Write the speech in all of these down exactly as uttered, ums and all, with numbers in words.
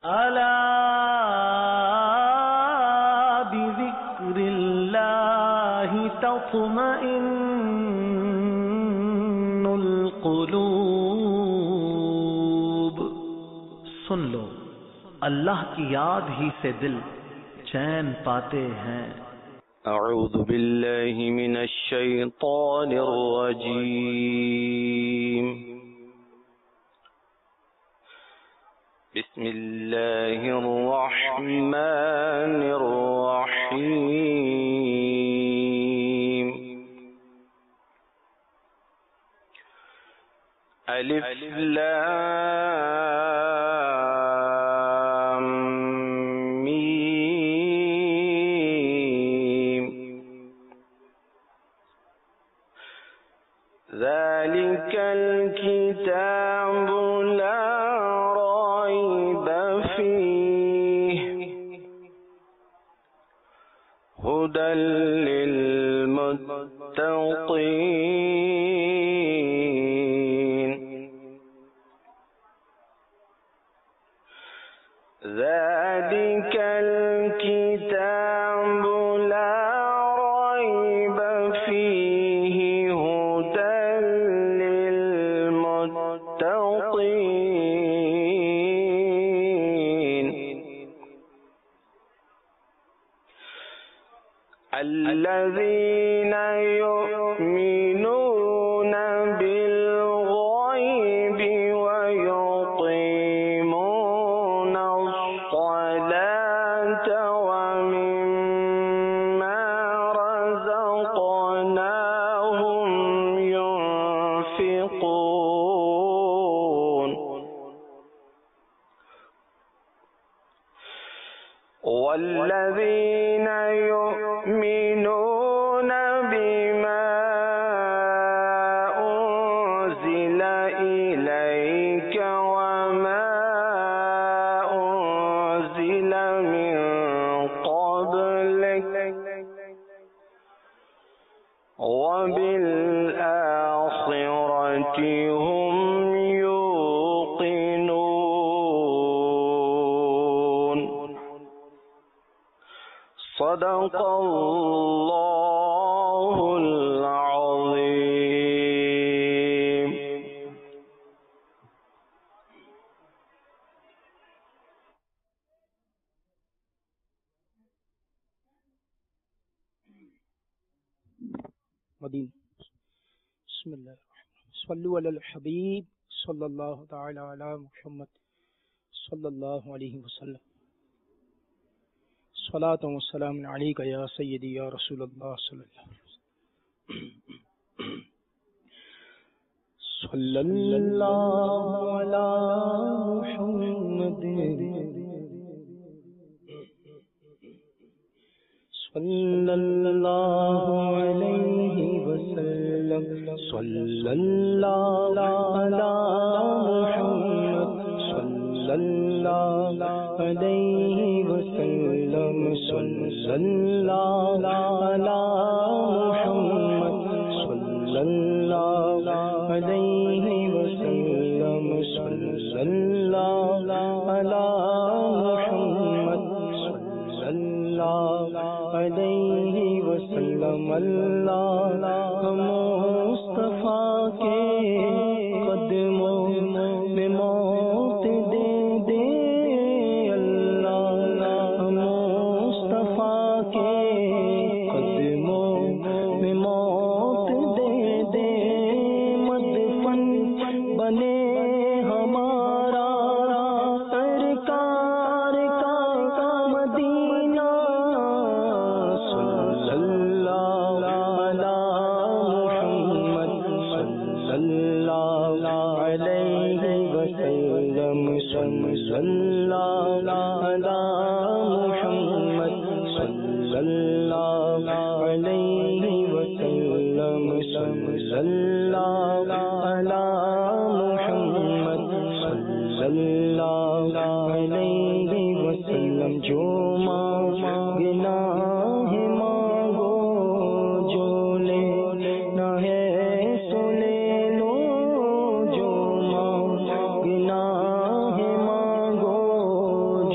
الا بذکر اللہ تطمئن القلوب، سن لو اللہ کی یاد ہی سے دل چین پاتے ہیں۔ اعوذ باللہ من الشیطان الرجیم، بسم اللہ الرحمن الرحیم، الف لام میم، ذلك الكتاب لا ريب فيه هدى للمتقين، ذلك الكتاب لا ريب فيه هدى للمتقين، الذين يؤمنون بالغيب ويقيمون الصلاة ومما رزقناهم ينفقون، والذين يؤمنون بما أنزل إليك وما أنزل من قبلك وبالآخرة هم يوقنون، صدق اللہ العظیم۔ مدین بسم اللہ الرحمن، صلو علی الحبیب صلی اللہ تعالی علی محمد صلی اللہ علیہ وسلم، صلاۃ و سلام علیک یا سیدی یا رسول اللہ صلی اللہ علیہ وسلم، صلی اللہ علی محمد صلی اللہ علیہ وسلم، صلی اللہ علی محمد صلی اللہ علیہ وسلم، صلی اللہ علی محمد صلی اللہ علیہ وسلم، صلی اللہ علی محمد صلی اللہ علیہ وسلم، اللہ مصطفیٰ کے قدموں میں موت دے دے، اللہ مصطفیٰ کے قدموں میں موت دے دے، مدفن بنے ہمارا سرکار کا مدینہ، صلی اللہ علی محمد صلی اللہ علیہ وسلم، صلی اللہ علی محمد صلی اللہ علیہ وسلم، صلی اللہ علی محمد صلی اللہ علیہ وسلم، جو مانگنا ہے مانگو، جو لینا ہے سو لے لو، جو مانگنا ہے مانگو،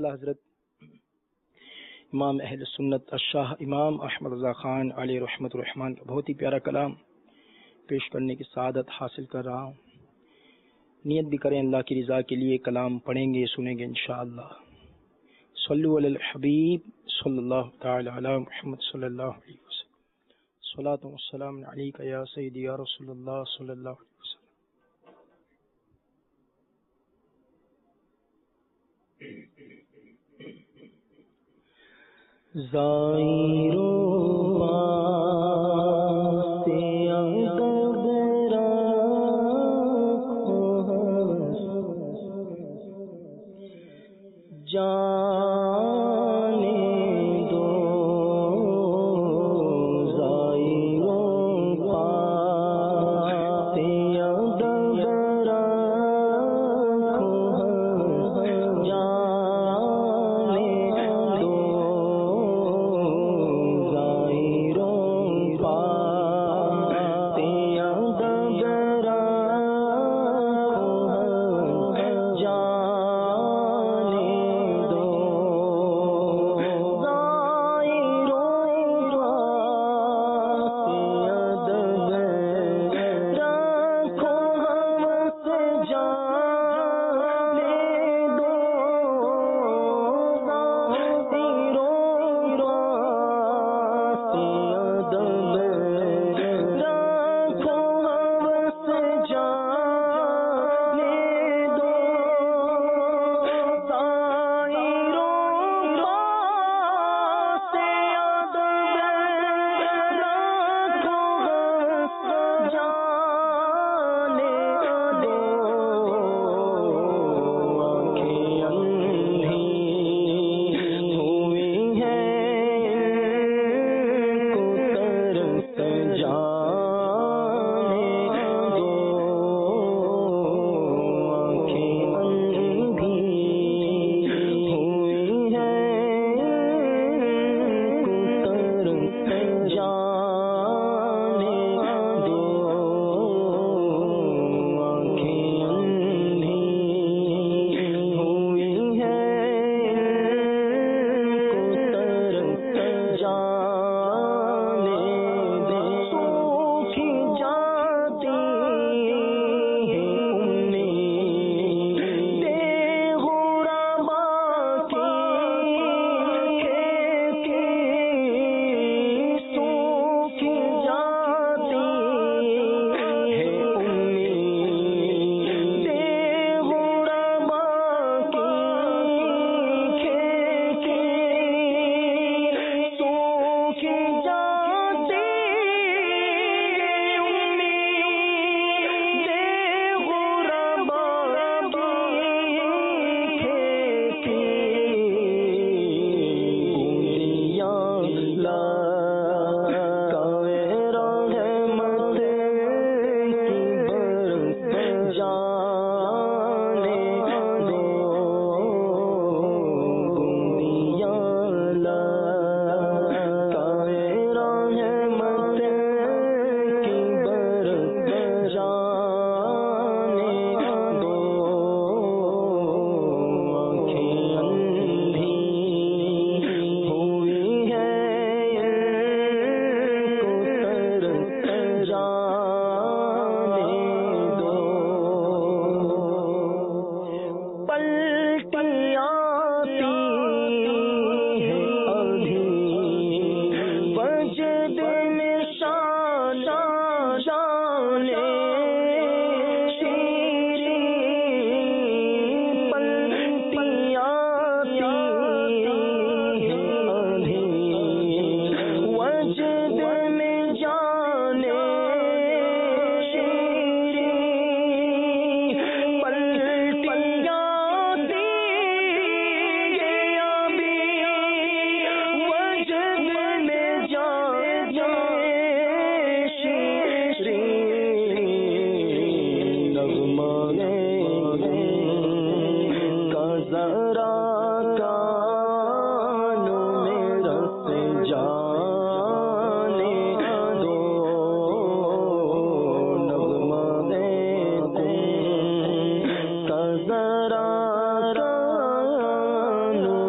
اعلیٰ حضرت امام اہل سنت الشاہ امام احمد رضا خان علیہ رحمت الرحمان کا بہت ہی پیارا کلام پیش کرنے کی سعادت حاصل کر رہا ہوں. نیت بھی کریں اللہ کی رضا کے لیے، کلام پڑھیں گے سنیں گے انشاءاللہ. صلو علی الحبیب صلی اللہ تعالی علی محمد صلی اللہ علیہ وسلم. صلاۃ و سلام علیک یا سیدی یا رسول اللہ صلی اللہ علیہ وسلم. زائروں ذرا کانوں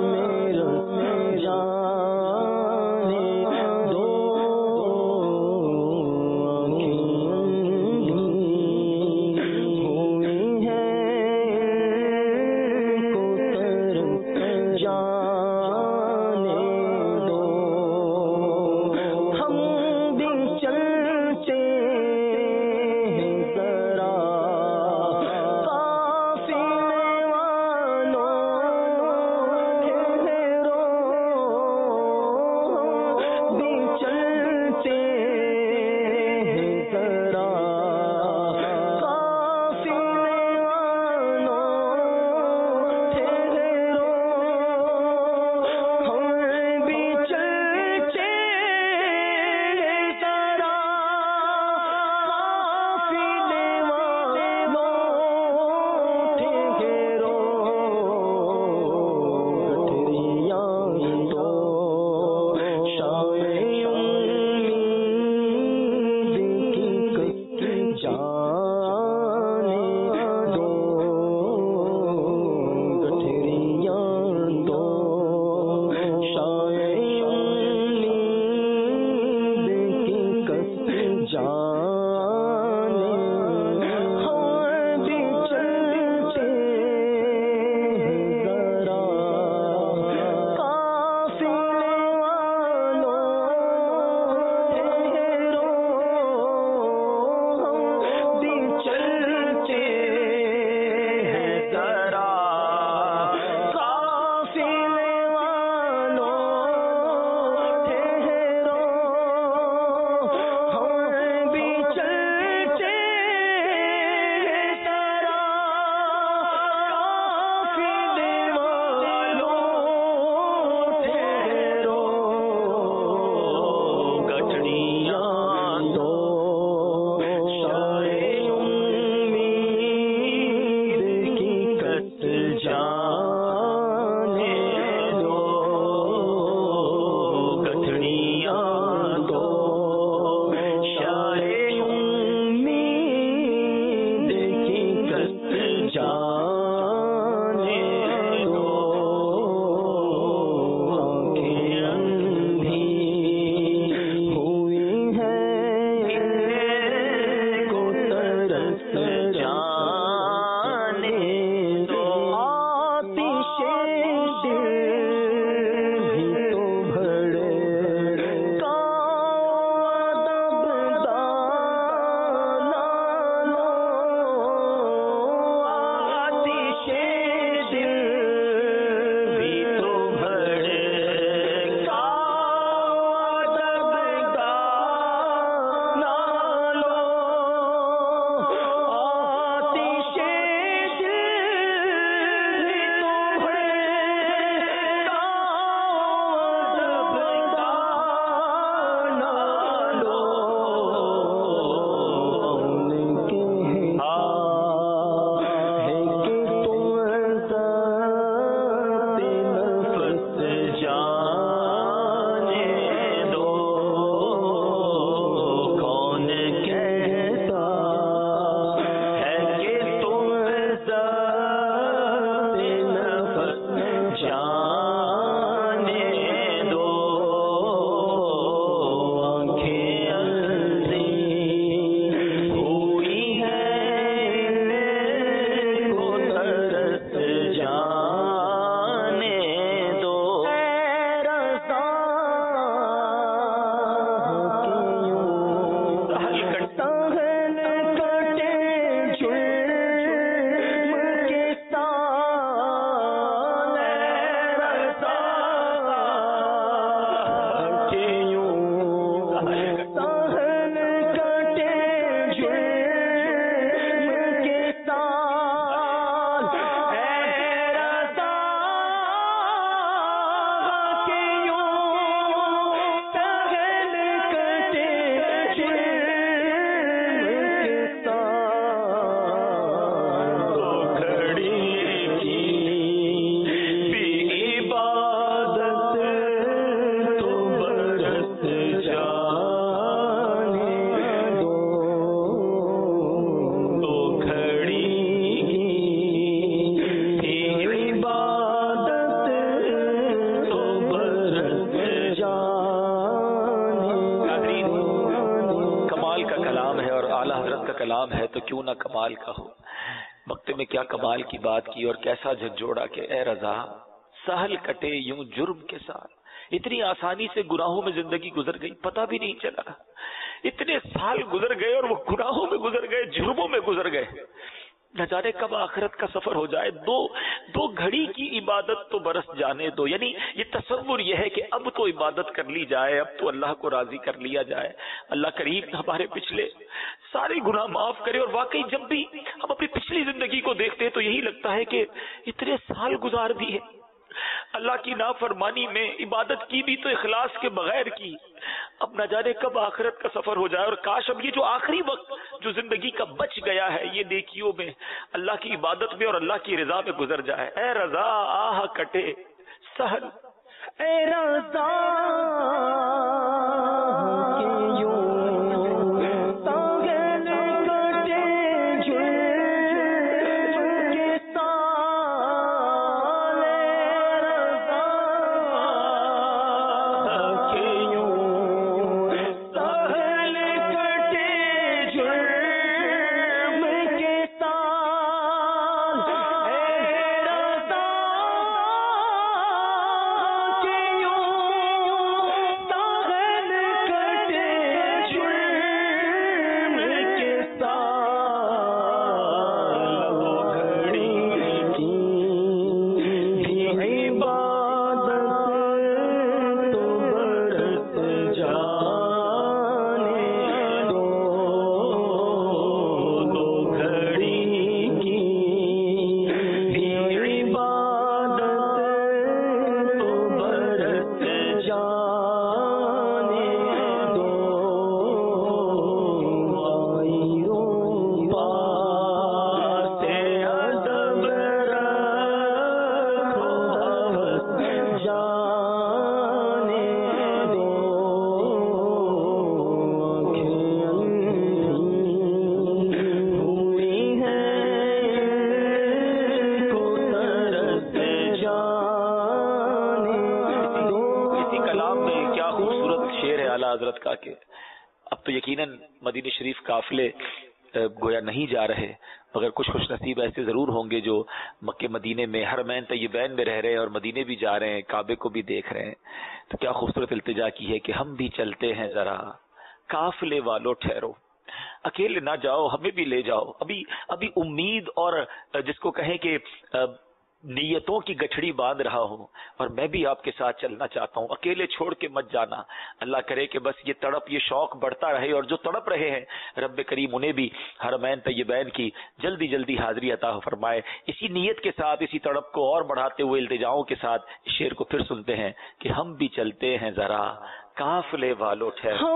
کلام ہے تو کیوں نہ کمال کا ہو. وقت میں کیا کمال کی بات کی اور کیسا جھنجھوڑا کہ اے رضا سہل کٹے یوں جرم کے ساتھ. اتنی آسانی سے گناہوں میں زندگی گزر گئی, پتہ بھی نہیں چلا. اتنے سال گزر گئے اور وہ گناہوں میں گزر گئے, جرموں میں گزر گئے. نہ جانے کب آخرت کا سفر ہو جائے. دو دو گھڑی کی عبادت تو برس جانے دو. یعنی یہ تصور یہ ہے کہ اب تو عبادت کر لی جائے, اب تو اللہ کو راضی کر لیا جائے. اللہ کریم ہمارے پچھلے سارے گناہ معاف کرے. اور واقعی جب بھی ہم اپنی پچھلی زندگی کو دیکھتے ہیں تو یہی لگتا ہے کہ اتنے سال گزار دیے اللہ کی نافرمانی میں, عبادت کی بھی تو اخلاص کے بغیر کی. اب نہ جانے کب آخرت کا سفر ہو جائے. اور کاش اب یہ جو آخری وقت جو زندگی کا بچ گیا ہے یہ نیکیوں میں, اللہ کی عبادت میں اور اللہ کی رضا میں گزر جائے. اے رضا آہ کٹے سہل, اے رضا مدینہ شریف قافلے گویا نہیں جا رہے, مگر کچھ خوش نصیب ایسے ضرور ہوں گے جو مکے مدینے میں حرمین طیبین میں رہ رہے ہیں اور مدینے بھی جا رہے ہیں, کعبے کو بھی دیکھ رہے ہیں. تو کیا خوبصورت التجا کی ہے کہ ہم بھی چلتے ہیں, ذرا قافلے والوں ٹھہرو, اکیلے نہ جاؤ, ہمیں بھی لے جاؤ. ابھی ابھی امید اور جس کو کہیں کہ نیتوں کی گٹھڑی باندھ رہا ہوں, اور میں بھی آپ کے ساتھ چلنا چاہتا ہوں. اکیلے چھوڑ کے مت جانا. اللہ کرے کہ بس یہ تڑپ, یہ شوق بڑھتا رہے, اور جو تڑپ رہے ہیں رب کریم انہیں بھی حرمین طیبین کی جلدی جلدی حاضری عطا فرمائے. اسی نیت کے ساتھ, اسی تڑپ کو اور بڑھاتے ہوئے التجاؤں کے ساتھ اس شعر کو پھر سنتے ہیں کہ ہم بھی چلتے ہیں ذرا قافلے والوں ٹھہرو.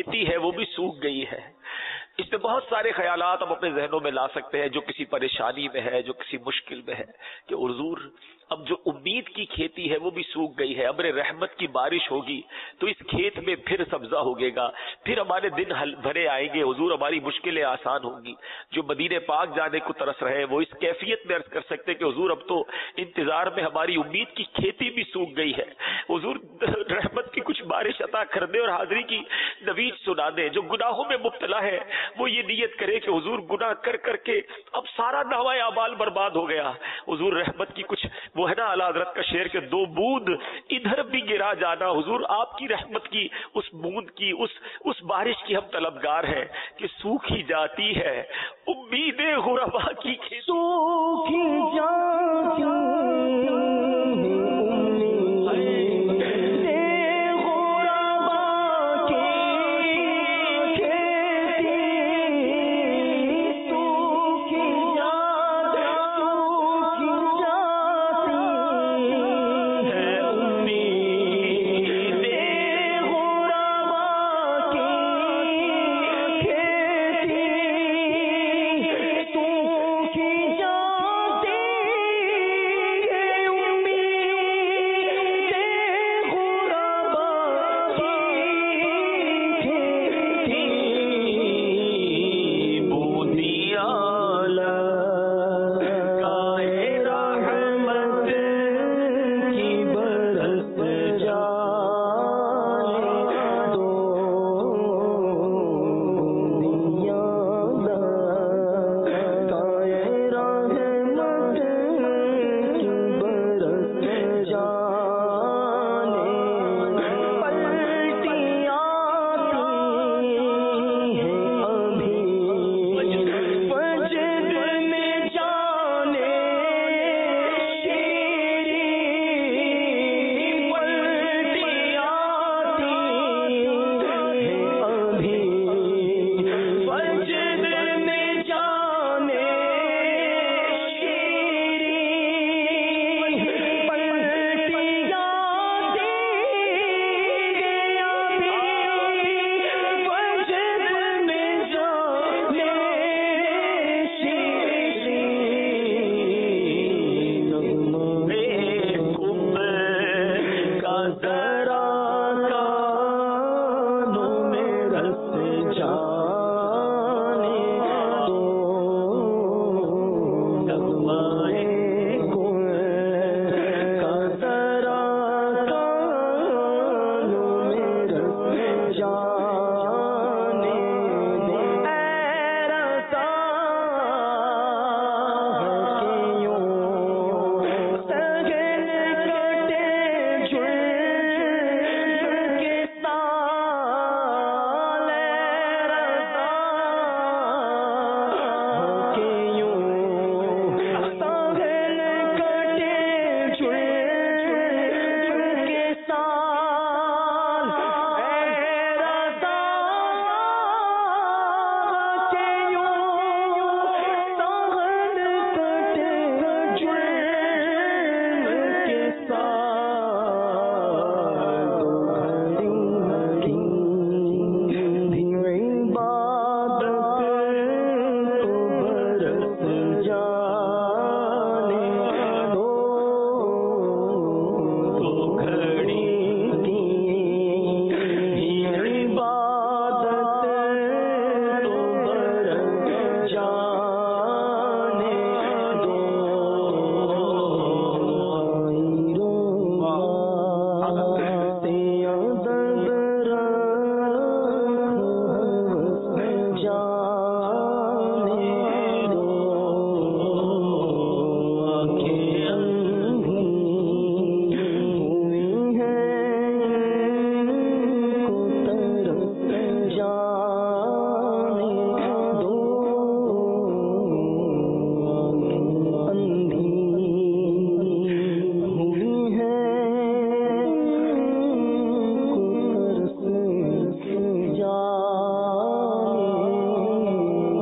کھیتی ہے وہ بھی سوکھ گئی ہے. اس میں بہت سارے خیالات ہم اپنے ذہنوں میں لا سکتے ہیں. جو کسی پریشانی میں ہے, جو کسی مشکل میں ہے, کہ حضور اب جو امید کی کھیتی ہے وہ بھی سوکھ گئی ہے. ابر رحمت کی بارش ہوگی تو اس کھیت میں پھر سبزہ ہوگے گا, پھر ہمارے دن بھرے آئیں گے حضور, ہماری مشکلیں آسان ہوں گی. جو مدینے پاک جانے کو ترس رہے ہیں وہ اس کیفیت میں عرض کر سکتے کہ حضور اب تو انتظار میں ہماری امید کی کھیتی بھی سوکھ گئی ہے. حضور رحمت کی کچھ بارش عطا کر دے اور حاضری کی نوید سنا دے. جو گناہوں میں مبتلا ہے وہ یہ نیت کرے کہ حضور گناہ کر کر کے اب سارا نحوائے اعمال برباد ہو گیا. حضور رحمت کی کچھ وہ ہے نا اعلیٰ حضرت کا شعر کہ دو بوند ادھر بھی گرا جانا. حضور آپ کی رحمت کی اس بوند کی اس اس بارش کی ہم طلبگار ہیں کہ سوکھی جاتی ہے امیدیں غربا کی سوکھی جاتی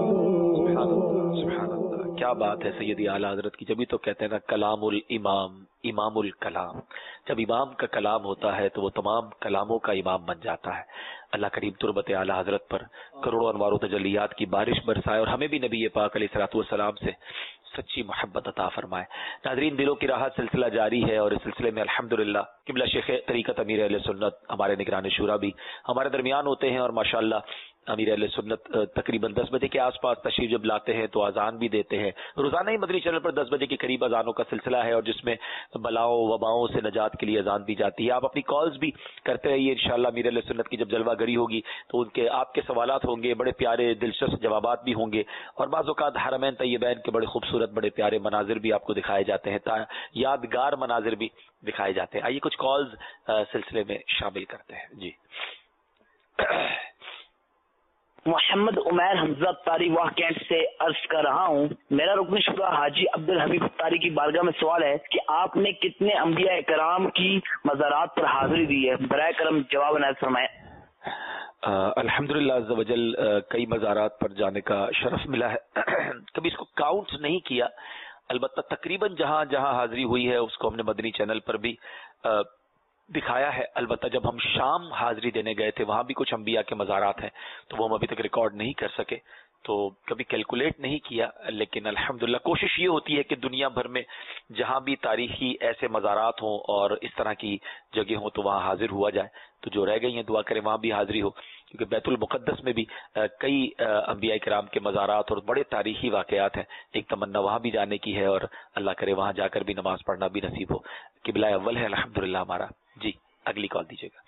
بات ہے سیدی اعلیٰ حضرت کی. جبھی تو کہتے ہیں نا کلام الامام امام الکلام. جب امام کا کلام ہوتا ہے تو وہ تمام کلاموں کا امام بن جاتا ہے. اللہ کریم تربت اعلی حضرت پر کروڑوں انوار و تجلیات کی بارش برسائے اور ہمیں بھی نبی پاک علیہ الصلوۃ والسلام سے سچی محبت عطا فرمائے. ناظرین، دلوں کی راحت سلسلہ جاری ہے اور اس سلسلے میں الحمدللہ قبلہ شیخ طریقت امیر اہل سنت ہمارے نگران شورا بھی ہمارے درمیان ہوتے ہیں اور ماشاءاللہ امیر اہل سنت تقریباً دس بجے کے آس پاس تشریف جب لاتے ہیں تو اذان بھی دیتے ہیں. روزانہ ہی مدنی چینل پر دس بجے کے قریب اذانوں کا سلسلہ ہے اور جس میں بلاؤں وباؤں سے نجات کے لیے اذان دی جاتی ہے. آپ اپنی کالز بھی کرتے رہیے انشاءاللہ. امیر اہل سنت کی جب جلوہ گری ہوگی تو ان کے آپ کے سوالات ہوں گے، بڑے پیارے دلچسپ جوابات بھی ہوں گے اور بعض اوقات حرمین طیبین کے بڑے خوبصورت بڑے پیارے مناظر بھی آپ کو دکھائے جاتے ہیں، یادگار مناظر بھی دکھائے جاتے ہیں. آئیے کچھ کالز سلسلے میں شامل کرتے ہیں. جی محمد عمیر حمزہ تاری واہ کینٹ سے عرض کر رہا ہوں، میرا رکن شورا حاجی عبد الحبیب تاری کی بارگاہ میں سوال ہے کہ آپ نے کتنے انبیاء کرام کی مزارات پر حاضری دی ہے؟ برائے کرم جواب عنایت فرمائیں. الحمدللہ عز وجل کئی مزارات پر جانے کا شرف ملا ہے. کبھی اس کو کاؤنٹ نہیں کیا، البتہ تقریباً جہاں جہاں حاضری ہوئی ہے اس کو ہم نے مدنی چینل پر بھی دکھایا ہے. البتہ جب ہم شام حاضری دینے گئے تھے وہاں بھی کچھ انبیاء کے مزارات ہیں تو وہ ہم ابھی تک ریکارڈ نہیں کر سکے، تو کبھی کیلکولیٹ نہیں کیا. لیکن الحمدللہ کوشش یہ ہوتی ہے کہ دنیا بھر میں جہاں بھی تاریخی ایسے مزارات ہوں اور اس طرح کی جگہ ہوں تو وہاں حاضر ہوا جائے. تو جو رہ گئی ہیں دعا کریں وہاں بھی حاضری ہو، کیونکہ بیت المقدس میں بھی کئی انبیاء کرام کے مزارات اور بڑے تاریخی واقعات ہیں. ایک تمنا وہاں بھی جانے کی ہے اور اللہ کرے وہاں جا کر بھی نماز پڑھنا بھی نصیب ہو. قبلہ اول ہے الحمدللہ ہمارا. جی اگلی کال دیجیے گا.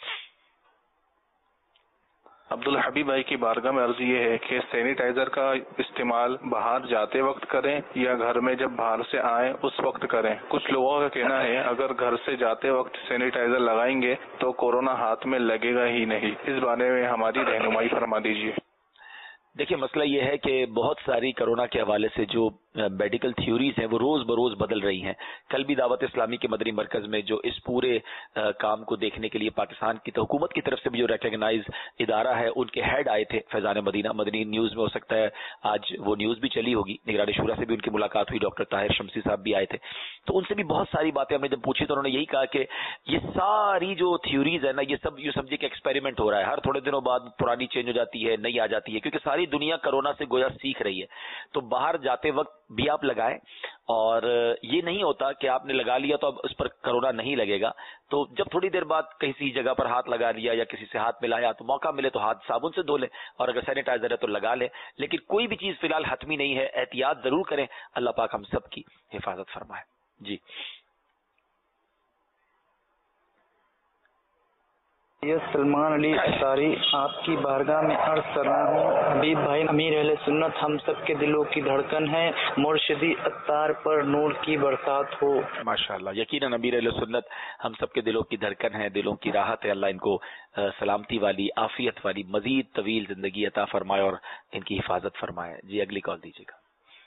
عبد الحبیب بھائی کی بارگاہ میں عرض یہ ہے کہ سینیٹائزر کا استعمال باہر جاتے وقت کریں یا گھر میں جب باہر سے آئیں اس وقت کریں. کچھ لوگوں کا کہنا ہے اگر گھر سے جاتے وقت سینیٹائزر لگائیں گے تو کورونا ہاتھ میں لگے گا ہی نہیں. اس بارے میں ہماری رہنمائی فرما دیجیے. دیکھیے مسئلہ یہ ہے کہ بہت ساری کرونا کے حوالے سے جو میڈیکل تھیوریز ہیں وہ روز بروز بدل رہی ہیں. کل بھی دعوت اسلامی کے مدنی مرکز میں جو اس پورے کام کو دیکھنے کے لیے پاکستان کی حکومت کی طرف سے بھی جو ریکگنائز ادارہ ہے ان کے ہیڈ آئے تھے فیضان مدینہ. مدنی نیوز میں ہو سکتا ہے آج وہ نیوز بھی چلی ہوگی. نگران شورا سے بھی ان کی ملاقات ہوئی، ڈاکٹر طاہر شمسی صاحب بھی آئے تھے. تو ان سے بھی بہت ساری باتیں ہم نے جب پوچھی تو انہوں نے یہی کہا کہ یہ ساری جو تھیوریز ہے نا یہ سب یوں سمجھے کہ ایکسپیریمنٹ ہو رہا ہے. ہر تھوڑے دنوں بعد پرانی چینج ہو جاتی ہے، نئی آ جاتی ہے، کیونکہ ساری دنیا کرونا سے گویا سیکھ رہی ہے. تو باہر جاتے وقت بھی آپ لگائیں اور یہ نہیں ہوتا کہ آپ نے لگا لیا تو اب اس پر کرونا نہیں لگے گا. تو جب تھوڑی دیر بعد کسی جگہ پر ہاتھ لگا لیا یا کسی سے ہاتھ ملایا تو موقع ملے تو ہاتھ صابن سے دھو لیں اور اگر سینیٹائزر ہے تو لگا لیں. لیکن کوئی بھی چیز فی الحال حتمی نہیں ہے، احتیاط ضرور کریں. اللہ پاک ہم سب کی حفاظت فرمائے. جی یہ سلمان علی اطاری آپ کی بارگاہ میں عرض کر رہا ہوں. حبیب بھائی امیر اہل سنت ہم سب کے دلوں کی دھڑکن ہے، مرشدی اطار پر نور کی برسات ہو. ماشاءاللہ یقیناً امیر اہل سنت ہم سب کے دلوں کی دھڑکن ہے، دلوں کی راحت ہے. اللہ ان کو سلامتی والی عافیت والی مزید طویل زندگی عطا فرمائے اور ان کی حفاظت فرمائے. جی اگلی کال دیجیے گا.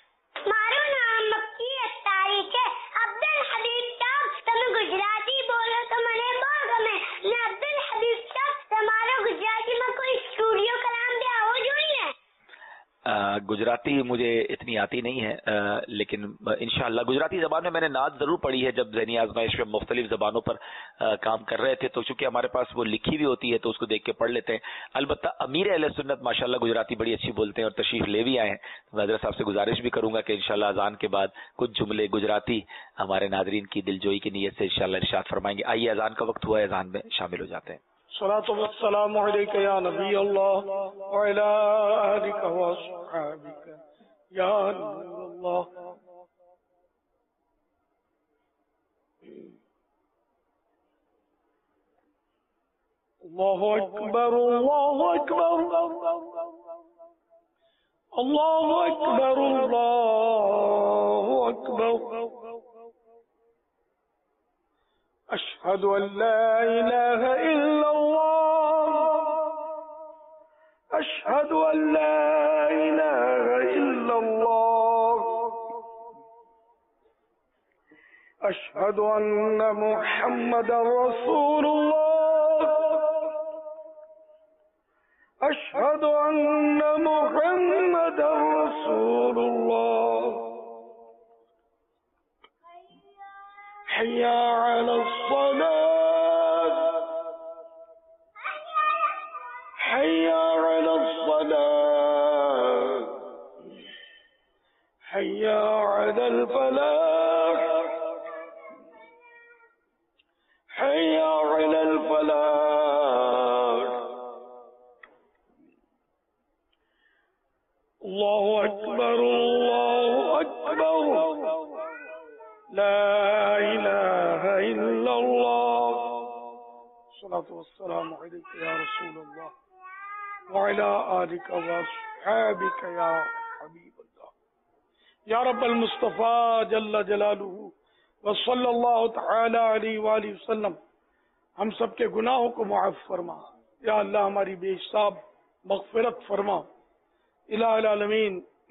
ગુજરાતી બોલો તો મને બહુ ગમે ને અબ્દુલ હબીબ સાહેબ તમારો ગુજરાતીમાં કોઈ સ્ટુડિયો કલામ બે આવો જોઈએ. گجراتی مجھے اتنی آتی نہیں ہے آ, لیکن انشاءاللہ گجراتی زبان میں میں نے نعت ضرور پڑھی ہے جب ذہنی آزمائش میں مختلف زبانوں پر آ, کام کر رہے تھے. تو چونکہ ہمارے پاس وہ لکھی بھی ہوتی ہے تو اس کو دیکھ کے پڑھ لیتے ہیں. البتہ امیر اہل سنت ماشاءاللہ گجراتی بڑی اچھی بولتے ہیں اور تشریف لے بھی آئے ہیں. میں حضرت صاحب سے گزارش بھی کروں گا کہ انشاءاللہ اذان کے بعد کچھ جملے گجراتی ہمارے ناظرین کی دلجوئی کی نیت سے انشاءاللہ ارشاد فرمائیں گے. آئیے اذان کا وقت ہوا ہے، اذان میں شامل ہو جاتے ہیں. صلاۃ والسلام علیک یا نبی اللہ وعلی آلک واصحابک یا نور اللہ. اللہ اکبر اللہ اکبر اللہ اکبر اللہ اکبر. اشہد ان لا الہ الا اللہ اشہد ان لا الہ الا اللہ اشہد ان محمد رسول اللہ اشہد ان محمد رسول اللہ. حي على الصلاة حي على الصلاة حي على الفلاح حي على الفلاح. الله أكبر الله أكبر لا إله إلا الله. الصلاة والسلام عليك يا رسول الله وعلى آلك وأصحابك يا حبيب الله. یا رب المصطفیٰ جل جلالہ وصلی اللہ تعالی علیہ وآلہ وسلم ہم سب کے گناہوں کو معاف فرما. یا اللہ ہماری بے حساب مغفرت فرما. الہ العالمین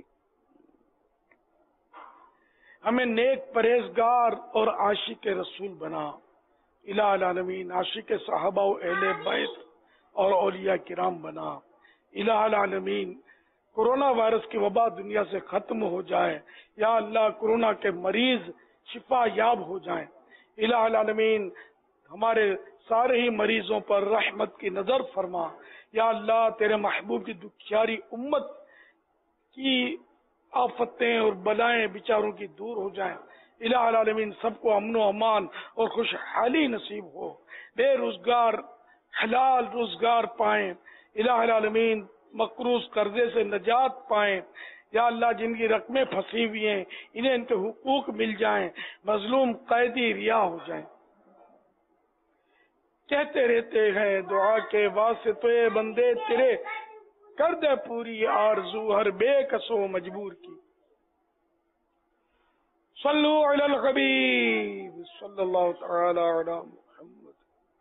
ہمیں نیک پرہیزگار اور عاشق رسول بنا. الہ العالمین عاشق صحابہ و اہل بیت اور اولیاء کرام بنا. الہ العالمین کورونا وائرس کی وبا دنیا سے ختم ہو جائے. یا اللہ کورونا کے مریض شفا یاب ہو جائیں. الہ العالمین ہمارے سارے ہی مریضوں پر رحمت کی نظر فرما. یا اللہ تیرے محبوب کی دکھیاری امت کی آفتیں اور بلائیں بیچاروں کی دور ہو جائیں. الہ العالمین سب کو امن و امان اور خوشحالی نصیب ہو. بے روزگار حلال روزگار پائیں. الہ العالمین مقروض قرضے سے نجات پائیں. یا اللہ جن کی رقمیں پھنسی ہوئی ہیں انہیں ان کے حقوق مل جائیں. مظلوم قیدی رہا ہو جائیں. کہتے رہتے ہیں دعا کے واسطے بندے تیرے کر دے پوری آرزو ہر بے کسو مجبور کی. صلو علی الحبیب صلی اللہ تعالی علی محمد.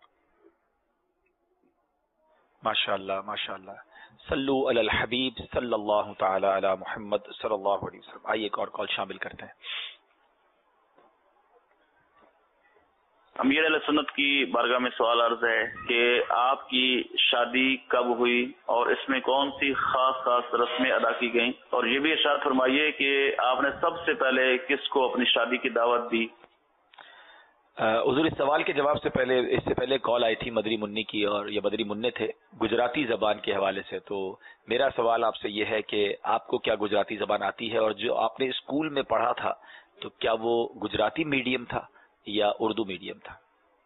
ماشاء اللہ ماشاء اللہ. صلو علی الحبیب صلی اللہ تعالی علی محمد صلی اللہ علیہ وسلم. آئیے ایک اور کال شامل کرتے ہیں. امیر علیہ سنت کی بارگاہ میں سوال عرض ہے کہ آپ کی شادی کب ہوئی اور اس میں کون سی خاص خاص رسمیں ادا کی گئیں، اور یہ بھی ارشاد فرمائیے کہ آپ نے سب سے پہلے کس کو اپنی شادی کی دعوت دی. حضور اس سوال کے جواب سے پہلے اس سے پہلے کال آئی تھی مدری منی کی، اور یہ مدری منع تھے گجراتی زبان کے حوالے سے. تو میرا سوال آپ سے یہ ہے کہ آپ کو کیا گجراتی زبان آتی ہے، اور جو آپ نے اسکول میں پڑھا تھا تو کیا وہ گجراتی میڈیم تھا یا اردو میڈیم تھا؟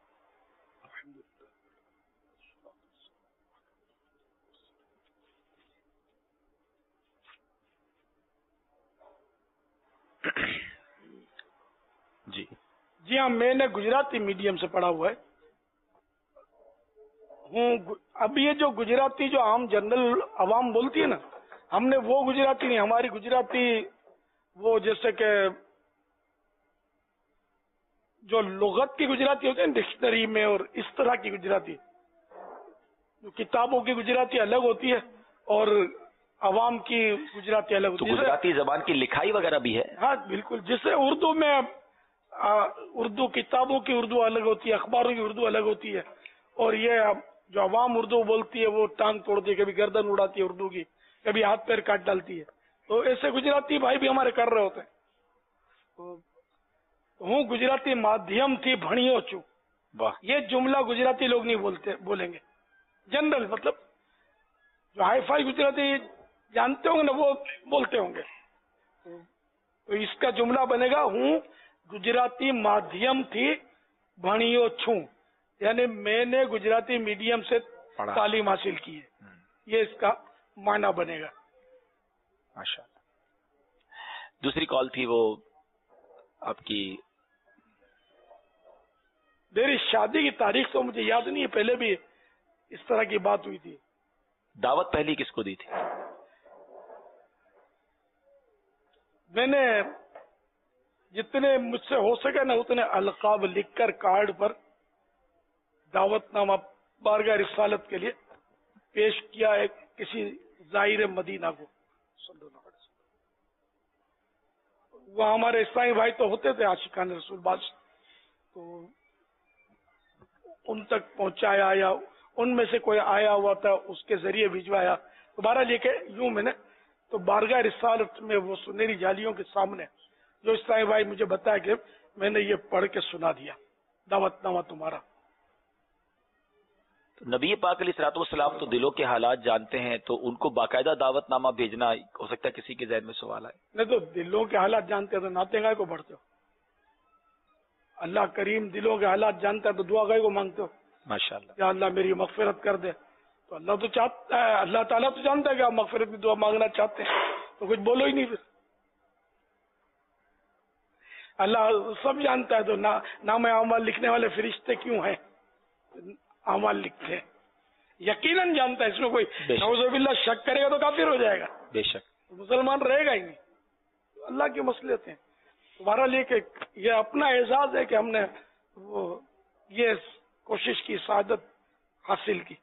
جی جی ہاں میں نے گجراتی میڈیم سے پڑھا ہوا ہے ہوں. اب یہ جو گجراتی جو عام جنرل عوام بولتی ہے نا، ہم نے وہ گجراتی نہیں، ہماری گجراتی وہ جیسے کہ جو لغت کی گجراتی ہوتی ہے ڈکشنری میں، اور اس طرح کی گجراتی جو کتابوں کی گجراتی الگ ہوتی ہے اور عوام کی گجراتی الگ ہوتی ہے. تو گجراتی زبان کی لکھائی وغیرہ بھی ہے؟ ہاں بالکل. جسے اردو میں اردو کتابوں کی اردو الگ ہوتی ہے، اخباروں کی اردو الگ ہوتی ہے، اور یہ جو عوام اردو بولتی ہے وہ ٹانگ توڑتی ہے، کبھی گردن اڑاتی ہے اردو کی، کبھی ہاتھ پیر کاٹ ڈالتی ہے. تو ایسے گجراتی بھائی بھی ہمارے کر رہے ہوتے ہیں. ہوں گجراتی مادھیم تھی بھڑیوں چوں. یہ جملہ گجراتی لوگ نہیں بولتے بولیں گے. جنرل مطلب جو ہائی فائی گجراتی جانتے ہوں گے نا وہ بولتے ہوں گے. تو اس کا جملہ بنے گا ہوں گجراتی مادھیم تھی بھڑیوں چھوں، یعنی میں نے گجراتی میڈیم سے تعلیم حاصل کی ہے. یہ اس کا معنی بنے گا. ماشاء اللہ. دوسری کال تھی وہ آپ کی میری شادی کی تاریخ تو مجھے یاد نہیں ہے، پہلے بھی اس طرح کی بات ہوئی تھی. دعوت پہلی کس کو دی تھی؟ میں نے جتنے مجھ سے ہو سکے نا اتنے القاب لکھ کر کارڈ پر دعوت نامہ بارگاہ رسالت کے لیے پیش کیا ہے کسی زائر مدینہ کو. وہ ہمارے عیسائی بھائی تو ہوتے تھے عاشقان رسول باز، تو ان تک پہنچایا یا ان میں سے کوئی آیا ہوا تھا اس کے ذریعے بھجوایا. دوبارہ لے کے یوں میں نے تو بارگاہ رسالت میں وہ سنہری جالیوں کے سامنے جو عیسائی بھائی مجھے بتایا کہ میں نے یہ پڑھ کے سنا دیا، دعوت نامہ تمہارا۔ تو نبی پاک علیہ الصلوۃ والسلام تو دلوں کے حالات جانتے ہیں، تو ان کو باقاعدہ دعوت نامہ بھیجنا، ہو سکتا ہے کسی کے ذہن میں سوال آئے۔ نہیں تو دلوں کے حالات جانتے ہیں تو نعتیں گائے کو پڑھتے ہو؟ اللہ کریم دلوں کے حالات جانتا ہے تو دعا گائے کو مانگتے ہو؟ ماشاءاللہ۔ یا اللہ میری مغفرت کر دے، تو اللہ تو چاہتا ہے، اللہ تعالیٰ تو جانتا ہے کہ آپ مغفرت کی دعا مانگنا چاہتے ہیں، تو کچھ بولو ہی نہیں پھر۔ اللہ سب جانتا ہے، تو نام اعمال لکھنے والے فرشتے کیوں ہیں؟ اعمال لکھتے ہیں، یقیناً جانتا ہے، اس میں کوئی نعوذ باللہ شک کرے گا تو کافر ہو جائے گا، بے شک مسلمان رہے گا ہی نہیں۔ اللہ کے مسئلے ہیں تمہارا لے کے، یہ اپنا اعزاز ہے کہ ہم نے وہ یہ کوشش کی، سعادت حاصل کی۔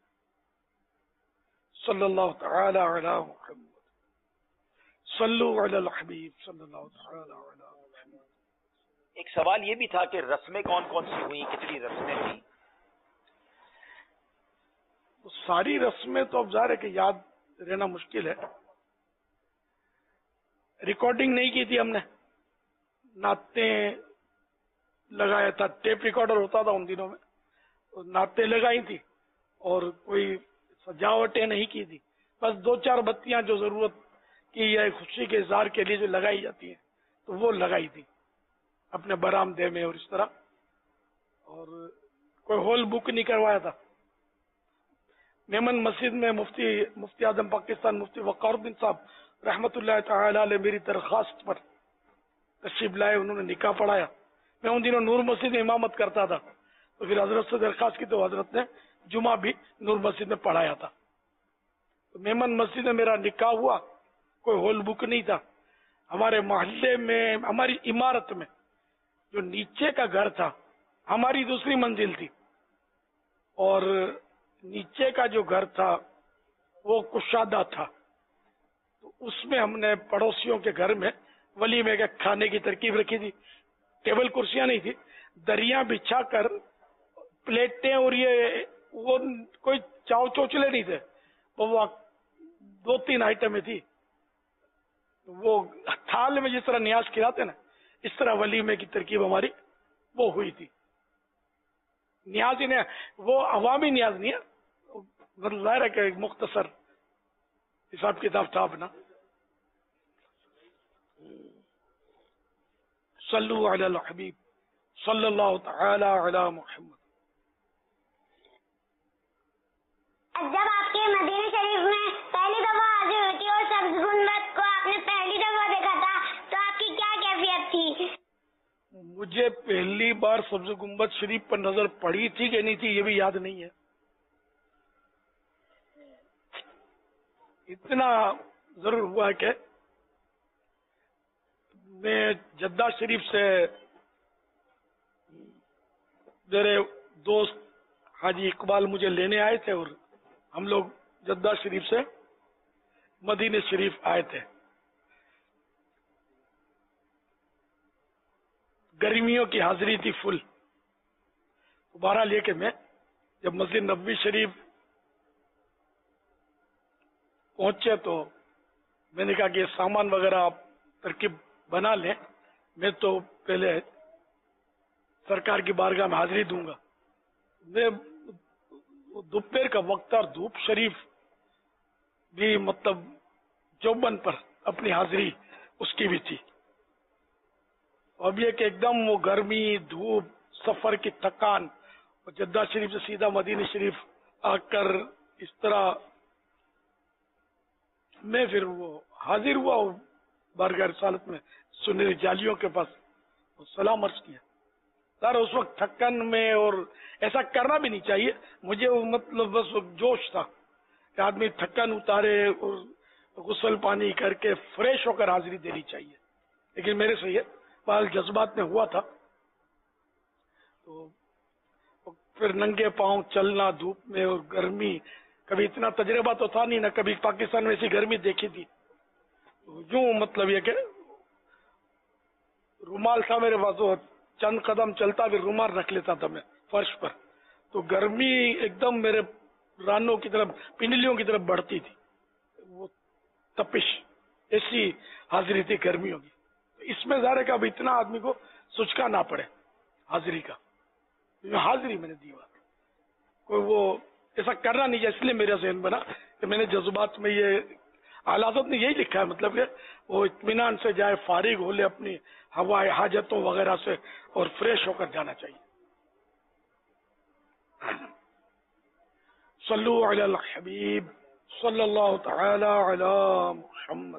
صلی اللہ تعالی علی محمد، صلو علی الحبیب صلی اللہ تعالی علی محمد۔ ایک سوال یہ بھی تھا کہ رسمیں کون کون سی ہوئی، کتنی رسمیں ہوئی؟ ساری رسمیں تو اب ظاہر ہے کہ یاد رہنا مشکل ہے، ریکارڈنگ نہیں کی تھی ہم نے، نعتیں لگایا تھا، ٹیپ ریکارڈر ہوتا تھا ان دنوں میں، نعتیں لگائی تھی اور کوئی سجاوٹیں نہیں کی تھی، بس دو چار بتیاں جو ضرورت کی یا خوشی کے اظہار کے لیے جو لگائی جاتی ہیں تو وہ لگائی تھی اپنے برآمدے میں، اور اس طرح، اور کوئی ہال بک نہیں کروایا تھا۔ میمن مسجد میں مفتی مفتی اعظم پاکستان مفتی وقار الدین صاحب رحمت اللہ تعالی علیہ میری درخواست پر تشریف لائے، انہوں نے نکاح پڑھایا، میں ان دنوں نور مسجد میں امامت کرتا تھا، تو پھر حضرت سے درخواست کی تو حضرت نے جمعہ بھی نور مسجد میں پڑھایا تھا۔ تو میمن مسجد میں میرا نکاح ہوا، کوئی ہال بک نہیں تھا، ہمارے محلے میں، ہماری عمارت میں جو نیچے کا گھر تھا، ہماری دوسری منزل تھی، اور نیچے کا جو گھر تھا وہ کشادہ تھا، تو اس میں ہم نے پڑوسیوں کے گھر میں ولیمے کے کھانے کی ترکیب رکھی تھی، ٹیبل کرسیاں نہیں تھی، دریاں بچھا کر پلیٹیں، اور یہ وہ کوئی چاو چوچلے نہیں تھے، وہ دو تین آئٹمیں تھی، وہ تھال میں جس طرح نیاز کھلاتے نا، اس طرح ولیمے کی ترکیب ہماری وہ ہوئی تھی۔ نیاز ہی نہیں، وہ عوامی نیاز نہیں ہے، ظاہر ہے کہ ایک مختصر حساب کتاب تھا اپنا۔ صلو علی الحبیب صلی اللہ تعالی علی محمد۔ جب آپ کے مدینہ شریف میں پہلی دفعہ حاضر ہوئی تھی اور سبز گنبد کو آپ نے پہلی دفعہ دیکھا تھا، تو آپ کی کیا کیفیت تھی؟ مجھے پہلی بار سبز گنبد شریف پر نظر پڑی تھی کہ نہیں تھی یہ بھی یاد نہیں ہے، اتنا ضرور ہوا کہ میں جدہ شریف سے میرے دوست حاجی اقبال مجھے لینے آئے تھے، اور ہم لوگ جدہ شریف سے مدینہ شریف آئے تھے۔ گرمیوں کی حاضری تھی فل، بہرحال یہ کہ میں جب مسجد نبوی شریف پہنچے تو میں نے کہا کہ یہ سامان وغیرہ آپ ترکیب بنا لیں، میں تو پہلے سرکار کی بارگاہ میں حاضری دوں گا۔ میں دوپہر کا وقت اور دھوپ شریف بھی مطلب چوبن پر اپنی حاضری اس کی بھی تھی، اب یہ کہ ایک دم وہ گرمی، دھوپ، سفر کی تھکان، اور جدہ شریف سے سیدھا مدینہ شریف آ کر اس طرح میں پھر وہ حاضر ہوا بارگاہ رسالت میں، سنہری جالیوں کے پاس سلام عرض کیا۔ سر اس وقت تھکن میں، اور ایسا کرنا بھی نہیں چاہیے، مجھے وہ مطلب بس جوش تھا کہ آدمی تھکن اتارے اور غسل پانی کر کے فریش ہو کر حاضری دینی چاہیے، لیکن میرے سے یہ بال جذبات میں ہوا تھا، تو پھر ننگے پاؤں چلنا دھوپ میں اور گرمی، کبھی اتنا تجربہ تو تھا نہیں، نہ کبھی پاکستان میں ایسی گرمی دیکھی تھی، یوں مطلب یہ کہ رومال تھا میرے پاس، وہ چند قدم چلتا بھی رومال رکھ لیتا تھا میں فرش پر، تو گرمی ایک دم میرے رانوں کی طرف، پنڈلیوں کی طرف بڑھتی تھی، وہ تپش ایسی حاضری تھی گرمیوں کی۔ اس میں ظاہر ہے کہ اب اتنا آدمی کو سچکا نہ پڑے حاضری کا. حاضری میں نے دی بات, کوئی وہ ایسا کرنا نہیں ہے. اس لیے میرا ذہن بنا کہ میں نے جذبات میں یہ اعلیٰ حضرت نے یہی لکھا ہے, مطلب کہ وہ اطمینان سے جائے, فارغ ہو لے اپنی ہوائے حاجتوں وغیرہ سے اور فریش ہو کر جانا چاہیے. صلو علی الحبیب صلی اللہ تعالی علی محمد.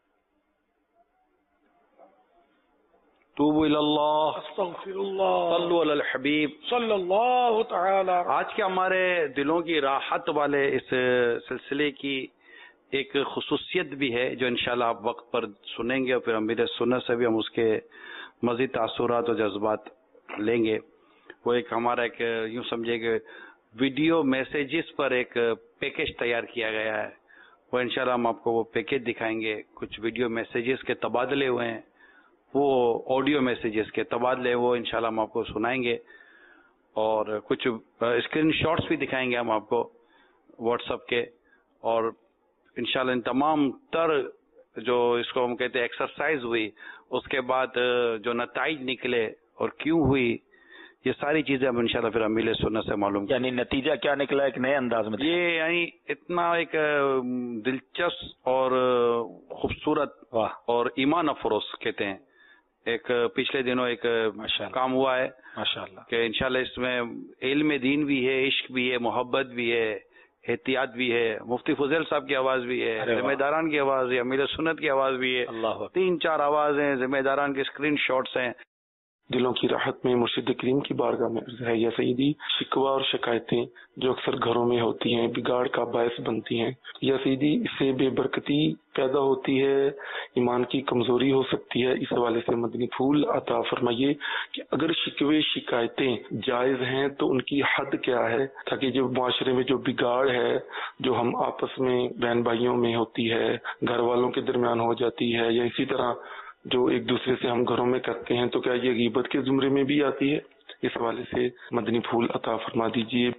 توبوا الی اللہ, استغفر اللہ, صلو علی الحبیب صلی اللہ تعالی. آج کے ہمارے دلوں کی راحت والے اس سلسلے کی ایک خصوصیت بھی ہے جو انشاءاللہ آپ وقت پر سنیں گے, اور پھر امیر سنت سے بھی ہم اس کے مزید تاثرات اور جذبات لیں گے. وہ ایک ہمارا ایک یوں سمجھے کہ ویڈیو میسیجز پر ایک پیکیج تیار کیا گیا ہے. وہ انشاءاللہ ہم آپ کو وہ پیکیج دکھائیں گے. کچھ ویڈیو میسیجز کے تبادلے ہوئے ہیں, وہ آڈیو میسیجز کے تبادلے, وہ انشاءاللہ ہم آپ کو سنائیں گے, اور کچھ اسکرین شاٹس بھی دکھائیں گے ہم آپ کو واٹس ایپ کے. اور انشاءاللہ ان تمام تر جو اس کو ہم کہتے ہیں ایکسرسائز ہوئی, اس کے بعد جو نتائج نکلے اور کیوں ہوئی, یہ ساری چیزیں ہم انشاءاللہ پھر امیل سنت سے معلوم. یعنی نتیجہ کیا نکلا ایک نئے انداز میں, یہ یعنی اتنا ایک دلچسپ اور خوبصورت اور ایمان افروز کہتے ہیں. ایک پچھلے دنوں ایک کام ہوا ہے ماشاءاللہ کہ انشاءاللہ اس میں علم دین بھی ہے, عشق بھی ہے, محبت بھی ہے, احتیاط بھی ہے, مفتی فضیل صاحب کی آواز بھی ہے, ذمہ داران کی آواز ہے, امیر سنت کی آواز بھی ہے, اللہ تین چار آوازیں, ذمہ داران کے اسکرین شاٹس ہیں. دلوں کی راحت میں مرشد کریم کی بارگاہ میں عرض ہے یا سیدی, شکوہ اور شکایتیں جو اکثر گھروں میں ہوتی ہیں بگاڑ کا باعث بنتی ہیں. یا سیدی, اس سے بے برکتی پیدا ہوتی ہے, ایمان کی کمزوری ہو سکتی ہے. اس حوالے سے مدنی پھول عطا فرمائیے کہ اگر شکوے شکایتیں جائز ہیں تو ان کی حد کیا ہے, تاکہ جو معاشرے میں جو بگاڑ ہے جو ہم آپس میں بہن بھائیوں میں ہوتی ہے, گھر والوں کے درمیان ہو جاتی ہے, یا اسی طرح جو ایک دوسرے سے ہم گھروں میں کرتے ہیں, تو کیا یہ غیبت کے زمرے میں بھی آتی ہے؟ اس حوالے سے مدنی پھول عطا فرما دیجیے.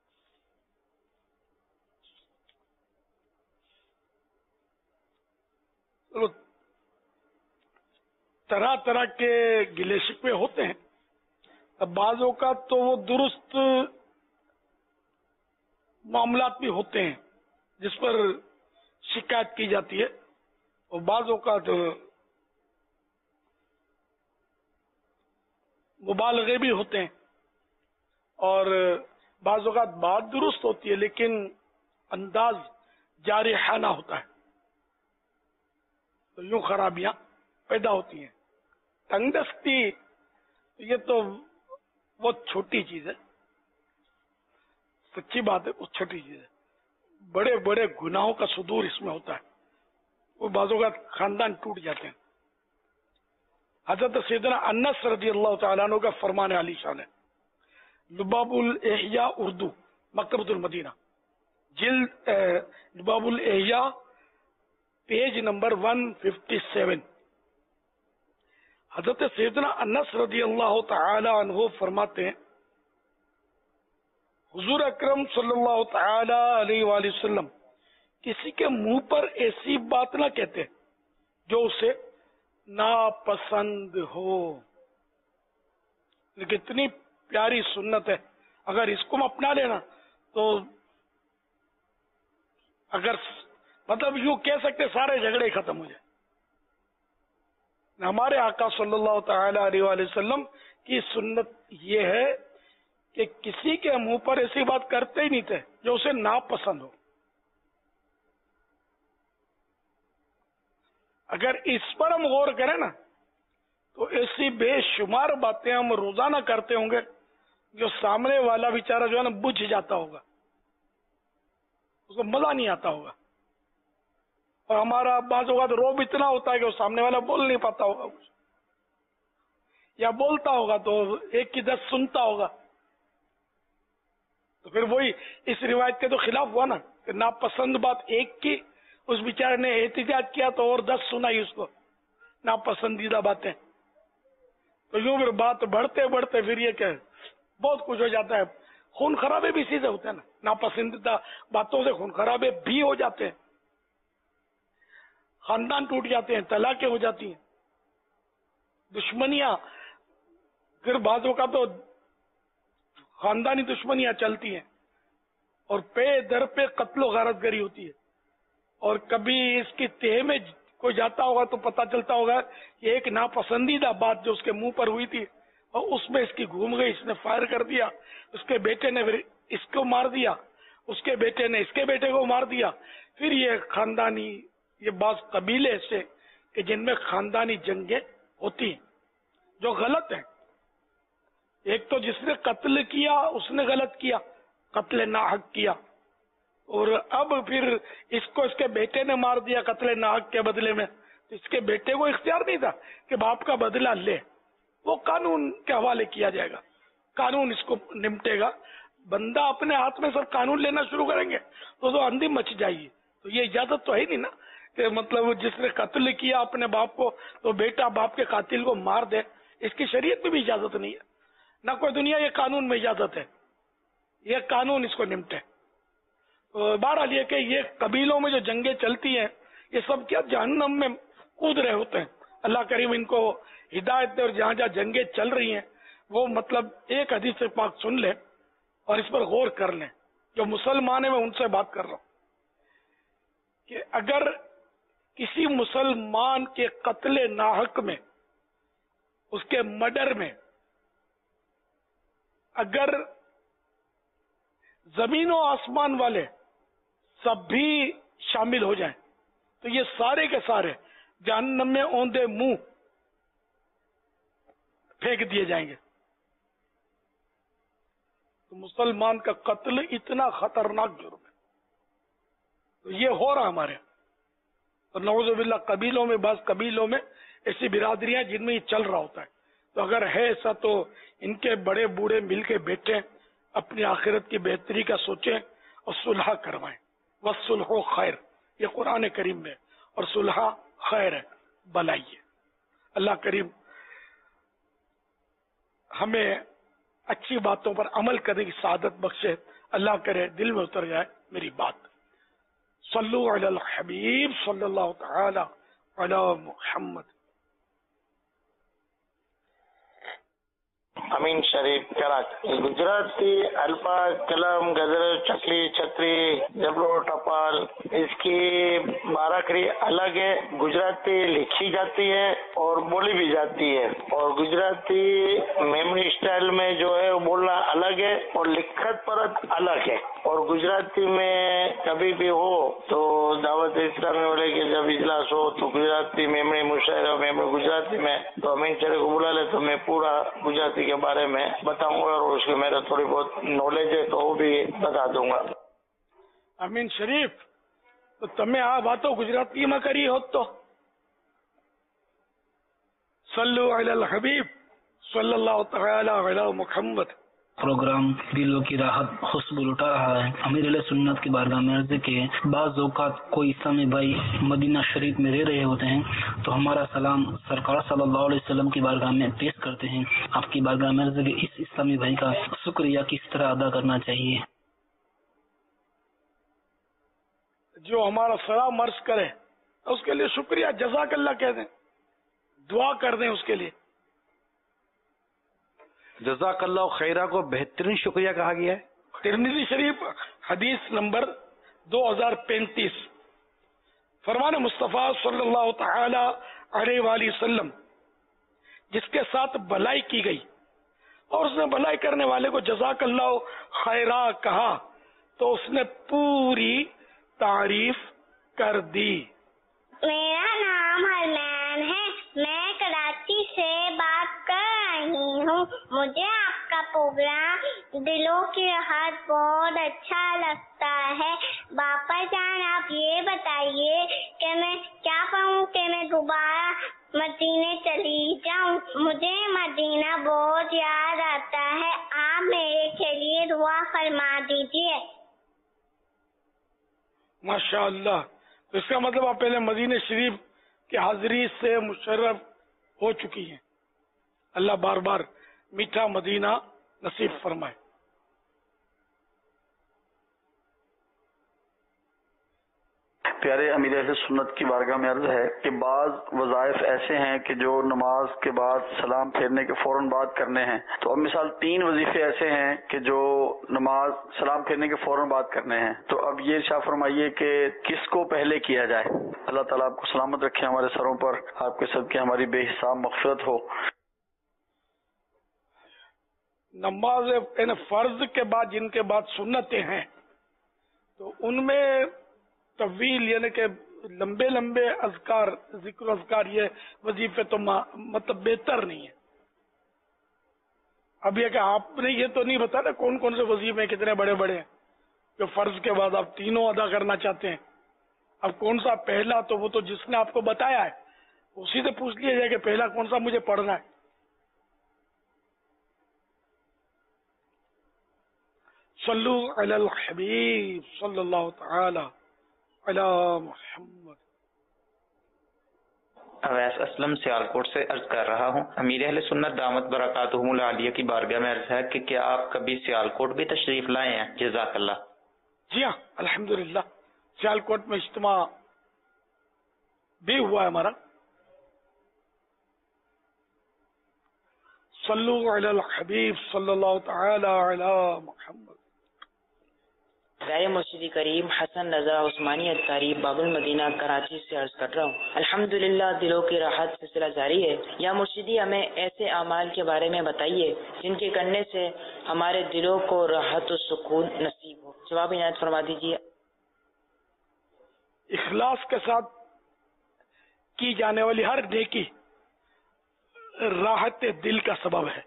طرح طرح کے گلے شکوے ہوتے ہیں. اب بعض اوقات تو وہ درست معاملات بھی ہوتے ہیں جس پر شکایت کی جاتی ہے, اور بعض اوقات مبالغے بھی ہوتے ہیں, اور بعض اوقات بات درست ہوتی ہے لیکن انداز جارحانہ ہوتا ہے, تو یوں خرابیاں پیدا ہوتی ہیں. تنگ دستی یہ تو بہت چھوٹی چیز ہے, سچی بات ہے, بہت چھوٹی چیز ہے. بڑے بڑے گناہوں کا صدور اس میں ہوتا ہے, وہ بعض اوقات خاندان ٹوٹ جاتے ہیں. حضرت سیدنا انس رضی اللہ تعالیٰ عنہ کا فرمان علی شان ہے, لباب الاحیاء اردو, مکتبۃ المدینہ, جلد لباب الاحیاء, پیج نمبر ایک سو سیون. حضرت سیدنا انس رضی اللہ تعالی عنہ فرماتے ہیں, حضور اکرم صلی اللہ تعالی علیہ وآلہ وسلم کسی کے منہ پر ایسی بات نہ کہتے جو اسے ناپسند ہو. لیکن اتنی پیاری سنت ہے, اگر اس کو ہم اپنا لینا تو اگر مطلب یوں کہہ سکتے سارے جھگڑے ختم ہو جائیں. ہمارے آقا صلی اللہ تعالی علیہ وآلہ وسلم کی سنت یہ ہے کہ کسی کے منہ پر ایسی بات کرتے ہی نہیں تھے جو اسے ناپسند ہو. اگر اس پر ہم غور کریں نا تو ایسی بے شمار باتیں ہم روزانہ کرتے ہوں گے جو سامنے والا بیچارہ جو ہے نا بجھ جاتا ہوگا, اس کو مزہ نہیں آتا ہوگا, اور ہمارا بعض اوقات روب اتنا ہوتا ہے کہ وہ سامنے والا بول نہیں پاتا ہوگا, یا بولتا ہوگا تو ایک کی دس سنتا ہوگا. تو پھر وہی اس روایت کے تو خلاف ہوا نا کہ ناپسند بات ایک کی, اس بیچارے نے احتجاج کیا تو اور دس سنائی اس کو ناپسندیدہ باتیں. تو یوں پھر بات بڑھتے بڑھتے پھر یہ کہ بہت کچھ ہو جاتا ہے. خون خرابے بھی اسی سے ہوتے ہیں نا, ناپسندیدہ باتوں سے خون خرابے بھی ہو جاتے ہیں, خاندان ٹوٹ جاتے ہیں, طلاقیں ہو جاتی ہیں. دشمنیاں، پھر بعضوں کا تو خاندانی دشمنیاں چلتی ہیں اور پے در پہ قتل و غارت گری ہوتی ہے. اور کبھی اس کی تہ میں کوئی جاتا ہوگا تو پتہ چلتا ہوگا کہ ایک ناپسندیدہ بات جو اس کے منہ پر ہوئی تھی اور اس میں اس کی گھوم گئی، اس نے فائر کر دیا، اس کے بیٹے نے پھر اس کو مار دیا، اس کے بیٹے نے اس کے بیٹے کو مار دیا. پھر یہ خاندانی، یہ بعض قبیلے ایسے کہ جن میں خاندانی جنگیں ہوتی ہیں جو غلط ہیں. ایک تو جس نے قتل کیا اس نے غلط کیا، قتل ناحق کیا، اور اب پھر اس کو اس کے بیٹے نے مار دیا قتل ناحق کے بدلے میں. اس کے بیٹے کو اختیار نہیں تھا کہ باپ کا بدلہ لے، وہ قانون کے حوالے کیا جائے گا، قانون اس کو نمٹے گا. بندہ اپنے ہاتھ میں سب قانون لینا شروع کریں گے تو تو اندھی مچ جائے گی. تو یہ اجازت تو ہے نہیں نا کہ مطلب جس نے قتل کیا اپنے باپ کو تو بیٹا باپ کے قاتل کو مار دے. اس کی شریعت میں بھی اجازت نہیں ہے، نہ کوئی دنیا یہ قانون میں اجازت ہے. یہ قانون اس کو نمٹے. بہرحال یہ کہ یہ قبیلوں میں جو جنگیں چلتی ہیں یہ سب کیا جہنم میں کود رہے ہوتے ہیں. اللہ کریم ان کو ہدایت دے، اور جہاں جہاں جنگیں چل رہی ہیں وہ مطلب ایک حدیث پاک سن لیں اور اس پر غور کر لیں. جو مسلمان ہیں میں ان سے بات کر رہا ہوں کہ اگر کسی مسلمان کے قتل ناحق میں، اس کے مرڈر میں اگر زمین و آسمان والے سب بھی شامل ہو جائیں تو یہ سارے کے سارے جہنم میں اوندے منہ پھینک دیے جائیں گے. تو مسلمان کا قتل اتنا خطرناک جرم ہے. تو یہ ہو رہا ہمارے، اور نعوذ باللہ قبیلوں میں، بعض قبیلوں میں ایسی برادریاں جن میں یہ چل رہا ہوتا ہے. تو اگر ہے ایسا تو ان کے بڑے بوڑھے مل کے بیٹھیں، اپنی آخرت کی بہتری کا سوچیں اور صلح کروائیں. والصلح خیر، یہ قرآن کریم میں، اور صلح خیر ہے، بلائی ہے. اللہ کریم ہمیں اچھی باتوں پر عمل کرنے کی سعادت بخشے. اللہ کرے دل میں اتر جائے میری بات. صلو علی الحبیب صلی اللہ تعالی علی محمد. امین شریف کراچی. گجراتی الفاظ قلم گدر چکلی چھتری جبلو ٹپال اس کی بارکری الگ ہے. گجراتی لکھی جاتی ہے اور بولی بھی جاتی ہے، اور گجراتی میموری اسٹائل میں جو ہے وہ بولنا الگ ہے اور لکھت پرت الگ ہے. اور گجراتی میں کبھی بھی ہو تو دعوت اسلامی والے کے جب اجلاس ہو تو گجراتی میموری مشاعرہ میموری گجراتی میں تو امین شریف کو بلا لے تو میں پورا گجراتی کے بارے میں بتاؤں گا، اور اس کی میرا تھوڑی بہت نالج ہے تو وہ بھی بتا دوں گا. امین شریف تو تمہیں આ વાતો ગુજરાતીમાં કરી હોત તો صلو علی الحبیب صلی اللہ تعالی علی محمد. پروگرام دلوں کی راحت خوشبو لٹا رہا ہے. امیر علیہ سنت کی بارگاہ میں عرض کے بعض اوقات کوئی اسلامی بھائی مدینہ شریف میں رہ رہے ہوتے ہیں تو ہمارا سلام سرکار صلی اللہ علیہ وسلم کی بارگاہ میں پیش کرتے ہیں. آپ کی بارگاہ میں عرض کے اس اسلامی بھائی کا شکریہ کس طرح ادا کرنا چاہیے؟ جو ہمارا سلام عرض کرے اس کے لیے شکریہ، جزاک اللہ کہہ دیں، دعا کر دیں اس کے لیے. جزاک اللہ خیرہ کو بہترین شکریہ کہا گیا ہے. ترمذی شریف حدیث نمبر دو ہزار پینتیس. فرمان مصطفیٰ صلی اللہ تعالی علیہ وآلہ وسلم جس کے ساتھ بھلائی کی گئی اور اس نے بھلائی کرنے والے کو جزاک اللہ خیرہ کہا تو اس نے پوری تعریف کر دی. میرا نام حرمین ہے، میں کراچی سے بات کر رہی ہوں. مجھے آپ کا پروگرام دلوں کی راحت بہت اچھا لگتا ہے. باپا جان آپ یہ بتائیے کہ میں کیا پڑھوں کہ میں دوبارہ مدینے چلی جاؤں. مجھے مدینہ بہت یاد آتا ہے، آپ میرے کے لیے دعا فرما دیجیے. ماشاء اللہ. تو اس کا مطلب آپ پہلے مدینہ شریف کی حاضری سے مشرف ہو چکی ہیں. اللہ بار بار میٹھا مدینہ نصیب فرمائے. پیارے امیر اہل سنت کی بارگاہ میں عرض ہے کہ بعض وظائف ایسے ہیں کہ جو نماز کے بعد سلام پھیرنے کے فوراً بعد کرنے ہیں، تو اب مثال تین وظیفے ایسے ہیں کہ جو نماز سلام پھیرنے کے فوراً بعد کرنے ہیں، تو اب یہ ارشاد فرمائیے کہ کس کو پہلے کیا جائے؟ اللہ تعالیٰ آپ کو سلامت رکھے، ہمارے سروں پر آپ کے صدقے ہماری بے حساب مغفرت ہو۔ نماز یعنی فرض کے بعد جن کے بعد سنتیں ہیں تو ان میں طویل یعنی کہ لمبے لمبے اذکار، ذکر اذکار، یہ وظیفے تو مطلب بہتر نہیں ہے۔ اب یہ کہ آپ نے یہ تو نہیں بتا نا کون کون سے وظیفے کتنے بڑے بڑے ہیں جو فرض کے بعد آپ تینوں ادا کرنا چاہتے ہیں۔ اب کون سا پہلا، تو وہ تو جس نے آپ کو بتایا ہے اسی سے پوچھ لیا جائے کہ پہلا کون سا مجھے پڑھنا ہے۔ صلو علی الحبیب صلی اللہ تعالی علی محمد۔ اویس اسلم سیالکوٹ سے عرض کر رہا ہوں، امیر اہل سنت دامت برکاتہم العالیہ کی بارگاہ میں عرض ہے کہ کیا آپ کبھی سیالکوٹ بھی تشریف لائے ہیں؟ جزاک اللہ۔ جی ہاں، الحمدللہ سیالکوٹ میں اجتماع بھی ہوا ہے ہمارا۔ صلو علی الحبیب صلی اللہ تعالی علی محمد۔ رائے مرشد کریم حسن رضا عثمانی اتاری باب المدینہ کراچی سے عرض کر رہا ہوں، الحمدللہ دلوں کی راحت سلسلہ جاری ہے۔ یا مرشدی ہمیں ایسے اعمال کے بارے میں بتائیے جن کے کرنے سے ہمارے دلوں کو راحت و سکون نصیب ہو۔ جواب عنایت فرما دیجیے۔ اخلاص کے ساتھ کی جانے والی ہر نیکی راحت دل کا سبب ہے۔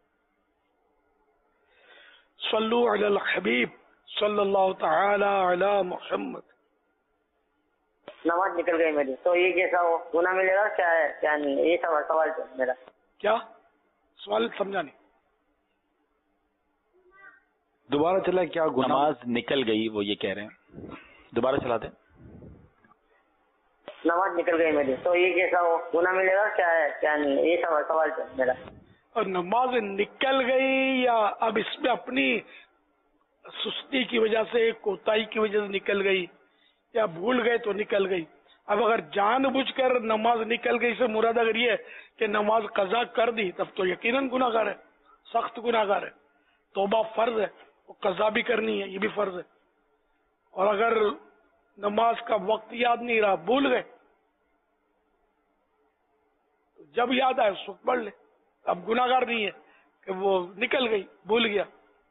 صلو علی الحبیب صلی اللہ تعالی علی محمد۔ نماز نکل گئی میری تو یہ کیسا ہو، گناہ ملے گا کیا ہے کیا نہیں؟ یہ سوال سوال ہے میرا۔ کیا سوال سمجھا نہیں؟ دوبارہ چلا کیا گناہ؟ نماز نکل گئی وہ یہ کہہ رہے ہیں، دوبارہ چلا دیں۔ نماز نکل گئی میری تو یہ کیسا ہو، گناہ ملے گا کیا ہے کیا نہیں؟ یہ سوال سوال ہے میرا۔ اور نماز نکل گئی یا اب اس میں اپنی سستی کی وجہ سے، کوتاہی کی وجہ سے نکل گئی، یا بھول گئے تو نکل گئی؟ اب اگر جان بوجھ کر نماز نکل گئی سے مراد اگر یہ ہے کہ نماز قضا کر دی تب تو یقیناً گناہ گار ہے، سخت گناہ گار ہے۔ توبہ فرض ہے، وہ قضا بھی کرنی ہے، یہ بھی فرض ہے۔ اور اگر نماز کا وقت یاد نہیں رہا، بھول گئے، جب یاد آئے اس وقت پڑھ لے، اب گناہ گار نہیں ہے کہ وہ نکل گئی، بھول گیا۔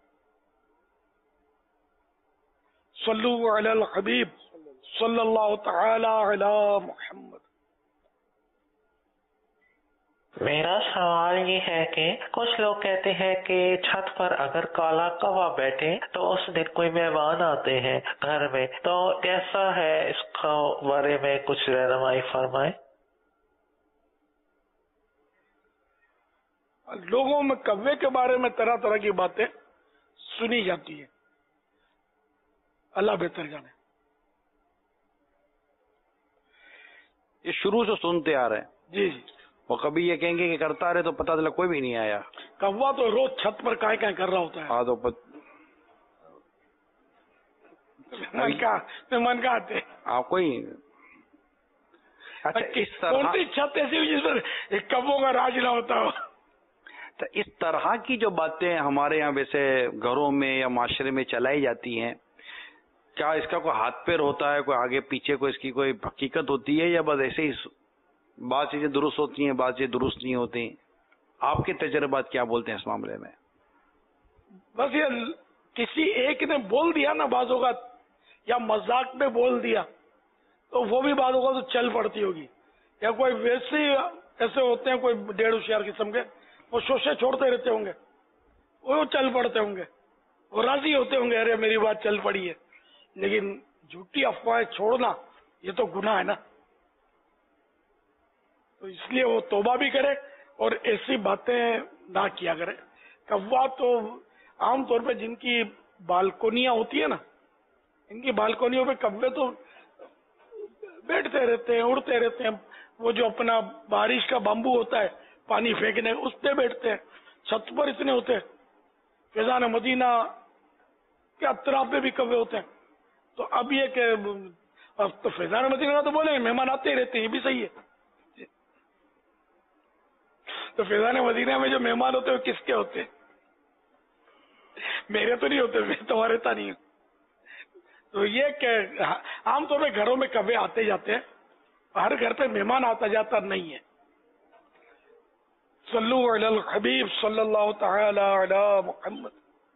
صلو علی الحبیب صلی اللہ تعالی علی محمد۔ میرا سوال یہ ہے کہ کچھ لوگ کہتے ہیں کہ چھت پر اگر کالا کوا بیٹھے تو اس دن کوئی مہمان آتے ہیں گھر میں، تو کیسا ہے اس کا بارے میں کچھ رہنمائی فرمائیں۔ لوگوں میں کوے کے بارے میں طرح طرح کی باتیں سنی جاتی ہیں، اللہ بہتر جانے۔ یہ شروع سے سنتے آ رہے ہیں۔ جی جی، وہ کبھی یہ کہیں گے کہ کرتا رہے تو پتہ چلا کوئی بھی نہیں آیا۔ کوا تو روز چھت پر کائیں کائیں کر رہا ہوتا ہے۔ ہاں تو پت... من کا من کا آتے آپ کوئی اچھا اس طرح کون سی چھت ایسی ہوئی جس پر کبوں کا راج نہ ہوتا ہو؟ تو اس طرح کی جو باتیں ہمارے یہاں ویسے گھروں میں یا معاشرے میں چلائی جاتی ہیں، کیا اس کا کوئی ہاتھ پیر ہوتا ہے، کوئی آگے پیچھے کوئی اس کی کوئی حقیقت ہوتی ہے، یا بس ایسے ہی بعض چیزیں درست ہوتی ہیں بعض چیزیں درست نہیں ہوتی؟ آپ کے تجربات کیا بولتے ہیں اس معاملے میں؟ بس یہ کسی ایک نے بول دیا نا بعض اوقات، یا مذاق میں بول دیا تو وہ بھی بعض اوقات تو چل پڑتی ہوگی، یا کوئی ویسے ایسے ہوتے ہیں کوئی ڈیڑھ ہوشیار قسم کے، وہ شوشے چھوڑتے رہتے ہوں گے، وہ چل پڑتے ہوں گے، وہ راضی ہوتے ہوں گے ارے میری بات چل پڑی ہے، لیکن جھوٹی افواہیں چھوڑنا یہ تو گناہ ہے نا۔ تو اس لیے وہ توبہ بھی کرے اور ایسی باتیں نہ کیا کرے۔ کوا تو عام طور پہ جن کی بالکونیاں ہوتی ہیں نا، ان کی بالکونیوں پہ کوے تو بیٹھتے رہتے ہیں، اڑتے رہتے ہیں۔ وہ جو اپنا بارش کا بامبو ہوتا ہے پانی پھینکنے، اس پہ بیٹھتے ہیں۔ چھت پر اتنے ہوتے ہیں، فیضان مدینہ کے اطراف پہ بھی کوے ہوتے ہیں۔ تو اب یہ کہ اب تو فیضان مدینہ تو بولے مہمان آتے ہی رہتے ہیں، یہ بھی صحیح ہے. تو فیضان مدینہ میں جو مہمان ہوتے ہیں وہ کس کے ہوتے ہیں؟ میرے تو نہیں ہوتے، میں تمہارے تا نہیں ہوں. تو یہ کہ عام طور پہ گھروں میں کبھی آتے جاتے ہیں، ہر گھر پہ مہمان آتا جاتا نہیں ہے. صلو علی الحبیب صلی اللہ تعالی علی محمد.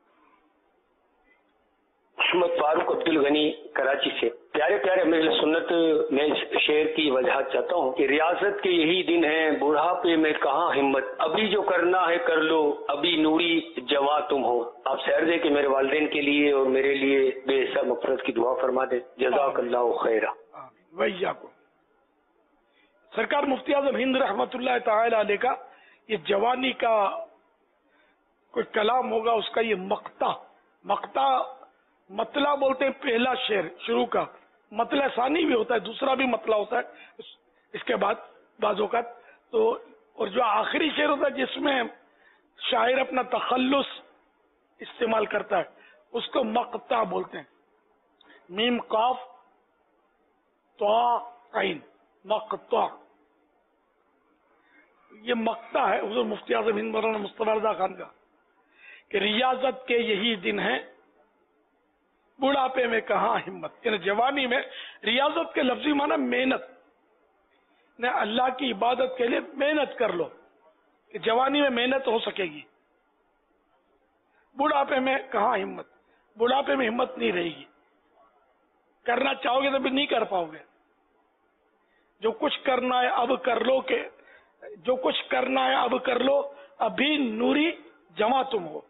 محمد فاروق عبد الغنی کراچی سے. پیارے پیارے امیر سنت، میں اس شعر کی وضاحت چاہتا ہوں کہ ریاضت کے یہی دن ہیں، بڑھاپے میں کہاں ہمت، ابھی جو کرنا ہے کر لو، ابھی نوری جواں تم ہو. آپ سے عرض ہے کہ میرے والدین کے لیے اور میرے لیے بے حساب مغفرت کی دعا فرما دیں. جزاک اللہ خیرہ. ویاکم. سرکار مفتی اعظم ہند رحمت اللہ تعالی علیہ کا یہ جوانی کا کوئی کلام ہوگا، اس کا یہ مقطع مقطع مطلع بولتے ہیں، پہلا شعر شروع کا. مطلع ثانی بھی ہوتا ہے، دوسرا بھی مطلع ہوتا ہے اس کے بعد بعض اوقات. تو اور جو آخری شعر ہوتا ہے جس میں شاعر اپنا تخلص استعمال کرتا ہے اس کو مقطع بولتے ہیں. میم قاف طا عین مقطع، یہ مقطع ہے حضور مفتی اعظم ہند مولانا مصطفی رضا خان کا کہ ریاضت کے یہی دن ہیں، بڑھاپے میں کہاں ہمت. یعنی جوانی میں ریاضت کے لفظی معنی محنت، نے اللہ کی عبادت کے لیے محنت کر لو کہ جوانی میں محنت ہو سکے گی. بڑھاپے میں کہاں ہمت، بڑھاپے میں ہمت نہیں رہے گی. کرنا چاہو گے تو بھی نہیں کر پاؤ گے. جو کچھ کرنا ہے اب کر لو، کہ جو کچھ کرنا ہے اب کر لو، ابھی نوری جواں تم ہو.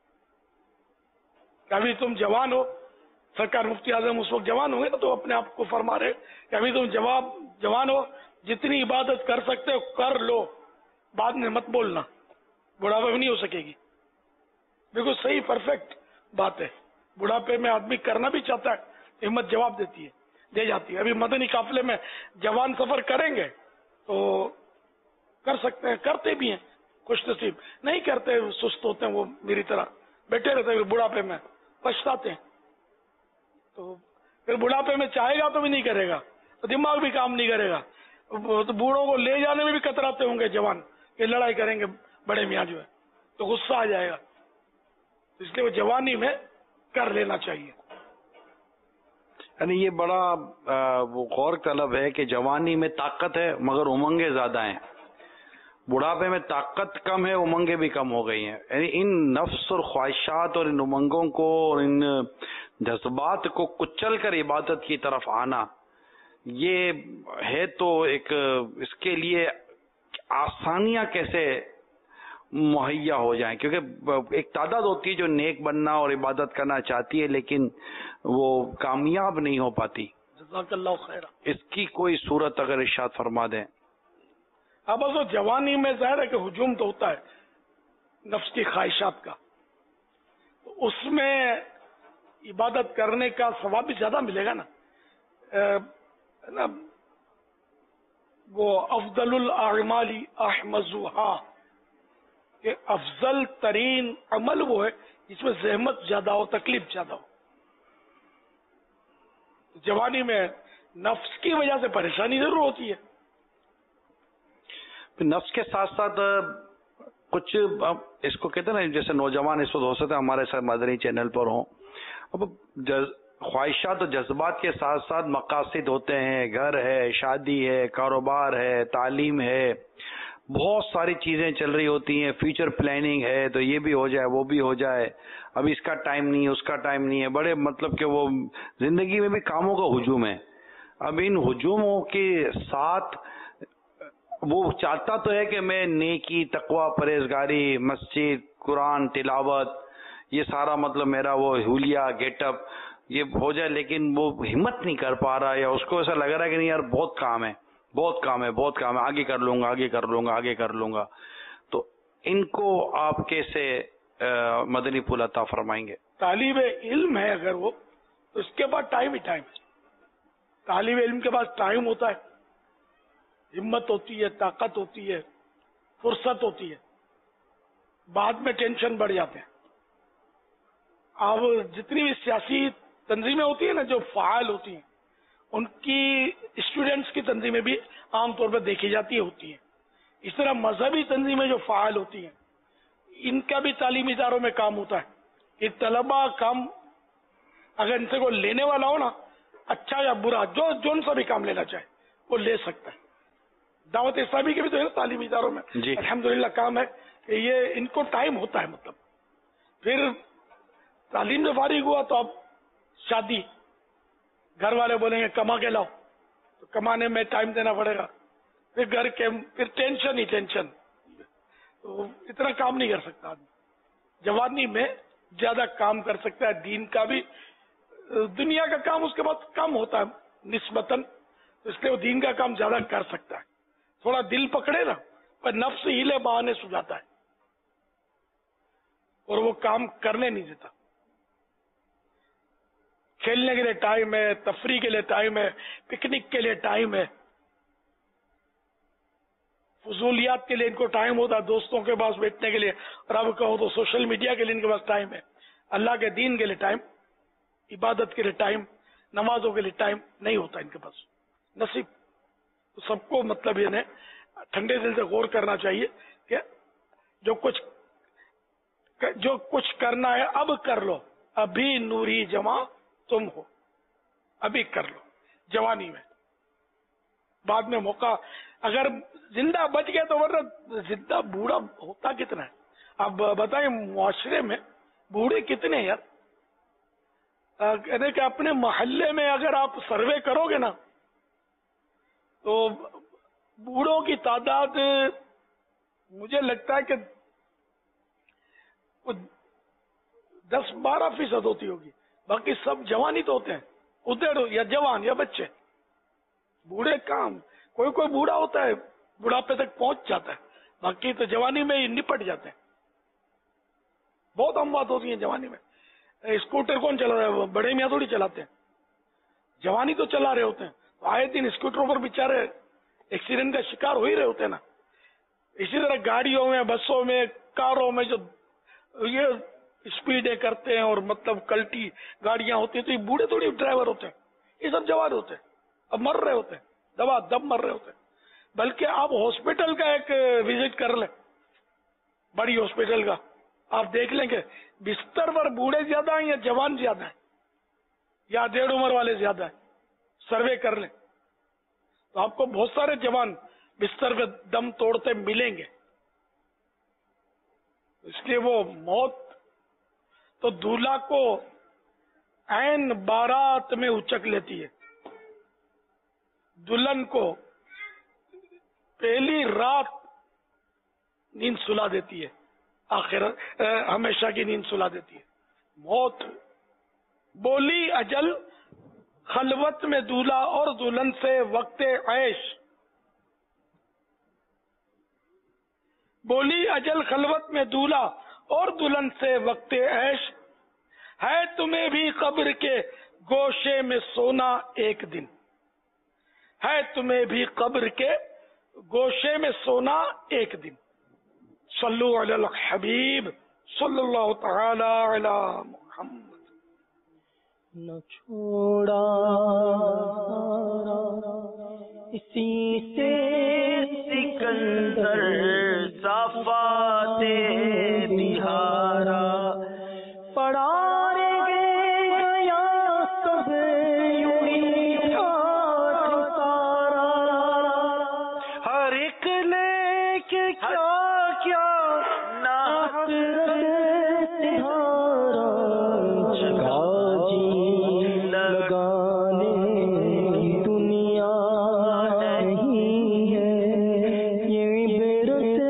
ابھی تم جوان ہو. سرکار مفتی اعظم اس وقت جوان ہوں گے تو اپنے آپ کو فرما رہے کہ ابھی تم جواب جوان ہو، جتنی عبادت کر سکتے ہو کر لو، بعد میں مت بولنا، بڑھاپے میں نہیں ہو سکے گی. بالکل صحیح پرفیکٹ بات ہے. بڑھاپے میں آدمی کرنا بھی چاہتا ہے، ہمت جواب دیتی ہے دے جاتی ہے. ابھی مدنی قافلے میں جوان سفر کریں گے تو کر سکتے ہیں، کرتے بھی ہیں. خوش نصیب نہیں کرتے، سست ہوتے ہیں، وہ میری طرح بیٹھے رہتے ہیں، بڑھاپے میں پچھتاتے ہیں. تو پھر بڑھاپے میں چاہے گا تو بھی نہیں کرے گا، تو دماغ بھی کام نہیں کرے گا. تو بوڑھوں کو لے جانے میں بھی کتراتے ہوں گے جوان کہ لڑائی کریں گے بڑے میاں جو ہے، تو غصہ آ جائے گا. اس لیے وہ جوانی میں کر لینا چاہیے. یعنی یہ بڑا وہ غور طلب ہے کہ جوانی میں طاقت ہے مگر امنگیں زیادہ ہیں، بڑھاپے میں طاقت کم ہے امنگیں بھی کم ہو گئی ہیں. یعنی ان نفس اور خواہشات اور ان امنگوں کو اور ان جذبات کو کچل کر عبادت کی طرف آنا، یہ ہے تو ایک اس کے لیے آسانیاں کیسے مہیا ہو جائیں، کیونکہ ایک تعداد ہوتی ہے جو نیک بننا اور عبادت کرنا چاہتی ہے لیکن وہ کامیاب نہیں ہو پاتی. جزاک اللہ خیر. اس کی کوئی صورت اگر ارشاد فرما دیں. اب بس جوانی میں ظاہر ہے کہ ہجوم تو ہوتا ہے نفس کی خواہشات کا، اس میں عبادت کرنے کا ثواب بھی زیادہ ملے گا نا. وہ افضل الاعمال احمزها، کہ افضل ترین عمل وہ ہے جس میں زحمت زیادہ ہو، تکلیف زیادہ ہو. جوانی میں نفس کی وجہ سے پریشانی ضرور ہوتی ہے. نفس کے ساتھ ساتھ کچھ اس کو کہتے ہیں نا، جیسے نوجوان اس وقت ہو سکتا ہے ہمارے ساتھ مدنی چینل پر ہوں، اب خواہشات اور جذبات کے ساتھ ساتھ مقاصد ہوتے ہیں، گھر ہے، شادی ہے، کاروبار ہے، تعلیم ہے، بہت ساری چیزیں چل رہی ہوتی ہیں، فیوچر پلاننگ ہے، تو یہ بھی ہو جائے وہ بھی ہو جائے، اب اس کا ٹائم نہیں ہے اس کا ٹائم نہیں ہے، بڑے مطلب کہ وہ زندگی میں بھی کاموں کا ہجوم ہے. اب ان ہجوموں کے ساتھ وہ چاہتا تو ہے کہ میں نیکی، تقوی، پرہیزگاری، مسجد، قرآن تلاوت، یہ سارا مطلب میرا وہ حلیہ گیٹ اپ یہ ہو جائے، لیکن وہ ہمت نہیں کر پا رہا، یا اس کو ایسا لگ رہا ہے کہ نہیں یار بہت کام ہے بہت کام ہے بہت کام ہے آگے کر لوں گا آگے کر لوں گا آگے کر لوں گا. تو ان کو آپ کیسے مدنی پھول عطا فرمائیں گے؟ طالب علم ہے اگر وہ، تو اس کے بعد ٹائم ہی ٹائم ہے. طالب علم کے پاس ٹائم ہوتا ہے، ہمت ہوتی ہے، طاقت ہوتی ہے، فرصت ہوتی ہے. بعد میں ٹینشن بڑھ جاتے ہیں. اب جتنی بھی سیاسی تنظیمیں ہوتی ہیں نا جو فعال ہوتی ہیں، ان کی اسٹوڈینٹس کی تنظیمیں بھی عام طور پر دیکھی جاتی ہوتی ہیں. اس طرح مذہبی تنظیمیں جو فعال ہوتی ہیں ان کا بھی تعلیمی اداروں میں کام ہوتا ہے کہ طلباء کام اگر ان سے کوئی لینے والا ہو نا، اچھا یا برا، جو جون سا بھی کام لینا چاہے وہ لے سکتا ہے. دعوت اسلامی کے بھی تو ہے تعلیمی اداروں میں جی. الحمدللہ کام ہے کہ یہ ان کو ٹائم ہوتا ہے. مطلب پھر تعلیم سے فارغ ہوا تو اب شادی، گھر والے بولیں گے کما کے لاؤ، تو کمانے میں ٹائم دینا پڑے گا. پھر گھر کے پھر ٹینشن ہی ٹینشن، تو اتنا کام نہیں کر سکتا آدمی. جوانی میں زیادہ کام کر سکتا ہے، دین کا بھی، دنیا کا کام اس کے بعد کم ہوتا ہے نسبتاً، اس لیے وہ دین کا کام زیادہ کر سکتا ہے. تھوڑا دل پکڑے نا، پر نفس ہیلے بہانے سو جاتا ہے اور وہ کام کرنے نہیں دیتا. کھیلنے کے لیے ٹائم ہے، تفریح کے لیے ٹائم ہے، پکنک کے لیے ٹائم ہے، فضولیات کے لیے ان کو ٹائم ہوتا ہے، دوستوں کے پاس بیٹھنے کے لیے، اور اب کہو تو سوشل میڈیا کے لیے ان کے پاس ٹائم ہے. اللہ کے دین کے لیے ٹائم، عبادت کے لیے ٹائم، نمازوں کے لیے ٹائم نہیں ہوتا ان کے پاس نصیب. تو سب کو مطلب یہ ٹھنڈے دل سے غور کرنا چاہیے کہ جو کچھ جو کچھ کرنا ہے اب کر لو. ابھی نوری جمع تم ہو، ابھی کر لو جوانی میں، بعد میں موقع اگر زندہ بچ گیا تو، ورنہ زندہ بوڑھا ہوتا کتنا ہے. اب بتائیں معاشرے میں بوڑھے کتنے ہیں یار. کہتے کہ اپنے محلے میں اگر آپ سروے کرو گے نا تو بوڑھوں کی تعداد مجھے لگتا ہے کہ دس بارہ فیصد ہوتی ہوگی. باقی سب جوان ہی تو ہوتے ہیں، ادھر یا جوان یا بچے. بوڑھے کام کوئی کوئی بوڑھا ہوتا ہے بڑھاپے تک پہنچ جاتا ہے، باقی تو جوانی میں ہی نپٹ جاتے ہیں. بہت عام بات ہوتی ہے جوانی میں. اسکوٹر کون چلا رہا ہے؟ بڑے میاں تھوڑی چلاتے ہیں، جوانی تو چلا رہے ہوتے ہیں. آئے دن اسکوٹروں پر بیچارے ایکسیڈنٹ کا شکار ہو ہی رہے ہوتے ہیں نا. اسی طرح گاڑیوں میں، بسوں میں، کاروں میں جو یہ اسپیڈیں کرتے ہیں اور مطلب کلٹی گاڑیاں ہوتی ہیں، تو یہ بوڑھے تھوڑی ڈرائیور ہوتے ہیں، یہ سب جوان ہوتے ہیں، اب مر رہے ہوتے ہیں، دبا دب مر رہے ہوتے ہیں. بلکہ آپ ہاسپٹل کا ایک وزٹ کر لیں، بڑی ہاسپٹل کا، آپ دیکھ لیں کہ بستر پر بوڑھے زیادہ ہیں یا جوان زیادہ ہیں یا ڈیڑھ عمر والے زیادہ ہیں. سروے کر لیں تو آپ کو بہت سارے جوان بستر پہ دم توڑتے ملیں گے. اس لیے وہ موت تو دولہا کو عین بارات میں اچک لیتی ہے، دلہن کو پہلی رات نیند سلا دیتی ہے، آخر ہمیشہ کی نیند سلا دیتی ہے موت. بولی اجل خلوت میں دولہا اور دلہن سے وقت عیش، بولی اجل خلوت میں دولہا اور دلہن سے وقت عیش، ہے تمہیں بھی قبر کے گوشے میں سونا ایک دن، ہے تمہیں بھی قبر کے گوشے میں سونا ایک دن. صلو علی الحبیب صلی اللہ تعالی علی محمد. نہ چھوڑا اسی سے سکندر صفات بہارا، پڑا دنیا نہیں ہے یہ عبرت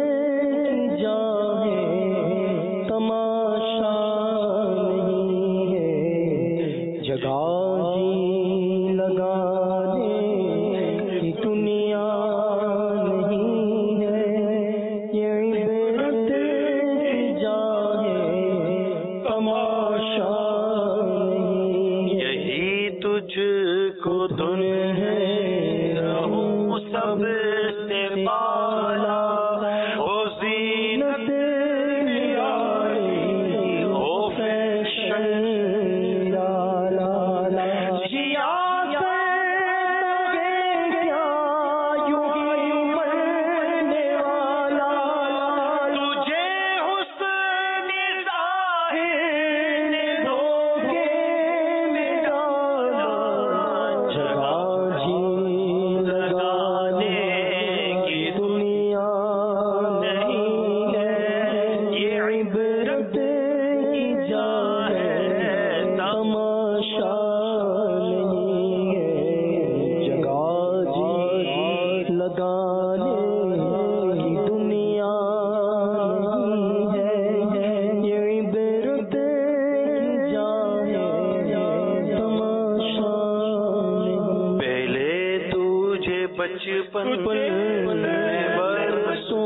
بچپن برسوں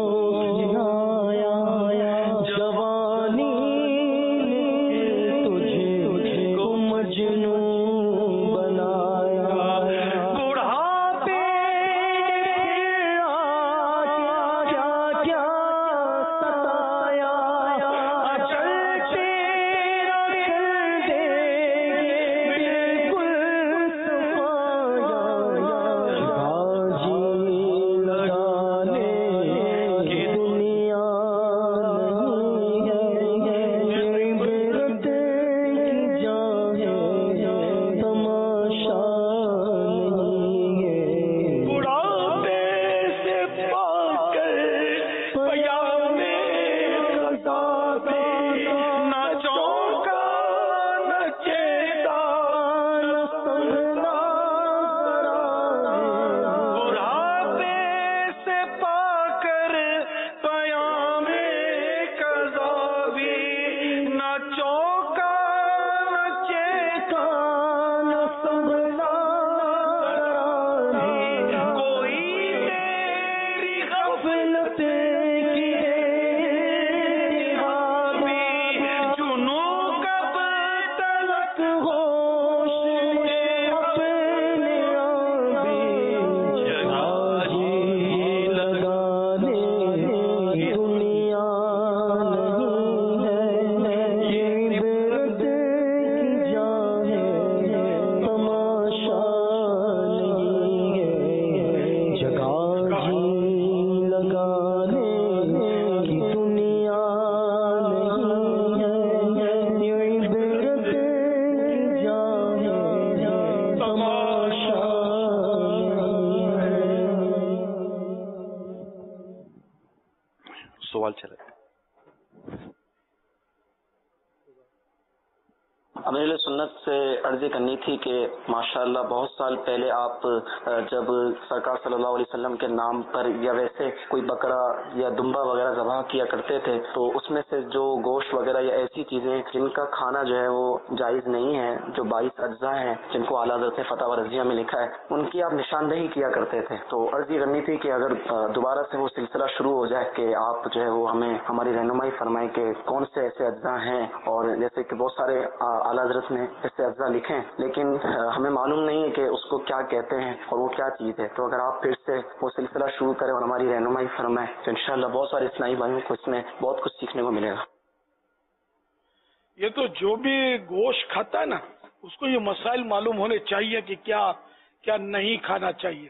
جوانی تجھے کو مجنوں بنایا بڑھاپے کیا کیا ستایا اچل تیرا کر دے بالکل سوال چلے. امیر سنت سے عرضی کرنی تھی کہ ماشاءاللہ بہت سال پہلے آپ جب سرکار صلی اللہ علیہ وسلم کے نام پر یا ویسے کوئی بکرا یا دمبا وغیرہ ذبح کیا کرتے تھے تو اس میں سے جو گوشت وغیرہ یا ایسی چیزیں جن کا کھانا جو ہے وہ جائز نہیں ہے، جو بائیس اجزاء ہیں جن کو اعلیٰ حضرت نے فتح رضیہ میں لکھا ہے، ان کی آپ نشاندہی کیا کرتے تھے. تو عرضی کرنی تھی کہ اگر دوبارہ سے وہ سلسلہ شروع ہو جائے کہ آپ جو ہے وہ ہمیں ہماری رہنمائی فرمائیں کہ کون سے ایسے اجزاء ہیں، اور جیسے کہ بہت سارے اعلیٰ حضرت نے ایسے اجزاء لکھے لیکن ہمیں معلوم نہیں ہے کہ اس کو کیا کہتے ہیں اور وہ کیا چیز ہے. تو اگر آپ پھر سے وہ سلسلہ شروع کریں اور ہماری رہنمائی فرمائیں تو انشاءاللہ بہت سارے اسلامی بھائیوں کو اس میں بہت کچھ سیکھنے کو ملے گا. یہ تو جو بھی گوشت کھاتا ہے نا اس کو یہ مسائل معلوم ہونے چاہیے کہ کیا کیا نہیں کھانا چاہیے.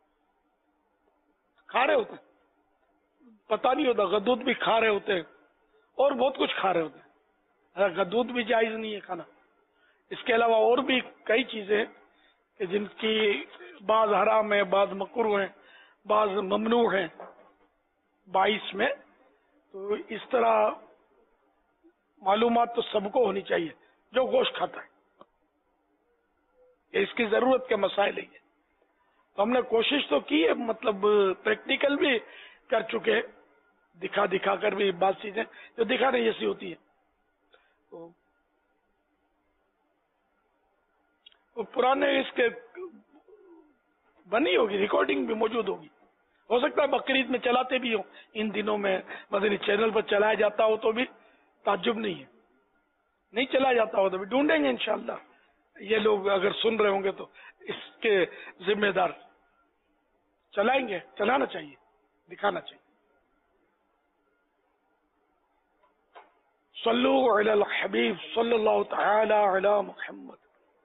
کھا رہے ہوتے پتہ نہیں ہوتا، غدود بھی کھا رہے ہوتے اور بہت کچھ کھا رہے ہوتے. غدود بھی جائز نہیں ہے کھانا. اس کے علاوہ اور بھی کئی چیزیں کہ جن کی بعض حرام ہیں، بعض مکروہ ہیں، بعض ممنوع ہیں بائیس میں. تو اس طرح معلومات تو سب کو ہونی چاہیے جو گوشت کھاتا ہے. اس کی ضرورت کے مسائل ہیں. تو ہم نے کوشش تو کی ہے، مطلب پریکٹیکل بھی کر چکے، دکھا دکھا کر بھی بعض چیزیں جو دکھانے جیسی ہوتی ہیں. تو پرانے اس کے بنی ہوگی، ریکارڈنگ بھی موجود ہوگی. ہو سکتا ہے بقرعید میں چلاتے بھی ہوں، ان دنوں میں مدنی چینل پر چلایا جاتا ہو تو بھی تعجب نہیں ہے. نہیں چلایا جاتا ہو تو بھی ڈھونڈیں گے انشاءاللہ. یہ لوگ اگر سن رہے ہوں گے تو اس کے ذمہ دار چلائیں گے. چلانا چاہیے، دکھانا چاہیے. صلو علی الحبیب صلی اللہ تعالی علی محمد.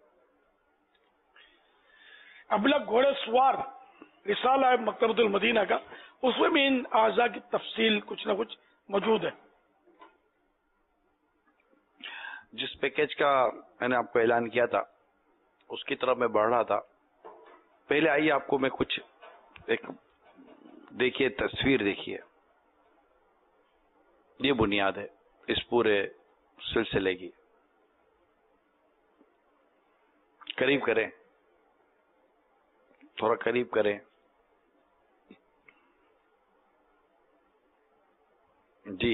ابلغ گھوڑے سوار رسالہ ہے مکتبۃ المدینہ کا، اس میں بھی ان اعضاء کی تفصیل کچھ نہ کچھ موجود ہے. جس پیکج کا میں نے آپ کو اعلان کیا تھا اس کی طرف میں بڑھ رہا تھا. پہلے آئیے آپ کو میں کچھ ایک دیکھیے تصویر دیکھیے. یہ بنیاد ہے اس پورے سلسلے کی. قریب کریں، تھوڑا قریب کریں. جی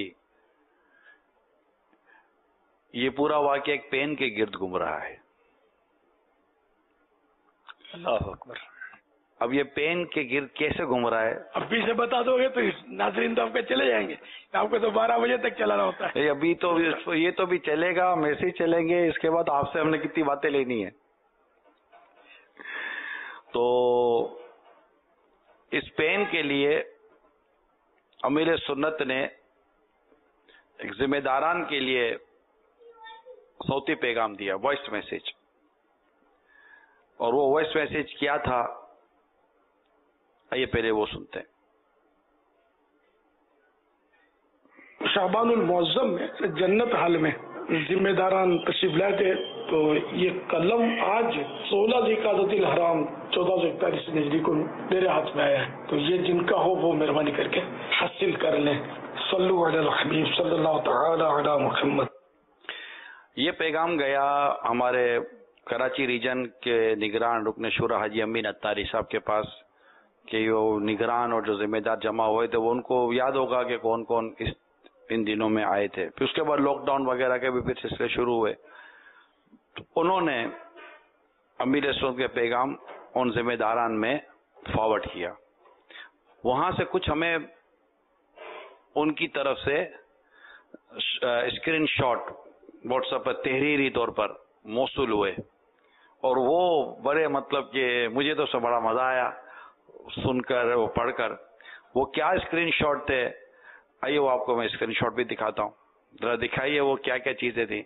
یہ پورا واقعہ ایک پین کے گرد گھوم رہا ہے. اللہ اکبر. اب یہ پین کے گرد کیسے گھوم رہا ہے؟ اب بھی سے بتا دو گے تو ناظرین تو آپ کے چلے جائیں گے. آپ کو تو بارہ بجے تک چلانا ہوتا ہے. ابھی تو یہ تو بھی چلے گا، ہم ایسے ہی چلیں گے. اس کے بعد آپ سے ہم نے کتنی باتیں لینی ہے. تو اس پین کے لیے امیر سنت نے ایک ذمہ داران کے لیے صوتی پیغام دیا، وائس میسج. اور وہ وائس میسج کیا تھا، آئیے پہلے وہ سنتے ہیں. شعبان المعظم میں جنت حال میں ذمہ داران تشریف لائے تھے. تو یہ قلم آج سولہ ذی الحرام چودہ سو اکتالیس نجری کو میرے ہاتھ میں آیا ہے. تو یہ جن کا ہو وہ مہربانی کر کے حاصل کر لیں. صلو علی الحبیب صلی اللہ تعالی علی محمد. یہ پیغام گیا ہمارے کراچی ریجن کے نگران رکن شورا حاجی امین اتاری صاحب کے پاس کہ وہ نگران اور جو ذمہ دار جمع ہوئے تھے وہ ان کو یاد ہوگا کہ کون کون اس ان دنوں میں آئے تھے. پھر اس کے بعد لاک ڈاؤن وغیرہ کے بھی پھر سلسلے شروع ہوئے. تو انہوں نے امیر سنت کے پیغام ان ذمہ داران میں فارورڈ کیا. وہاں سے کچھ ہمیں ان کی طرف سے اسکرین شاٹ واٹس ایپ پر تحریری طور پر موصول ہوئے اور وہ بڑے مطلب کہ مجھے تو سب بڑا مزہ آیا سن کر وہ پڑھ کر. وہ کیا اسکرین شاٹ تھے، آئیے وہ آپ کو میں اسکرین شاٹ بھی دکھاتا ہوں. ذرا دکھائیے وہ کیا کیا چیزیں تھیں.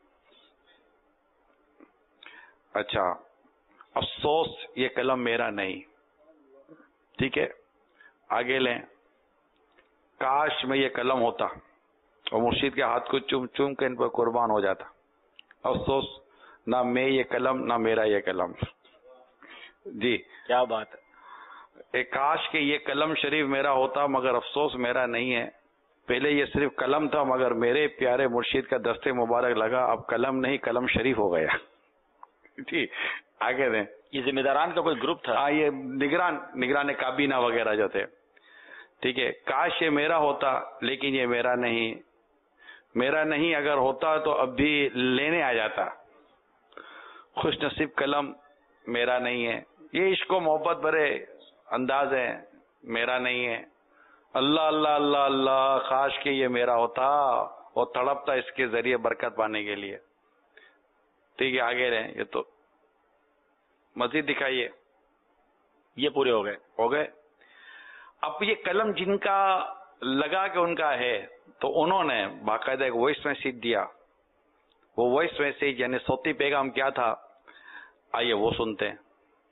اچھا، افسوس یہ قلم میرا نہیں. ٹھیک ہے، آگے لیں. کاش میں یہ قلم ہوتا اور مرشید کے ہاتھ کو چوم چوم کے ان پر قربان ہو جاتا. افسوس نہ میں یہ قلم نہ میرا یہ قلم. جی کیا بات ہے. ایک کاش کہ یہ قلم شریف میرا ہوتا مگر افسوس میرا نہیں ہے. پہلے یہ صرف قلم تھا مگر میرے پیارے مرشید کا دستے مبارک لگا، اب قلم نہیں قلم شریف ہو گیا. جی آگے دیں. یہ ذمہ داران کا کوئی گروپ تھا. ہاں، یہ نگران نگران کابینہ وغیرہ جو تھے. ٹھیک ہے، کاش یہ میرا ہوتا لیکن یہ میرا نہیں. میرا نہیں اگر ہوتا تو اب بھی لینے آ جاتا. خوش نصیب قلم میرا نہیں ہے. یہ عشق و محبت بھرے انداز ہے. میرا نہیں ہے. اللہ اللہ اللہ اللہ، کاش کہ یہ میرا ہوتا اور تڑپتا اس کے ذریعے برکت پانے کے لیے. ٹھیک ہے، آگے رہیں. یہ تو مزید دکھائیے. یہ پورے ہو گئے ہو گئے اب یہ قلم جن کا لگا کہ ان کا ہے تو انہوں نے باقاعدہ ایک وائس میسیج دیا. وہ وائس میسیج یعنی صوتی پیغام کیا تھا، آئیے وہ سنتے ہیں.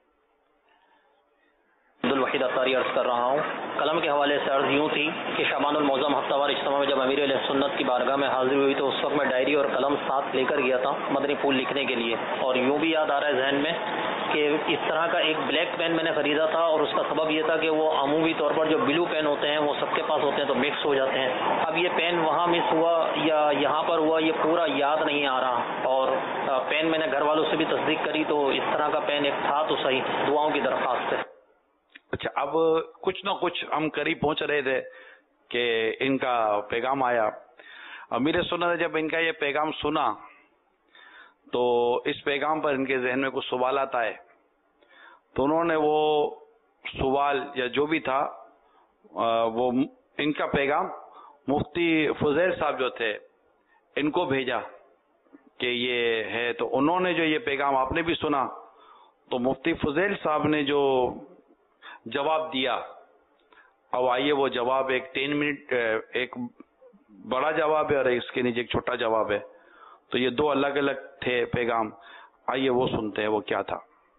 عبدالوحید اتاری عرض کر رہا ہوں. قلم کے حوالے سے عرض یوں تھی کہ شعبان المعظم ہفتہ وار اجتماع میں جب امیر علیہ سنت کی بارگاہ میں حاضر ہوئی تو اس وقت میں ڈائری اور قلم ساتھ لے کر گیا تھا مدنی پھول لکھنے کے لیے. اور یوں بھی یاد آ رہا ہے ذہن میں کہ اس طرح کا ایک بلیک پین میں نے خریدا تھا اور اس کا سبب یہ تھا کہ وہ عمومی طور پر جو بلو پین ہوتے ہیں وہ سب کے پاس ہوتے ہیں تو مکس ہو جاتے ہیں. اب یہ پین وہاں مس ہوا یا یہاں پر ہوا یہ پورا یاد نہیں آ رہا. اور پین میں نے گھر والوں سے بھی تصدیق کری تو اس طرح کا پین ایک تھا تو صحیح. دعاؤں کی درخواست ہے. اچھا، اب کچھ نہ کچھ ہم قریب پہنچ رہے تھے کہ ان کا پیغام آیا. امیر سنت نے جب ان کا یہ پیغام سنا تو اس پیغام پر ان کے ذہن میں کچھ سوالات آئے. تو انہوں نے وہ سوال یا جو بھی تھا وہ ان کا پیغام مفتی فضیل صاحب جو تھے ان کو بھیجا کہ یہ ہے. تو انہوں نے جو یہ پیغام آپ نے بھی سنا تو مفتی فضیل صاحب نے جو جواب دیا، اب آئیے وہ جواب ایک تین منٹ ایک بڑا جواب ہے اور اس کے نیچے ایک چھوٹا جواب ہے. تو یہ دو الگ الگ تھے پیغام. آئیے وہ سنتے ہیں وہ کیا تھا.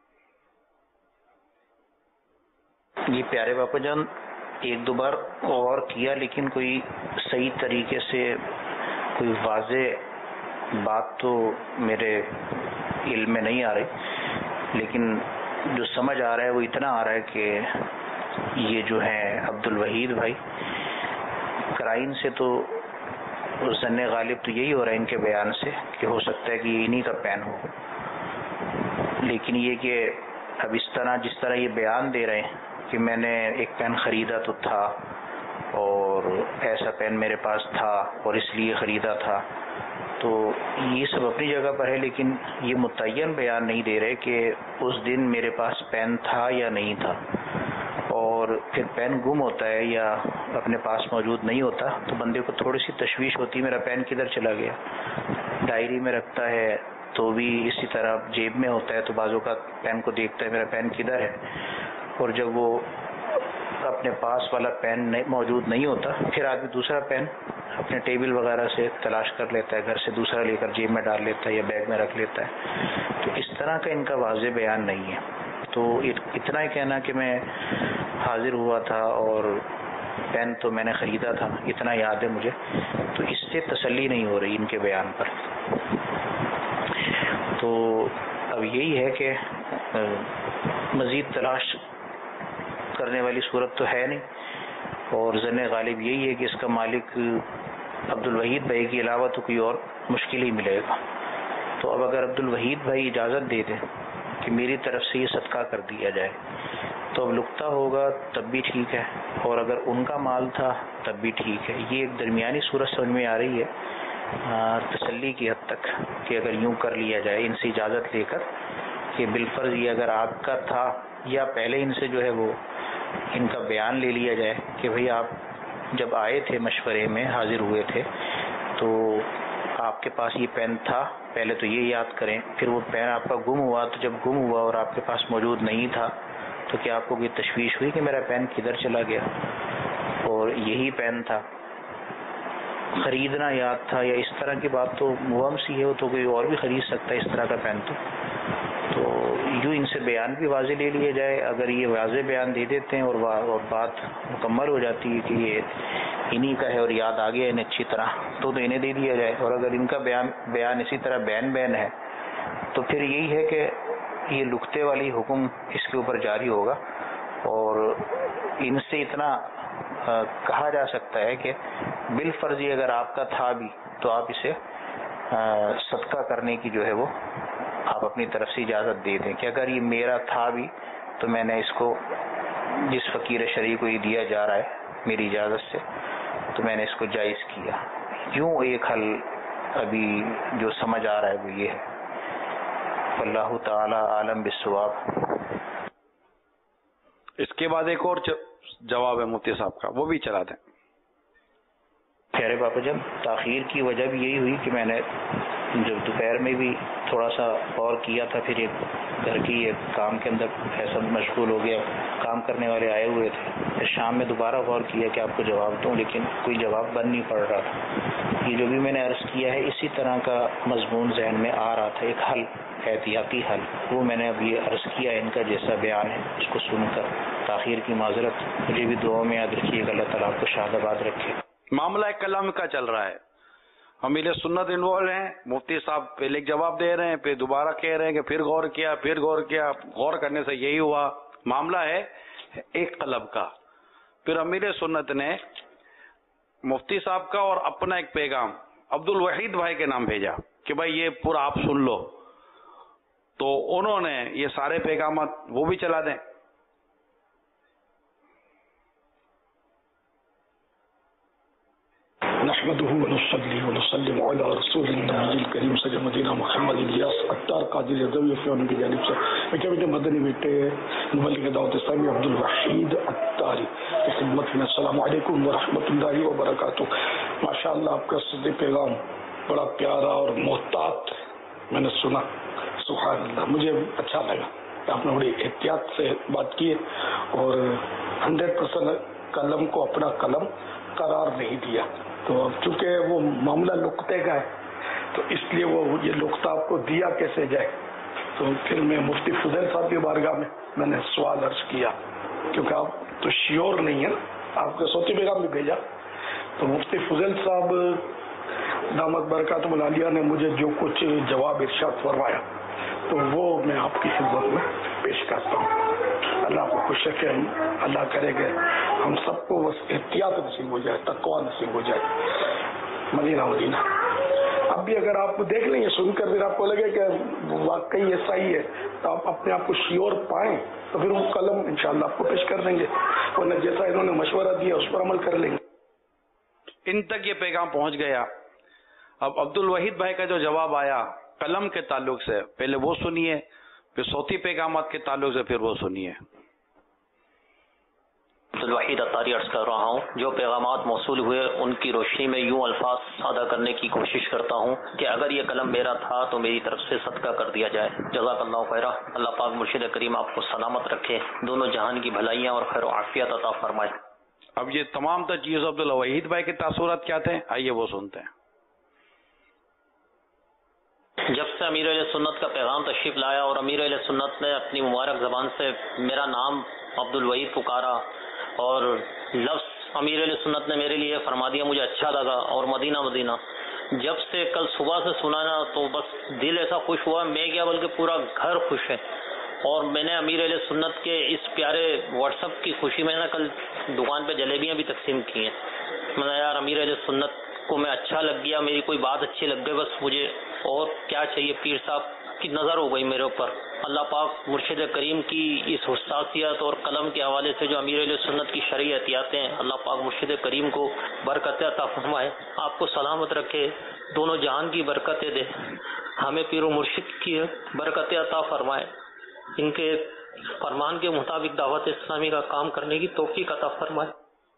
یہ پیارے باپا جان ایک دو بار غور کیا لیکن کوئی صحیح طریقے سے کوئی واضح بات تو میرے علم میں نہیں آ رہی، لیکن جو سمجھ آ رہا ہے وہ اتنا آ رہا ہے کہ یہ جو ہے عبدالوحید بھائی کرائن سے تو ظن غالب تو یہی ہو رہا ہے ان کے بیان سے کہ ہو سکتا ہے کہ یہ انہی کا پین ہو. لیکن یہ کہ اب اس طرح جس طرح یہ بیان دے رہے ہیں کہ میں نے ایک پین خریدا تو تھا اور ایسا پین میرے پاس تھا اور اس لیے خریدا تھا، تو یہ سب اپنی جگہ پر ہے، لیکن یہ متعین بیان نہیں دے رہے کہ اس دن میرے پاس پین تھا یا نہیں تھا، اور پھر پین گم ہوتا ہے یا اپنے پاس موجود نہیں ہوتا تو بندے کو تھوڑی سی تشویش ہوتی ہے میرا پین کدھر چلا گیا۔ ڈائری میں رکھتا ہے تو بھی اسی طرح جیب میں ہوتا ہے تو بعض اوقات پین کو دیکھتا ہے میرا پین کدھر ہے، اور جب وہ اپنے پاس والا پین موجود نہیں ہوتا پھر آدمی دوسرا پین اپنے ٹیبل وغیرہ سے تلاش کر لیتا ہے، گھر سے دوسرا لے کر جیب میں ڈال لیتا ہے یا بیگ میں رکھ لیتا ہے۔ تو اس طرح کا ان کا واضح بیان نہیں ہے۔ تو اتنا ہی کہنا کہ میں حاضر ہوا تھا اور پین تو میں نے خریدا تھا اتنا یاد ہے مجھے، تو اس سے تسلی نہیں ہو رہی ان کے بیان پر۔ تو اب یہی ہے کہ مزید تلاش کرنے والی صورت تو ہے نہیں، اور ظن غالب یہی ہے کہ اس کا مالک عبد الوحید بھائی کے علاوہ تو کوئی اور مشکل ہی ملے گا۔ تو اب اگر عبد الوحید بھائی اجازت دے دیں کہ میری طرف سے یہ صدقہ کر دیا جائے تو اب لکتا ہوگا تب بھی ٹھیک ہے، اور اگر ان کا مال تھا تب بھی ٹھیک ہے۔ یہ ایک درمیانی صورت سمجھ میں آ رہی ہے تسلی کی حد تک کہ اگر یوں کر لیا جائے ان سے اجازت لے کر کہ بالفرض یہ اگر آپ کا تھا یا پہلے ان سے جو ہے وہ ان کا بیان لے لیا جائے کہ بھئی آپ جب آئے تھے مشورے میں حاضر ہوئے تھے تو آپ کے پاس یہ پین تھا، پہلے تو یہ یاد کریں، پھر وہ پین آپ کا گم ہوا تو جب گم ہوا اور آپ کے پاس موجود نہیں تھا تو کیا آپ کو یہ تشویش ہوئی کہ میرا پین کدھر چلا گیا، اور یہی پین تھا، خریدنا یاد تھا یا اس طرح کی بات تو مبہم سی ہے، وہ تو کوئی اور بھی خرید سکتا ہے اس طرح کا پین۔ تو تو یوں ان سے بیان بھی واضح لے لیا جائے، اگر یہ واضح بیان دے دیتے ہیں اور اور بات مکمل ہو جاتی ہے کہ یہ انہی کا ہے اور یاد آ گیا انہیں اچھی طرح تو تو انہیں دے دیا جائے، اور اگر ان کا بیان بیان اسی طرح بین بین ہے تو پھر یہی ہے کہ یہ لکتے والی حکم اس کے اوپر جاری ہوگا، اور ان سے اتنا کہا جا سکتا ہے کہ بالفرضی اگر آپ کا تھا بھی تو آپ اسے صدقہ کرنے کی جو ہے وہ آپ اپنی طرف سے اجازت دے دیں کہ اگر یہ میرا تھا بھی تو میں نے اس کو جس فقیر شرعی کو یہ دیا جا رہا ہے میری اجازت سے تو میں نے اس کو جائز کیا۔ یوں ایک حل ابھی جو سمجھ آ رہا ہے وہ یہ ہے، اللہ تعالی عالم بالصواب۔ اس کے بعد ایک اور جواب ہے مفتی صاحب کا، وہ بھی چلا دیں۔ پیارے باپا جب تاخیر کی وجہ بھی یہی ہوئی کہ میں نے جب دوپہر میں بھی تھوڑا سا غور کیا تھا، پھر ایک گھر کی ایک کام کے اندر ایسا مشغول ہو گیا، کام کرنے والے آئے ہوئے تھے، پھر شام میں دوبارہ غور کیا کہ آپ کو جواب دوں، لیکن کوئی جواب بن نہیں پڑ رہا تھا۔ یہ جو بھی میں نے عرض کیا ہے اسی طرح کا مضمون ذہن میں آ رہا تھا، ایک حل احتیاطی حل، وہ میں نے اب یہ عرض کیا ان کا جیسا بیان ہے اس کو سن کر تاخیر کی معذرت، مجھے بھی دعاؤں میں یاد رکھیے گا، اللہ تعالیٰ آپ کو شاد آباد رکھے۔ معاملہ کلام کا چل رہا ہے، امیر سنت انوالو ہیں، مفتی صاحب پہلے ایک جواب دے رہے ہیں پھر دوبارہ کہہ رہے ہیں کہ پھر غور کیا پھر غور کیا، غور کرنے سے یہی ہوا معاملہ ہے ایک قلم کا۔ پھر امیر سنت نے مفتی صاحب کا اور اپنا ایک پیغام عبد الوحید بھائی کے نام بھیجا کہ بھائی یہ پورا آپ سن لو، تو انہوں نے یہ سارے پیغامات وہ بھی چلا دیں۔ نحمده ونصلي ونسلم على رسول النبي الكريم سید مدینہ محمد الیاس عطار قادری رضوی فیون کی جانب سے میں کیا بیٹے مدنی بیٹے مبلغ دعوت اسلامی عبد الوحید عطاری کی خدمت میں السلام علیکم ورحمۃ اللہ وبرکاتہ۔ ماشاءاللہ آپ کا صدی پیغام بڑا پیارا اور محتاط میں نے سنا، سبحان اللہ، مجھے اچھا لگا، آپ نے بڑی احتیاط سے بات کی اور ہنڈریڈ پرسینٹ قلم کو اپنا قلم قرار نہیں دیا۔ تو اب چونکہ وہ معاملہ لقطے کا ہے تو اس لیے وہ یہ لقطہ آپ کو دیا کیسے جائے، تو پھر میں مفتی فضیل صاحب کی بارگاہ میں میں نے سوال عرض کیا، کیونکہ آپ تو شیور نہیں ہے نا، آپ کا صوتی پیغام بھی بھیجا، تو مفتی فضیل صاحب دامت برکاتہم العالیہ نے مجھے جو کچھ جواب ارشاد فرمایا تو وہ میں آپ کی خدمت میں پیش کرتا ہوں۔ اللہ کو خوش رکھے، اللہ کرے گا ہم سب کو بس احتیاط نصیب ہو جائے، تقویٰ نصیب ہو جائے۔ مدینہ مدینہ اب بھی اگر آپ دیکھ لیں گے سن کر پھر آپ کو لگے کہ واقعی ایسا ہی ہے تو آپ اپنے آپ کو شیور پائیں تو پھر وہ قلم انشاءاللہ آپ کو پیش کر دیں گے، ورنہ جیسا انہوں نے مشورہ دیا اس پر عمل کر لیں گے۔ ان تک یہ پیغام پہنچ گیا، اب عبد الوحید بھائی کا جو جواب آیا قلم کے تعلق سے پہلے وہ سنیے، پھر صوتی پیغامات کے تعلق سے پھر وہ سنیے۔ عبد الوحید اتاری عرض کر رہا ہوں، جو پیغامات موصول ہوئے ان کی روشنی میں یوں الفاظ ادا کرنے کی کوشش کرتا ہوں کہ اگر یہ قلم میرا تھا تو میری طرف سے صدقہ کر دیا جائے۔ جزاک اللہ خیرہ۔ اللہ پاک مرشد کریم آپ کو سلامت رکھے، دونوں جہان کی بھلائیاں اور خیر و عافیت عطا فرمائے۔ اب یہ تمام تر چیز عبد الوحید بھائی کے تاثرات کیا تھے، آئیے وہ سنتے ہیں۔ جب سے امیر اہل سنت کا پیغام تشریف لایا اور امیر اہل سنت نے اپنی مبارک زبان سے میرا نام عبد الوحید پکارا اور لفظ امیر اہل سنت نے میرے لیے فرما دیا، مجھے اچھا لگا اور مدینہ مدینہ جب سے کل صبح سے سنا نا تو بس دل ایسا خوش ہوا، میں کیا بلکہ پورا گھر خوش ہے۔ اور میں نے امیر اہل سنت کے اس پیارے واٹس ایپ کی خوشی میں نا کل دکان پہ جلیبیاں بھی تقسیم کی ہیں۔ میں نے یار امیر اہل سنت کو میں اچھا لگ گیا، میری کوئی بات اچھی لگ گئی، بس مجھے اور کیا چاہیے، پیر صاحب کی نظر ہو گئی میرے اوپر۔ اللہ پاک مرشد کریم کی اس حساسیت اور قلم کے حوالے سے جو امیر اہل سنت کی شرعی احتیاطیں ہیں، اللہ پاک مرشد کریم کو برکت عطا فرمائے، آپ کو سلامت رکھے، دونوں جہان کی برکتیں دے، ہمیں پیر و مرشد کی برکت عطا فرمائے، ان کے فرمان کے مطابق دعوت اسلامی کا کام کرنے کی توفیق عطا فرمائے۔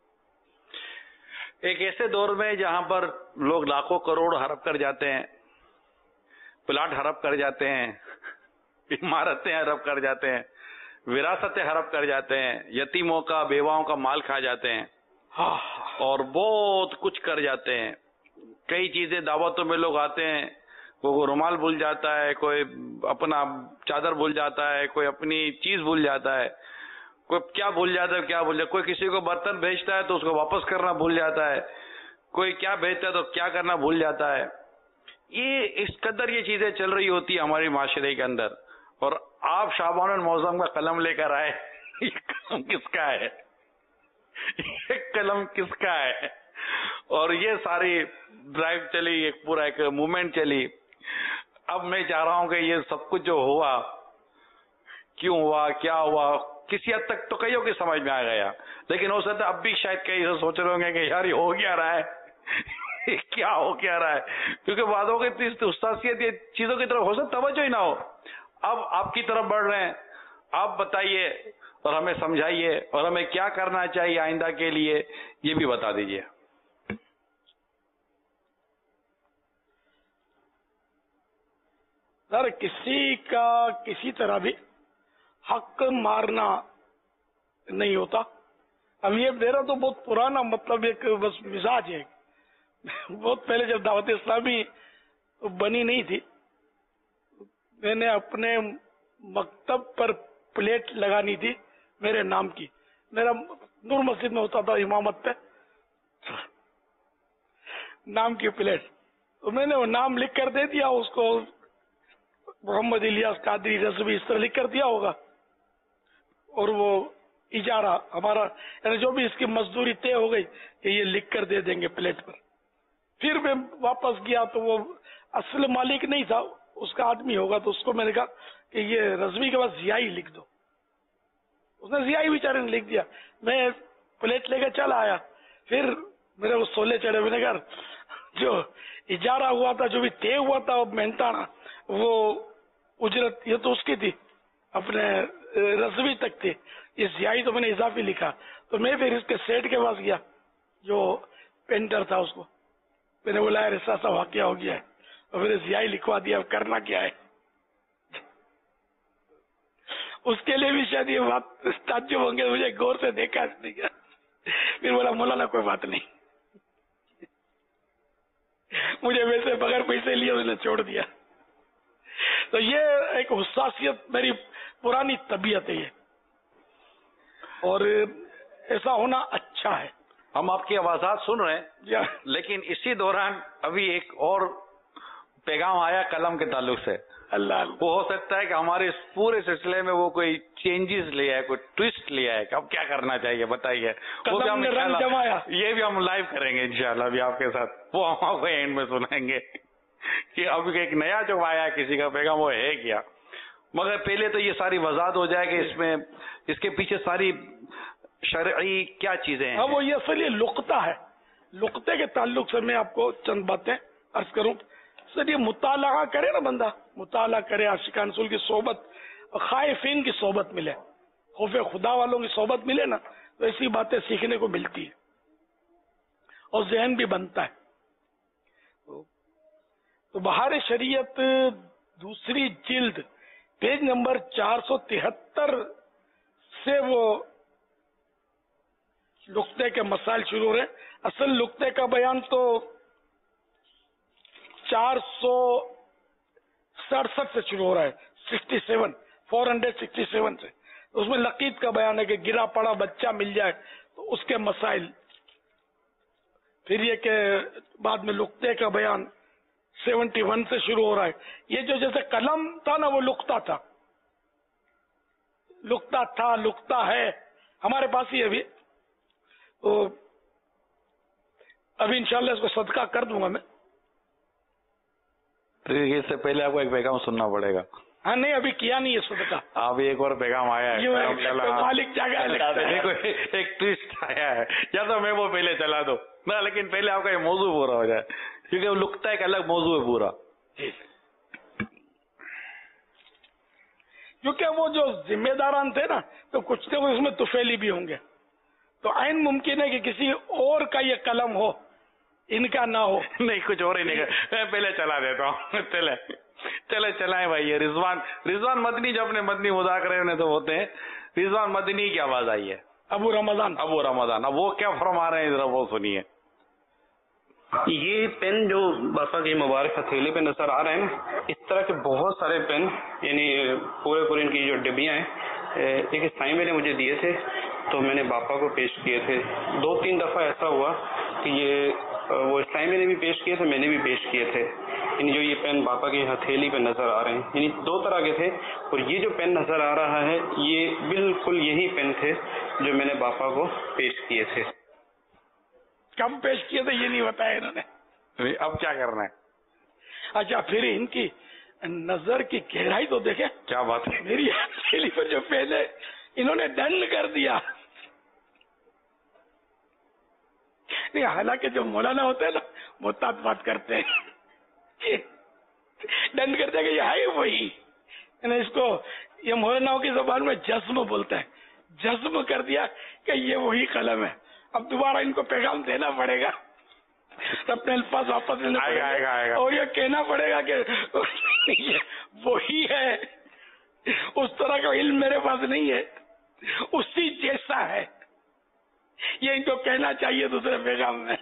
ایک ایسے دور میں جہاں پر لوگ لاکھوں کروڑ ہڑپ کر جاتے ہیں، پلاٹ ہڑپ کر جاتے ہیں، عمارتیں ہڑپ کر جاتے ہیں، وراثتیں ہڑپ کر جاتے ہیں، یتیموں کا بیواؤں کا مال کھا جاتے ہیں اور بہت کچھ کر جاتے ہیں۔ کئی چیزیں دعوتوں میں لوگ آتے ہیں، کوئی رومال بھول جاتا ہے، کوئی اپنا چادر بھول جاتا ہے، کوئی اپنی چیز بھول جاتا ہے، کوئی کیا بھول جاتا ہے کیا بھول جاتا ہے، کوئی کسی کو برتن بھیجتا ہے تو اس کو واپس کرنا بھول جاتا ہے، کوئی کیا بھیجتا ہے تو کیا کرنا بھول جاتا ہے۔ یہ اس قدر یہ چیزیں چل رہی ہوتی ہے ہماری معاشرے کے اندر، اور آپ شعبان المعظم کا قلم لے کر آئے، یہ قلم کس کا ہے، یہ قلم کس کا ہے، اور یہ ساری ڈرائیو چلی، ایک پورا ایک موومنٹ چلی۔ اب میں چاہ رہا ہوں کہ یہ سب کچھ جو ہوا کیوں ہوا، کیا ہوا، کسی حد تک تو کئیوں کی سمجھ میں آ گیا، لیکن ہو سکتا ہے اب بھی شاید کئی سوچ رہے ہوں گے کہ یار یہ ہو کیا رہا ہے، کیا ہو کیا رہا ہے، کیونکہ باتوں کی حساسیت یہ چیزوں کی طرف ہو سکتا توجہ ہی نہ ہو۔ اب آپ کی طرف بڑھ رہے ہیں، آپ بتائیے اور ہمیں سمجھائیے اور ہمیں کیا کرنا چاہیے آئندہ کے لیے، یہ بھی بتا دیجیے۔ سر کسی کا کسی طرح بھی حق مارنا نہیں ہوتا۔ اب یہ میرا تو بہت پرانا مطلب ایک بس مزاج ہے، بہت پہلے جب دعوت اسلامی بنی نہیں تھی، میں نے اپنے مکتب پر پلیٹ لگانی تھی میرے نام کی، میرا نور مسجد میں ہوتا تھا امامت پہ نام کی پلیٹ، تو میں نے وہ نام لکھ کر دے دیا اس کو، محمد الیاس قادری رضوی اس طرح لکھ کر دیا ہوگا، اور وہ اجارہ ہمارا یعنی جو بھی اس کی مزدوری طے ہو گئی کہ یہ لکھ کر دے دیں گے پلیٹ پر۔ پھر میں واپس گیا تو وہ اصل مالک نہیں تھا، اس کا آدمی ہوگا، تو اس کو میں نے کہا کہ یہ رضوی کے بعد ضیائی لکھ دو، اس نے ضیائی بیچارے نے لکھ دیا، میں پلیٹ لے کے چلا آیا، پھر میرے وہ سولے چڑھے، میں نے کہا جو اجارہ ہوا تھا، جو بھی طے ہوا تھا مہنتانا، وہ اجرت یہ تو اس کی تھی، اپنے رضوی تک تھی، یہ ضیائی تو میں نے اضافی لکھا، تو میں پھر اس کے سیٹ کے پاس گیا جو پینٹر تھا، اس کو میں نے بولا ایسا ایسا واقعہ ہو گیا ہے، اور پھر ضیائی لکھوا دیا، اب کرنا کیا ہے۔ اس کے لیے بھی شاید یہ بات تعجب ہوں گے، مجھے غور سے دیکھا نہیں گیا، پھر بولا مولانا کوئی بات نہیں، مجھے ویسے بغیر پیسے لیے اس نے چھوڑ دیا۔ تو یہ ایک حساسیت میری پرانی طبیعت ہے یہ، اور ایسا ہونا اچھا ہے۔ ہم آپ کی آوازات سن رہے ہیں، لیکن اسی دوران ابھی ایک اور پیغام آیا قلم کے تعلق سے، اللہ وہ ہو سکتا ہے کہ ہمارے اس پورے سلسلے میں وہ کوئی چینجز لے آئے، کوئی ٹویسٹ لے آئے، کہ اب کیا کرنا چاہیے بتائیے، وہ بھی ہم رنگ جمایا، یہ بھی ہم لائیو کریں گے انشاءاللہ ابھی آپ کے ساتھ، وہ ہم آپ کو اینڈ میں سنائیں گے کہ اب ایک نیا جو آیا کسی کا پیغام وہ ہے کیا۔ مگر پہلے تو یہ ساری وضاحت ہو جائے کہ اس میں اس کے پیچھے ساری شرعی کیا چیزیں ہیں۔ ہاں وہ یہ اصل یہ لقطہ ہے، لقطے کے تعلق سے میں آپ کو چند باتیں عرض کروں سر، یہ مطالعہ کرے نا بندہ، مطالعہ کرے، عاشقان رسول کی صحبت، خائفین کی صحبت ملے، خوف خدا والوں کی صحبت ملے نا، تو ایسی باتیں سیکھنے کو ملتی ہے اور ذہن بھی بنتا ہے. تو بہار شریعت دوسری جلد پیج نمبر چار سو تہتر سے وہ نقطے کے مسائل شروع ہو رہے ہیں. اصل نقطے کا بیان تو چار سو سڑسٹھ سے شروع ہو رہا ہے، sixty seven four hundred sixty seven سے. اس میں لقیط کا بیان ہے کہ گرا پڑا بچہ مل جائے تو اس کے مسائل. پھر یہ کہ بعد میں لقطے کا بیان سیونٹی ون سے شروع ہو رہا ہے. یہ جو جیسے قلم تھا نا، وہ لقطہ تھا، لقطہ تھا لقطہ ہے ہمارے پاس ہی ابھی. تو ابھی انشاءاللہ اس کو صدقہ کر دوں گا میں. اس سے پہلے آپ کو ایک پیغام سننا پڑے گا. ہاں نہیں، ابھی کیا نہیں ہے صدقہ. اب ایک اور پیغام آیا ہے، مالک جگہ ایک ٹویسٹ آیا ہے، یا تو میں وہ پہلے چلا دو نا، لیکن پہلے آپ کا یہ موضوع پورا ہو جائے، کیونکہ وہ لقطہ ایک الگ موضوع ہے پورا. کیونکہ وہ جو ذمہ داران تھے نا، تو کچھ تو اس میں طفیلی بھی ہوں گے، تو عین ممکن ہے کہ کسی اور کا یہ قلم ہو، ان کا نہ ہو. نہیں، کچھ اور ہی نہیں، میں پہلے چلا دیتا ہوں. چلے چلے چلائیں بھائی. یہ رضوان رضوان مدنی جو اپنے مدنی مذاکرے میں تو ہوتے ہیں، رضوان مدنی کی آواز آئی ہے. ابو رمضان ابو رمضان اب وہ کیا فرما رہے ہیں، ذرا وہ سنیے. یہ پین جو باپا کی مبارک ہتھیلی پہ نظر آ رہے ہیں نا، اس طرح کے بہت سارے پین، یعنی پورے پورے ان کی جو ڈبیاں ہیں، ایک اسائی میں نے مجھے دیے تھے تو میں نے باپا کو پیش کیے تھے. دو تین دفعہ ایسا ہوا کہ یہ وہ اسائی میں نے بھی پیش کیے تھے، میں نے بھی پیش کیے تھے. یعنی جو یہ پین باپا کی ہتھیلی پہ نظر آ رہے ہیں، یعنی دو طرح کے تھے، اور یہ جو پین نظر آ رہا ہے یہ بالکل یہی پین تھے جو میں نے باپا کو پیش کیے تھے. کب پیش کیے تھے یہ نہیں بتایا انہوں نے. اب کیا کرنا ہے؟ اچھا، پھر ان کی نظر کی گہرائی تو دیکھیں. کیا بات ہے، میری ہتھیلی پر جو پین ہے انہوں نے ڈن کر دیا. نہیں، حالانکہ جو مولانا ہوتے ہیں نا، محتاط بات کرتے ہیں، ڈن کرتے ہیں کہ یہ ہے وہی. اس کو یہ مولاناؤں کی زبان میں جزم بولتے ہیں. جزم کر دیا کہ یہ وہی قلم ہے. اب دوبارہ ان کو پیغام دینا پڑے گا، اپنے الفاظ واپس لینا پڑے گا، اور یہ کہنا پڑے گا کہ وہی ہے. اس طرح کا علم میرے پاس نہیں ہے، اسی جیسا ہے. یہ ان کو کہنا چاہیے دوسرے پیغام میں.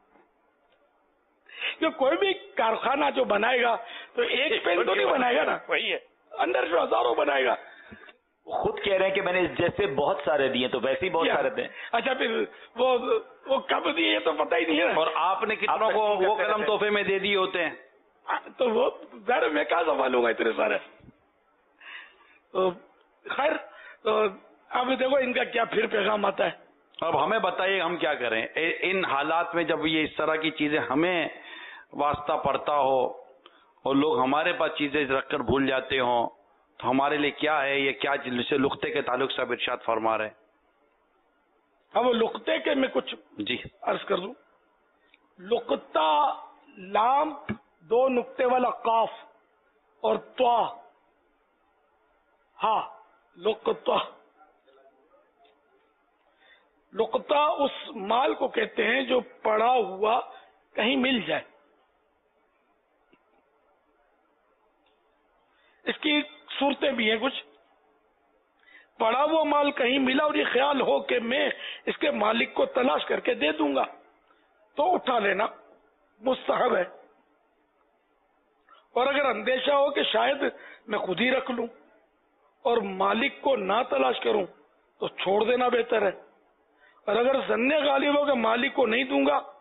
کہ کوئی بھی کارخانہ جو بنائے گا تو ایک پین تو نہیں بنائے گا نا، وہی ہے، اندر جو ہزاروں بنائے گا. خود کہہ رہے ہیں کہ میں نے جیسے بہت سارے دیے تو ویسے ہی بہت سارے دیں. اچھا، پھر وہ وہ کب دیے یہ تو پتہ ہی نہیں ہے. اور آپ نے کتنوں کو وہ قلم تحفے میں دے دیے ہوتے ہیں؟ تو وہ ظاہر میں کہاں سنبھالوں گا اتنے سارے. تو خیر، تو اب دیکھو ان کا کیا پھر پیغام آتا ہے. اب ہمیں بتائیے ہم کیا کریں ان حالات میں، جب یہ اس طرح کی چیزیں ہمیں واسطہ پڑتا ہو اور لوگ ہمارے پاس چیزیں رکھ کر بھول جاتے ہوں، تو ہمارے لیے کیا ہے یہ؟ کیا جسے لقطے کے تعلق سے ارشاد فرما رہے ہیں. اب وہ لقطے کے میں کچھ جی عرض کر دوں. لقطہ لام، دو نقطے والا قاف اور طا، ہاں لقطہ. لقطہ اس مال کو کہتے ہیں جو پڑا ہوا کہیں مل جائے. اس کی صورتیں بھی ہیں کچھ. پڑا ہوا مال کہیں ملا اور یہ خیال ہو کہ میں اس کے مالک کو تلاش کر کے دے دوں گا، تو اٹھا لینا مستحب ہے. اور اگر اندیشہ ہو کہ شاید میں خود ہی رکھ لوں اور مالک کو نہ تلاش کروں تو چھوڑ دینا بہتر ہے. اور اگر ظن غالب ہو کہ مالک کو نہیں دوں گا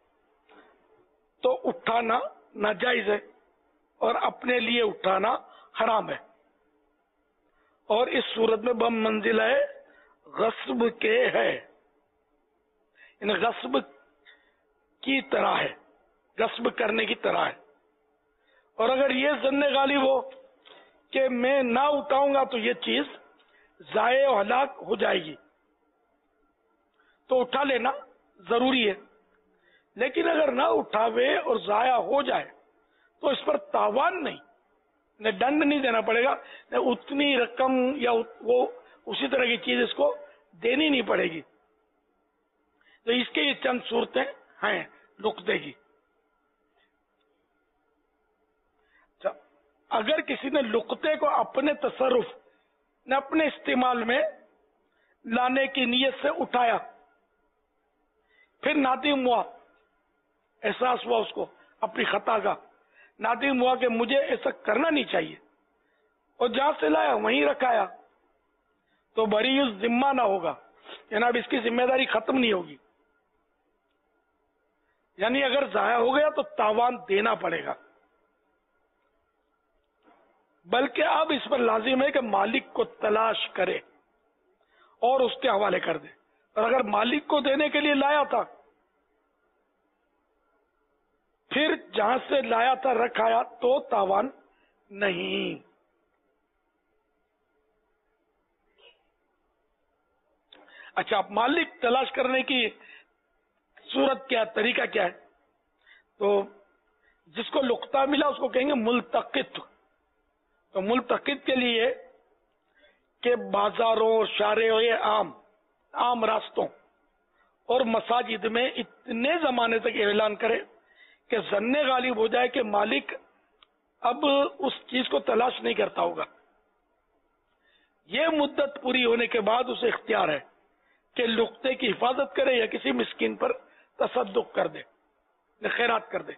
تو اٹھانا ناجائز ہے اور اپنے لیے اٹھانا حرام ہے. اور اس صورت میں بم منزل ہے غصب کے ہے، یعنی غصب کی طرح ہے، غصب کرنے کی طرح ہے. اور اگر یہ ظن غالب ہو کہ میں نہ اٹھاؤں گا تو یہ چیز ضائع و ہلاک ہو جائے گی تو اٹھا لینا ضروری ہے. لیکن اگر نہ اٹھاوے اور ضائع ہو جائے تو اس پر تاوان نہیں، نہ دنڈ نہیں دینا پڑے گا، نہ اتنی رقم یا وہ اسی طرح کی چیز اس کو دینی نہیں پڑے گی. تو اس کے یہ چند صورتیں ہیں لقطے کی. اگر کسی نے لقطے کو اپنے تصرف نہ اپنے استعمال میں لانے کی نیت سے اٹھایا، پھر نادم ہوا، احساس ہوا اس کو اپنی خطا کا، نادم ہوا کہ مجھے ایسا کرنا نہیں چاہیے، اور جہاں سے لایا وہیں رکھایا، تو بری ذمہ نہ ہوگا، یعنی اب اس کی ذمہ داری ختم نہیں ہوگی. یعنی اگر ضائع ہو گیا تو تاوان دینا پڑے گا، بلکہ اب اس پر لازم ہے کہ مالک کو تلاش کرے اور اس کے حوالے کر دے. اور اگر مالک کو دینے کے لیے لایا تھا، پھر جہاں سے لایا تھا رکھایا تو تاوان نہیں. اچھا، مالک تلاش کرنے کی صورت کیا، طریقہ کیا ہے؟ تو جس کو لقطہ ملا اس کو کہیں گے ملتقط. تو ملتقط کے لیے کہ بازاروں، شارعوں، عام عام راستوں اور مساجد میں اتنے زمانے تک اعلان کرے کہ ظن غالب ہو جائے کہ مالک اب اس چیز کو تلاش نہیں کرتا ہوگا. یہ مدت پوری ہونے کے بعد اسے اختیار ہے کہ لقطے کی حفاظت کرے یا کسی مسکین پر تصدق کر دے، خیرات کر دے.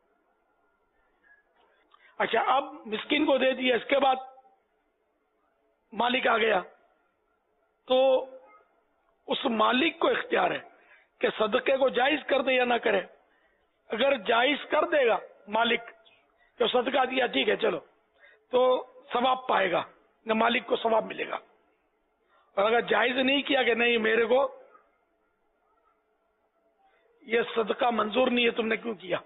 اچھا، اب مسکین کو دے دیا، اس کے بعد مالک آ گیا تو اس مالک کو اختیار ہے کہ صدقے کو جائز کر دے یا نہ کرے. اگر جائز کر دے گا مالک کہ صدقہ دیا، ٹھیک ہے چلو، تو ثواب پائے گا، نہ مالک کو ثواب ملے گا. اور اگر جائز نہیں کیا کہ نہیں میرے کو یہ صدقہ منظور نہیں ہے، تم نے کیوں کیا،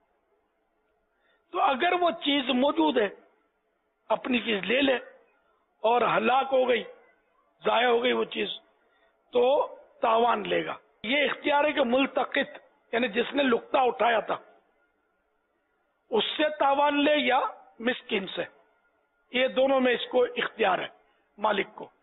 تو اگر وہ چیز موجود ہے اپنی چیز لے لے، اور ہلاک ہو گئی، ضائع ہو گئی وہ چیز، تو تاوان لے گا. یہ اختیار ہے کہ ملتقط یعنی جس نے لقطہ اٹھایا تھا اس سے تاوان لے یا مسکین سے، یہ دونوں میں اس کو اختیار ہے مالک کو.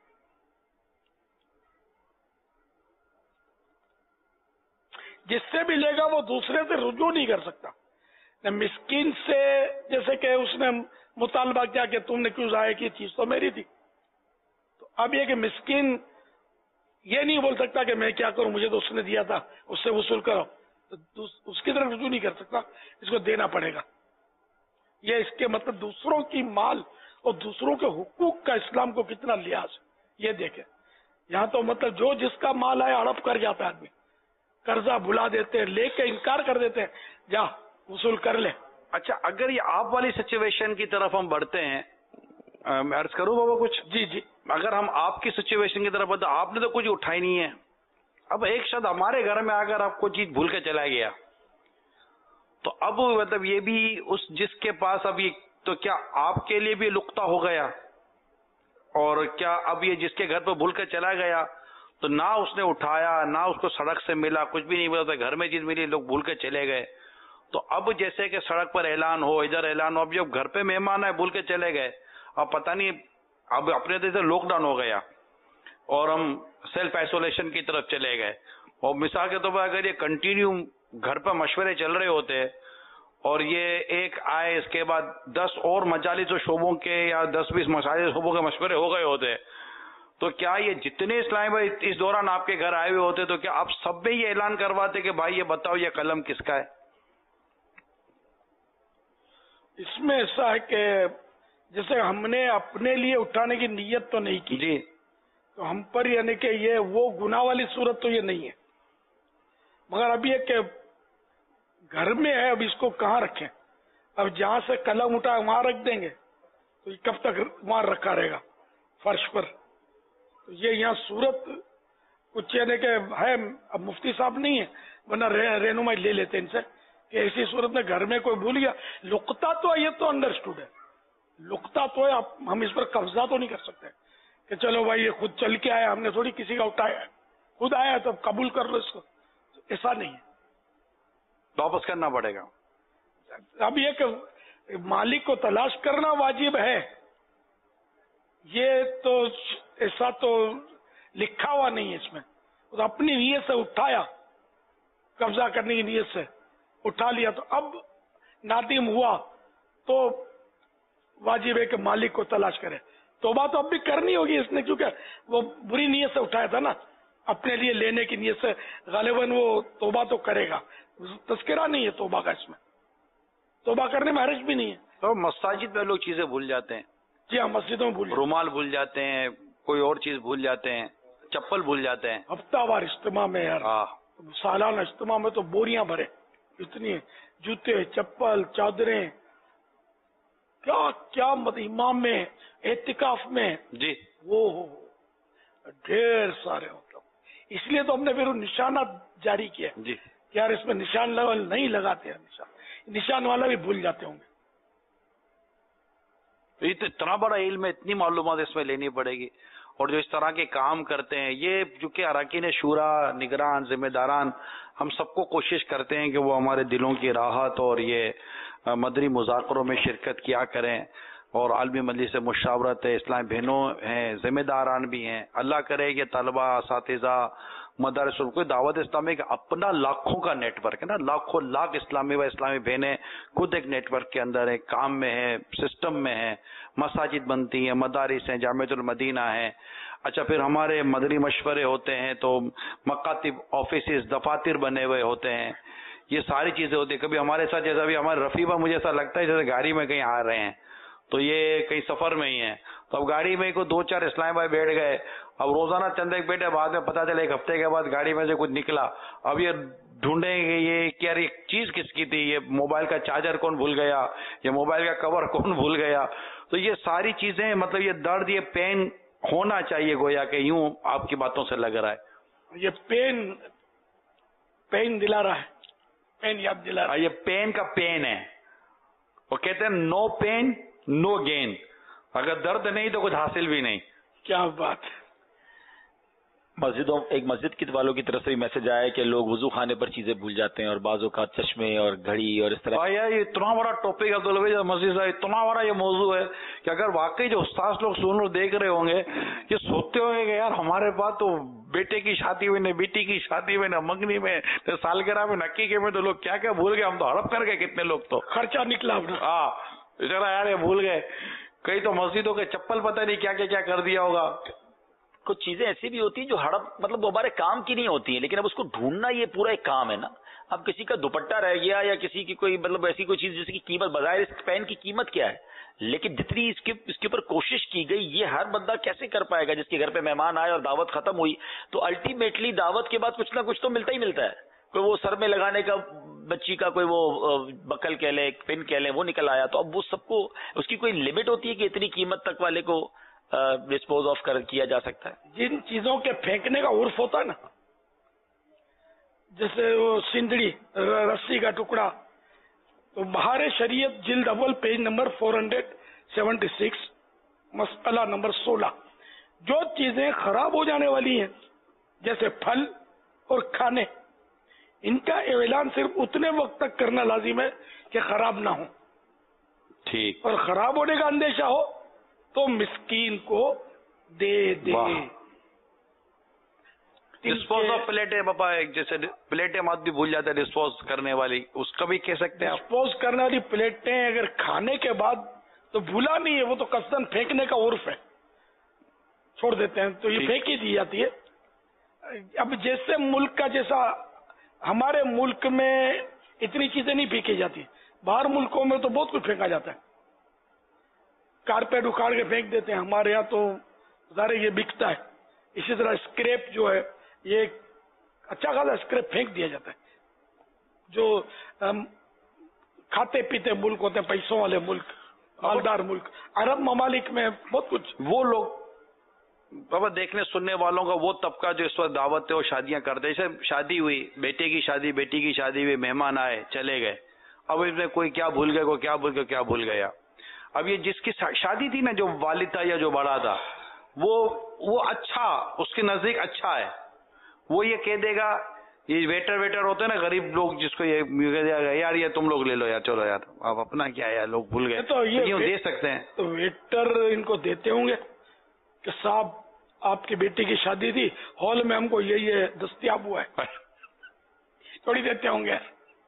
جس سے بھی لے گا وہ دوسرے سے رجوع نہیں کر سکتا. مسکین سے جیسے کہ اس نے مطالبہ کیا کہ تم نے کیوں ضائع کی، چیز تو میری تھی، تو اب یہ کہ مسکین یہ نہیں بول سکتا کہ میں کیا کروں، مجھے تو اس نے دیا تھا، اس سے وصول کرو، تو اس کی طرف رجوع نہیں کر سکتا، اس کو دینا پڑے گا. یہ اس کے مطلب دوسروں کی مال اور دوسروں کے حقوق کا اسلام کو کتنا لحاظ ہے یہ دیکھیں. یہاں تو مطلب جو جس کا مال آیا ہڑپ کر جاتا ہے، آدمی قرضہ بلا دیتے ہیں، لے کے انکار کر دیتے ہیں، جا وصول کر لے. اچھا، اگر یہ آپ والی سچویشن کی طرف ہم بڑھتے ہیں، میں عرض کروں بابا کچھ؟ جی جی. اگر ہم آپ کی سچویشن کی طرف بڑھتے، آپ نے تو کچھ اٹھائی نہیں ہے، اب ایک شخص ہمارے گھر میں آ کر آپ کو چیز بھول کے چلا گیا، تو اب مطلب یہ بھی اس جس کے پاس اب یہ، تو کیا آپ کے لیے بھی لقطہ ہو گیا؟ اور کیا اب یہ جس کے گھر پہ بھول کے چلا گیا تو نہ اس نے اٹھایا، نہ اس کو سڑک سے ملا، کچھ بھی نہیں ملا، گھر میں چیز ملی، لوگ بھول کے چلے گئے، تو اب جیسے کہ سڑک پر اعلان ہو، ادھر اعلان ہو، اب جب گھر پہ مہمان آئے بھول کے چلے گئے، اب پتہ نہیں، اب اپنے طرح لاک ڈاؤن ہو گیا اور ہم سیلف آئسولیشن کی طرف چلے گئے. اور مثال کے طور پر اگر یہ کنٹینیو گھر پر مشورے چل رہے ہوتے اور یہ ایک آئے اس کے بعد دس اور مجالس و شعبوں کے یا دس بیس مجالس شعبوں کے مشورے ہو گئے ہوتے، تو کیا یہ جتنے اسلامی بھائی اس دوران آپ کے گھر آئے ہوئے ہوتے تو کیا آپ سب میں یہ اعلان کرواتے کہ بھائی یہ بتاؤ یہ قلم کس کا ہے؟ اس میں ایسا ہے کہ جیسے ہم نے اپنے لیے اٹھانے کی نیت تو نہیں کی جی، تو ہم پر یعنی کہ یہ وہ گناہ والی صورت تو یہ نہیں ہے، مگر اب یہ کہ گھر میں ہے، اب اس کو کہاں رکھیں؟ اب جہاں سے قلم اٹھا وہاں رکھ دیں گے تو یہ کب تک وہاں رکھا رہے گا فرش پر؟ تو یہ یہاں صورت کچھ یعنی کہ ہے، اب مفتی صاحب نہیں ہے ورنہ رہنمائی لے لیتے ان سے کہ ایسی صورت میں گھر میں کوئی بھول گیا. لقطہ تو یہ تو انڈرسٹوڈ ہے، لقطہ تو ہے، ہم اس پر قبضہ تو نہیں کر سکتے کہ چلو بھائی یہ خود چل کے آیا، ہم نے تھوڑی کسی کا اٹھایا ہے، خود آیا تو قبول کر لو اس کو، ایسا نہیں ہے. वापस करना पड़ेगा. अब ये कि मालिक को तलाश करना वाजिब है, ये तो ऐसा तो लिखा हुआ नहीं है इसमें. तो अपनी नीयत से उठाया, कब्जा करने की नीयत से उठा लिया, तो अब नादिम हुआ तो वाजिब है कि मालिक को तलाश करे. तौबा तो अब भी करनी होगी इसने, क्योंकि वो बुरी नीयत से उठाया था ना, अपने लिए लेने की नीयत से. गालिबन वो तौबा तो करेगा, तस्करा नहीं है तौबा का इसमें, तौबा करने में हर्ज भी नहीं है. तो मस्जिद में लोग चीजें भूल जाते हैं. जी हाँ, मस्जिदों में भूल, रुमाल भूल जाते हैं, कोई और चीज भूल जाते हैं, चप्पल भूल जाते हैं. हफ्तावार इज्तिमा में यार, सालाना इज्तिमा में तो बोरियां भरे, इतनी जूते, चप्पल, चादरें, क्या क्या मत इमाम में, एहतिकाफ में जी, वो ढेर सारे. मतलब इसलिए तो हमने फिर निशाना जारी किया जी, यार इसमें निशान लगा नहीं लगाते हैं, निशान निशान वाला भी भूल जाते होंगे. ये तो इतना बड़ा इल्म है, इतनी मालूमात इसमें लेनी पड़ेगी. और जो इस तरह के काम करते हैं, ये जो कि अरकान शूरा, निगरान, जिम्मेदारान, हम सबको कोशिश करते हैं कि वो हमारे दिलों की राहत और ये मदनी मुज़ाकरों में शिरकत किया करें. और आलमी मजलिस से मुशावरत है, इस्लामी बहनों हैं, जिम्मेदारान भी हैं. अल्लाह करे कि तलबा, असातिज़ा, मदारिस, कोई दावत इस्लामी का अपना लाखों का नेटवर्क है ना, लाखों लाख इस्लामी व इस्लामी बहनें खुद एक नेटवर्क के अंदर है, काम में है, सिस्टम में है, मसाजिद बनती हैं, मदारिस हैं, जामिअतुल मदीना है. अच्छा, फिर हमारे मदनी मशवरे होते हैं, तो मकातिब, ऑफिस, दफातर बने हुए होते हैं, ये सारी चीजें होती है. कभी हमारे साथ, जैसा भी हमारे रफीबा, मुझे ऐसा लगता है जैसे गाड़ी में कहीं आ रहे हैं, तो ये कहीं सफर में ही है, तो अब गाड़ी में को दो चार इस्लामी भाई बैठ गए, अब रोजाना चंद एक बैठे, बाद में पता चला एक हफ्ते के बाद गाड़ी में से कुछ निकला, अब ये ढूंढेंगे ये क्या ये चीज किसकी थी, ये मोबाइल का चार्जर कौन भूल गया, ये मोबाइल का कवर कौन भूल गया. तो ये सारी चीजें, मतलब ये दर्द, ये पेन होना चाहिए गोया कि यूं आपकी बातों से लग रहा है. ये पेन पेन दिला रहा है, पेन याद दिला रहा है. ये पेन का पेन है. वो कहते हैं नो पेन नो गेन, अगर दर्द नहीं तो कुछ हासिल भी नहीं. क्या बात है. मस्जिदों, एक मस्जिद की वालों की तरफ से भी मैसेज आया है कि लोग वजू खाने पर चीजें भूल जाते हैं और बाजों का चश्मे और घड़ी और इस तरह. भाई यार, ये इतना बड़ा टॉपिक अब्दुल भाई मस्जिद है, इतना बड़ा ये मौजू है कि अगर वाकई जो उस्ताद लोग सुन और देख रहे होंगे, ये सोचते होंगे कि यार हमारे पास तो बेटे की शादी में, न बेटी की शादी में, न मंगनी में, न सालगिरह में, नक्की के में, तो लोग क्या क्या भूल गए. हम तो हड़प कर गए कितने लोग, तो खर्चा निकला. हाँ जरा यार ये भूल गए. कई तो मस्जिदों के चप्पल पता नहीं क्या क्या क्या कर दिया होगा. कुछ चीजें ऐसी भी होती हैं जो हड़प, मतलब वो हमारे काम की नहीं होती है, लेकिन अब उसको ढूंढना ये पूरा एक काम है ना. अब किसी का दुपट्टा रह गया या किसी की कोई, मतलब ऐसी कोई चीज जिसकी कीमत, बजाय इस पेन की कीमत क्या है, लेकिन जितनी इसके इसके ऊपर कोशिश की गई, ये हर बंदा कैसे कर पाएगा. जिसके घर पे मेहमान आए और दावत खत्म हुई, तो अल्टीमेटली दावत के बाद कुछ ना कुछ तो मिलता ही मिलता है. कोई वो सर में लगाने का बच्ची का कोई वो बकल कह ले, पिन कह ले, वो निकल आया, तो अब वो सबको, उसकी कोई लिमिट होती है कि इतनी कीमत तक वाले को डिस्पोज ऑफ कर किया जा सकता है. जिन चीजों के फेंकने का उर्फ होता है ना, जैसे वो सिंदड़ी, रस्सी का टुकड़ा, तो बहार शरीयत जिल्द अव्वल पेज नंबर चार सौ छिहत्तर, मसला नंबर सोलह, जो चीजें खराब हो जाने वाली हैं जैसे फल और खाने, इनका ऐलान सिर्फ उतने वक्त तक करना लाजिम है कि खराब ना हो. ठीक. और खराब होने का अंदेशा हो तो मिस्कीन को दे दे. डिस्पोज ऑफ प्लेटें, पापा, एक जैसे प्लेटें आदमी भूल जाता है डिस्पोज करने वाली, उसका भी कह सकते हैं. डिस्पोज करने वाली प्लेटें अगर खाने के बाद, तो भूला नहीं है, वो तो कसरन फेंकने का उर्फ है, छोड़ देते हैं, तो ये फेंक ही दी जाती है. अब जैसे मुल्क का, जैसा हमारे मुल्क में इतनी चीजें नहीं फेंकी जाती, बाहर मुल्कों में तो बहुत कुछ फेंका जाता है, कारपेट उखाड़ के फेंक देते हैं. हमारे यहाँ तो सारे ये बिकता है. इसी तरह स्क्रैप जो है, ये अच्छा खासा स्क्रैप फेंक दिया जाता है. जो um, खाते पीते मुल्क होते हैं, पैसों वाले मुल्क, मालदार मुल्क, अरब ममालिक में बहुत कुछ, वो लोग बाबा देखने सुनने वालों का वो तबका जो इस वक्त दावत है, वो शादियां करते हैं. जैसे शादी हुई, बेटे की शादी, बेटी की शादी हुई, मेहमान आए, चले गए, अब इसमें कोई क्या भूल गया, कोई क्या भूल गया, क्या भूल गया. अब ये जिसकी शादी थी ना, जो वालिद था या जो बड़ा था, वो वो अच्छा, उसके नजदीक अच्छा है, वो ये कह देगा یہ ویٹر ویٹر ہوتے ہیں نا غریب لوگ، جس کو یہ یار یہ تم لوگ لے لو یار، چلو یار آپ اپنا کیا ہے، لوگ بھول گئے تو یہ دے سکتے ہیں. تو ویٹر ان کو دیتے ہوں گے کہ صاحب آپ کی بیٹی کی شادی تھی، ہال میں ہم کو یہ یہ دستیاب ہوا ہے، تھوڑی دیتے ہوں گے.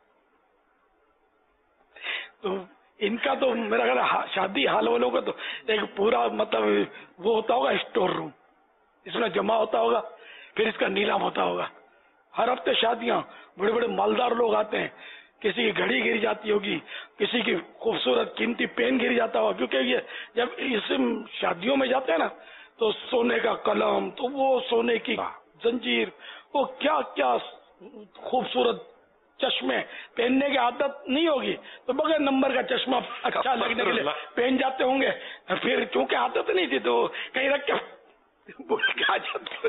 تو ان کا تو میرا خیال ہے شادی ہال والوں کا تو ایک پورا مطلب وہ ہوتا ہوگا اسٹور روم، اس میں جمع ہوتا ہوگا، پھر اس کا نیلام ہوتا ہوگا. ہر ہفتے شادیاں، بڑے بڑے مالدار لوگ آتے ہیں، کسی کی گھڑی گر جاتی ہوگی، کسی کی خوبصورت قیمتی پین گر جاتا ہوگا، کیونکہ یہ جب اس شادیوں میں جاتے ہیں نا تو سونے کا قلم، تو وہ سونے کی زنجیر، وہ کیا کیا خوبصورت چشمے پہننے کی عادت نہیں ہوگی تو بغیر نمبر کا چشمہ اچھا لگنے کے لیے پہن جاتے ہوں گے. پھر چونکہ عادت نہیں تھی تو کہیں رکھ کے بول کے آ جاتے،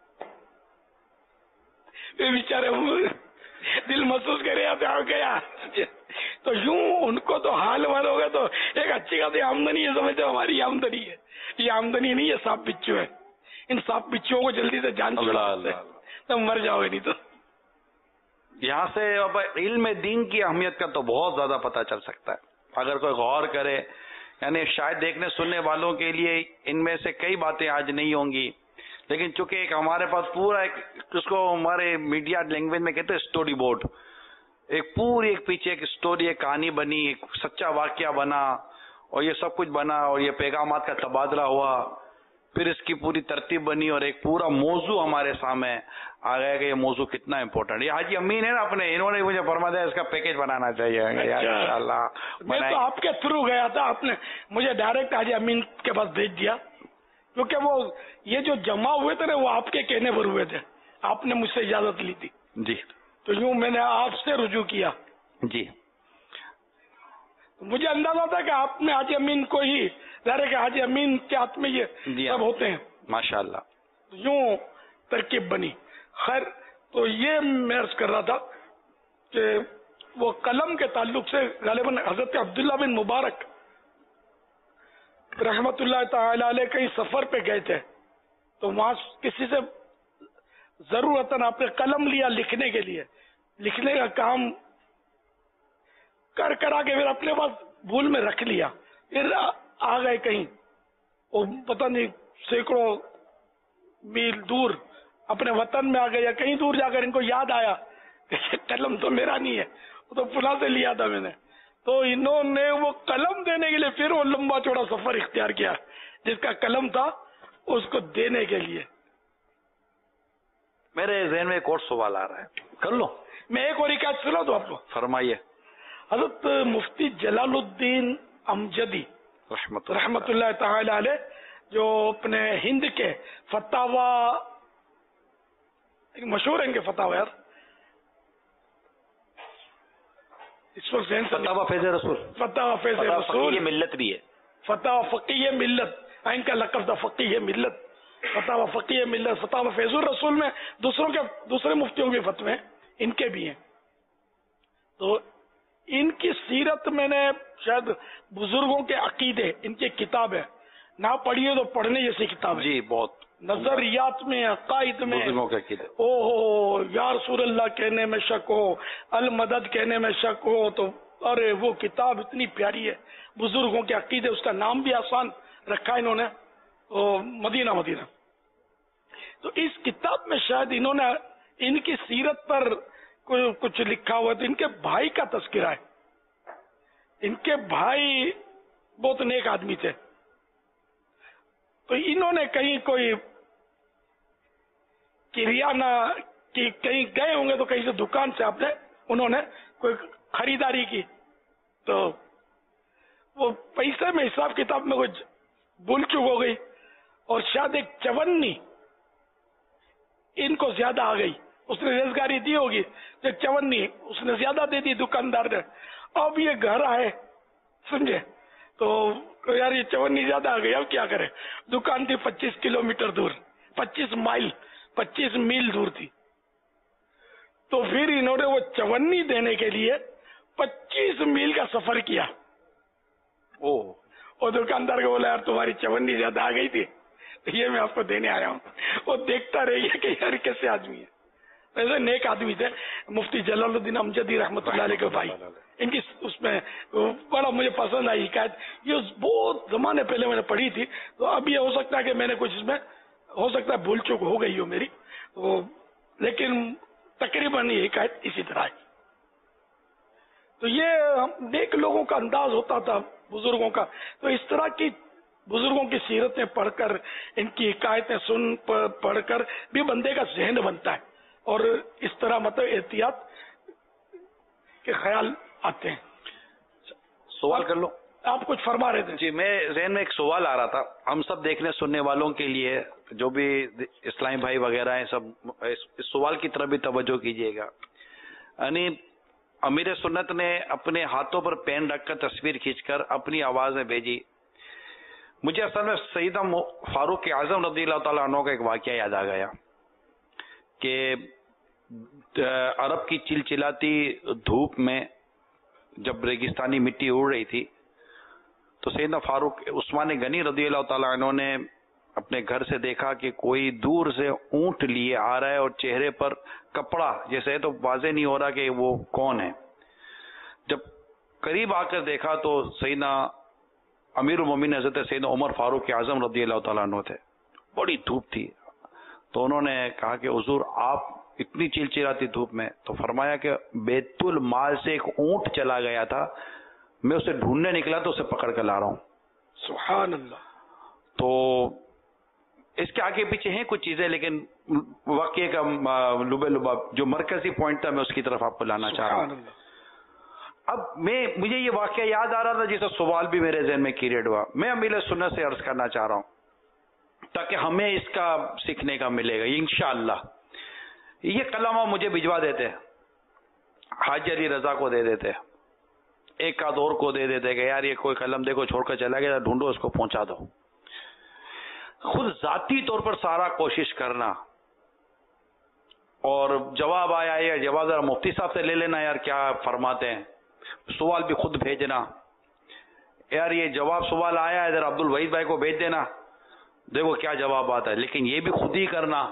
بیچارے دل محسوس کرے آ گیا. تو یوں ان کو تو حال وال ہوگا تو ایک اچھی خاصی آمدنی ہے، سمجھتے ہماری آمدنی ہے. یہ آمدنی نہیں ہے، سانپ بچھو ہے. ان سانپ بچھوؤں کو جلدی سے جان چھڑا تو مر جاؤ گے نہیں تو. یہاں سے اب علم دین کی اہمیت کا تو بہت زیادہ پتہ چل سکتا ہے اگر کوئی غور کرے. یعنی شاید دیکھنے سننے والوں کے لیے ان میں سے کئی باتیں آج نہیں ہوں گی، لیکن چونکہ ایک ہمارے پاس پورا ایک اس کو ہمارے میڈیا لینگویج میں کہتے ہیں اسٹوری بورڈ، ایک پوری ایک پیچھے ایک اسٹوری، ایک کہانی بنی، ایک سچا واقعہ بنا اور یہ سب کچھ بنا اور یہ پیغامات کا تبادلہ ہوا، پھر اس کی پوری ترتیب بنی اور ایک پورا موضوع ہمارے سامنے آ گیا کہ یہ موضوع کتنا امپورٹنٹ. یہ حاجی امین ہے نا اپنے، انہوں نے مجھے فرما دیا اس کا پیکج بنانا چاہیے. انشاءاللہ میں تو آپ کے تھرو گیا تھا، آپ نے مجھے ڈائریکٹ حاجی امین کے پاس بھیج دیا، کیونکہ وہ یہ جو جمع ہوئے تھے نا وہ آپ کے کہنے پر ہوئے تھے، آپ نے مجھ سے اجازت لی تھی. جی تو یوں میں نے آپ سے رجوع کیا. جی مجھے اندازہ تھا کہ آپ نے حاجی امین کو ہی ظاہر ہے کہ حاجی امین کے ہاتھ میں یہ سب ہوتے ہیں. ماشاءاللہ یوں ترکیب بنی. خیر تو یہ میں عرض کر رہا تھا کہ وہ قلم کے تعلق سے غالباً حضرت عبداللہ بن مبارک رحمت اللہ تعالی علیہ کہیں سفر پہ گئے تھے، تو وہاں کسی سے ضرورتاً آپ نے قلم لیا لکھنے کے لیے، لکھنے کا کام کر کرا کے پھر اپنے پاس بھول میں رکھ لیا، پھر آ گئے کہیں وہ پتہ نہیں سینکڑوں میل دور اپنے وطن میں آ گئے یا کہیں دور جا کر ان کو یاد آیا کہ قلم تو میرا نہیں ہے، وہ تو فلاں سے لیا تھا میں نے. تو انہوں نے وہ قلم دینے کے لیے پھر وہ لمبا چوڑا سفر اختیار کیا، جس کا قلم تھا اس کو دینے کے لیے. میرے ذہن میں ایک اور سوال آ رہا ہے، کر لو. میں ایک اور حکایت سنا دوں آپ کو. فرمائیے. حضرت مفتی جلال الدین امجدی رحمت رحمت اللہ تعالی علیہ جو اپنے ہند کے فتاوا مشہور ہیں کہ فتاوا یار اس وقت فتاوا فیض رسول، فتاوا فیض رسول ملت بھی ہے، فتاوا فقیہ ملت، ان کا لقب تھا فقیہ ملت، فتاوا فقیہ ملت، فتاوا فیض الرسول میں دوسروں کے دوسرے مفتیوں کے فتوے ان کے بھی ہیں. تو ان کی سیرت میں نے شاید بزرگوں کے عقیدے، ان کی کتاب ہے، نہ پڑھیے تو پڑھنے جیسی کتاب ہے. جی بہت نظریات میں، عقائد میں، بزرگوں کے عقیدے، او ہو یا رسول اللہ کہنے میں شک ہو، المدد کہنے میں شک ہو، تو ارے وہ کتاب اتنی پیاری ہے. بزرگوں کے عقیدے، اس کا نام بھی آسان رکھا انہوں نے، مدینہ مدینہ. تو اس کتاب میں شاید انہوں نے ان کی سیرت پر کچھ لکھا ہوا تھا. ان کے بھائی کا تذکرہ ہے. ان کے بھائی بہت نیک آدمی تھے. تو انہوں نے کہیں کوئی کریانہ کی کہیں گئے ہوں گے تو کہیں سے دکان سے آپ نے انہوں نے کوئی خریداری کی، تو وہ پیسے میں حساب کتاب میں کچھ بھول چک ہو گئی اور شاید ایک چونی ان کو زیادہ آ گئی. اس نے ریزگاری دی ہوگی، ایک چونی اس نے زیادہ دے دی دکاندار نے. اب یہ گھر آئے سمجھے تو یار یہ چونی زیادہ آ گئی، اب کیا کرے. دکان تھی پچیس کلو میٹر دور، پچیس مائل پچیس میل دور تھی. تو پھر انہوں نے وہ چونی دینے کے لیے پچیس میل کا سفر کیا. اور دکاندار کو بولا یار تمہاری چونی زیادہ آ گئی تھی، یہ میں آپ کو دینے آیا ہوں. وہ دیکھتا رہ گیا کہ یار کیسے آدمی ہے. ایسے نیک آدمی تھے مفتی جلال الدین امجدی رحمۃ اللہ علیہ کے بھائی. ان کی اس میں بڑا مجھے پسند آئی حکایت. یہ بہت زمانے پہلے میں نے پڑھی تھی, تو اب یہ ہو سکتا ہے کہ میں نے کچھ اس میں ہو سکتا ہے بھول چوک ہو گئی ہو میری, تو لیکن تقریباً یہ حکایت اسی طرح ہے. تو یہ نیک لوگوں کا انداز ہوتا تھا بزرگوں کا. تو اس طرح کی بزرگوں کی سیرتیں پڑھ کر, ان کی حکایتیں سن پڑھ کر بھی بندے کا ذہن بنتا ہے, اور اس طرح مطلب احتیاط کے خیال آتے ہیں. سوال کر لو, آپ کچھ فرما رہے تھے. جی, میں ذہن میں ایک سوال آ رہا تھا ہم سب دیکھنے سننے والوں کے لیے, جو بھی اسلامی بھائی وغیرہ ہیں, سب اس سوال کی طرف بھی توجہ کیجیے گا. یعنی امیر سنت نے اپنے ہاتھوں پر پین رکھ کر تصویر کھینچ کر اپنی آواز میں بھیجی. مجھے اصل میں سیدہ فاروق اعظم رضی اللہ تعالیٰ عنہ کا ایک واقعہ یاد آ گیا کہ عرب کی چلچلاتی دھوپ میں جب ریگستانی مٹی اڑ رہی تھی, تو سیدنا فاروق عثمان غنی رضی اللہ تعالیٰ عنہ نے اپنے گھر سے دیکھا کہ کوئی دور سے اونٹ لیے آ رہا ہے اور چہرے پر کپڑا جیسے ہے, تو واضح نہیں ہو رہا کہ وہ کون ہے. جب قریب آ کر دیکھا تو سیدنا امیر المومنین حضرت سیدنا عمر فاروق اعظم رضی اللہ تعالیٰ عنہ تھے. بڑی دھوپ تھی, تو انہوں نے کہا کہ حضور آپ اتنی چلچلاتی دھوپ میں, تو فرمایا کہ بیت المال سے ایک اونٹ چلا گیا تھا, میں اسے ڈھونڈنے نکلا تو اسے پکڑ کر لا رہا ہوں. سبحان اللہ. تو اس کے آگے پیچھے ہیں کچھ چیزیں, لیکن واقعے کا لبے لبا جو مرکزی پوائنٹ تھا میں اس کی طرف آپ کو لانا چاہ رہا ہوں. اب میں مجھے یہ واقعہ یاد آ رہا تھا جیسا سوال بھی میرے ذہن میں کریٹ ہوا. میں امیر سنت سے عرض کرنا چاہ رہا ہوں تاکہ ہمیں اس کا سیکھنے کا ملے گا انشاءاللہ. یہ قلم آپ مجھے بھجوا دیتے, حاجی علی رضا کو دے دیتے, ایک آدھ اور کو دے دیتے کہ یار یہ کوئی قلم دیکھو چھوڑ کر چلا گیا, ڈھونڈو اس کو پہنچا دو. خود ذاتی طور پر سارا کوشش کرنا, اور جواب آیا یا جواب ذرا مفتی صاحب سے لے لینا یار کیا فرماتے ہیں, سوال بھی خود بھیجنا, یار یہ جواب سوال آیا ہے ادھر عبد الوحید بھائی کو بھیج دینا, دیکھو کیا جواب آتا ہے. لیکن یہ بھی خود ہی کرنا,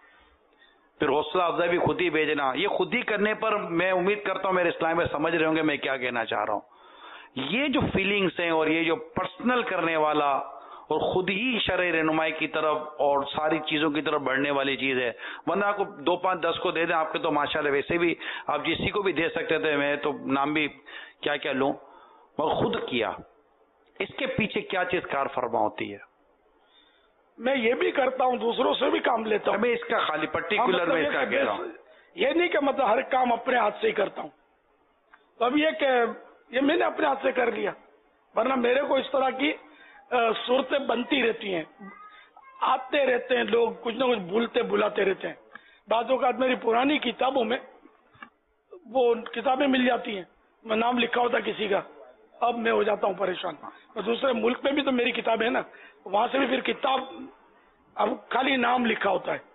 پھر حوصلہ افزائی بھی خود ہی بھیجنا. یہ خود ہی کرنے پر میں امید کرتا ہوں میرے اسلام میں سمجھ رہے ہوں گے میں کیا کہنا چاہ رہا ہوں. یہ جو فیلنگز ہیں اور یہ جو پرسنل کرنے والا اور خود ہی شرع رہنمائی کی طرف اور ساری چیزوں کی طرف بڑھنے والی چیز ہے. ورنہ آپ کو دو پانچ دس کو دے دیں, آپ کے تو ماشاءاللہ ویسے بھی آپ جسی کو بھی دے سکتے تھے, میں تو نام بھی کیا کیا لوں, مگر خود کیا. اس کے پیچھے کیا چیز کار فرما ہوتی ہے؟ میں یہ بھی کرتا ہوں, دوسروں سے بھی کام لیتا ہوں. میں اس کا خالی پرٹیکولر میں اس کا کہہ رہا ہوں, یہ نہیں کہ مطلب ہر کام اپنے ہاتھ سے ہی کرتا ہوں. تو اب یہ کہ یہ میں نے اپنے ہاتھ سے کر لیا, ورنہ میرے کو اس طرح کی صورتیں بنتی رہتی ہیں, آتے رہتے ہیں لوگ, کچھ نہ کچھ بھولتے بلاتے رہتے ہیں. بعض اوقات میری پرانی کتابوں میں وہ کتابیں مل جاتی ہیں, میں نام لکھا ہوتا کسی کا, اب میں ہو جاتا ہوں پریشان. دوسرے ملک میں بھی تو میری کتاب ہے نا, وہاں سے بھی پھر کتاب اب خالی نام لکھا ہوتا ہے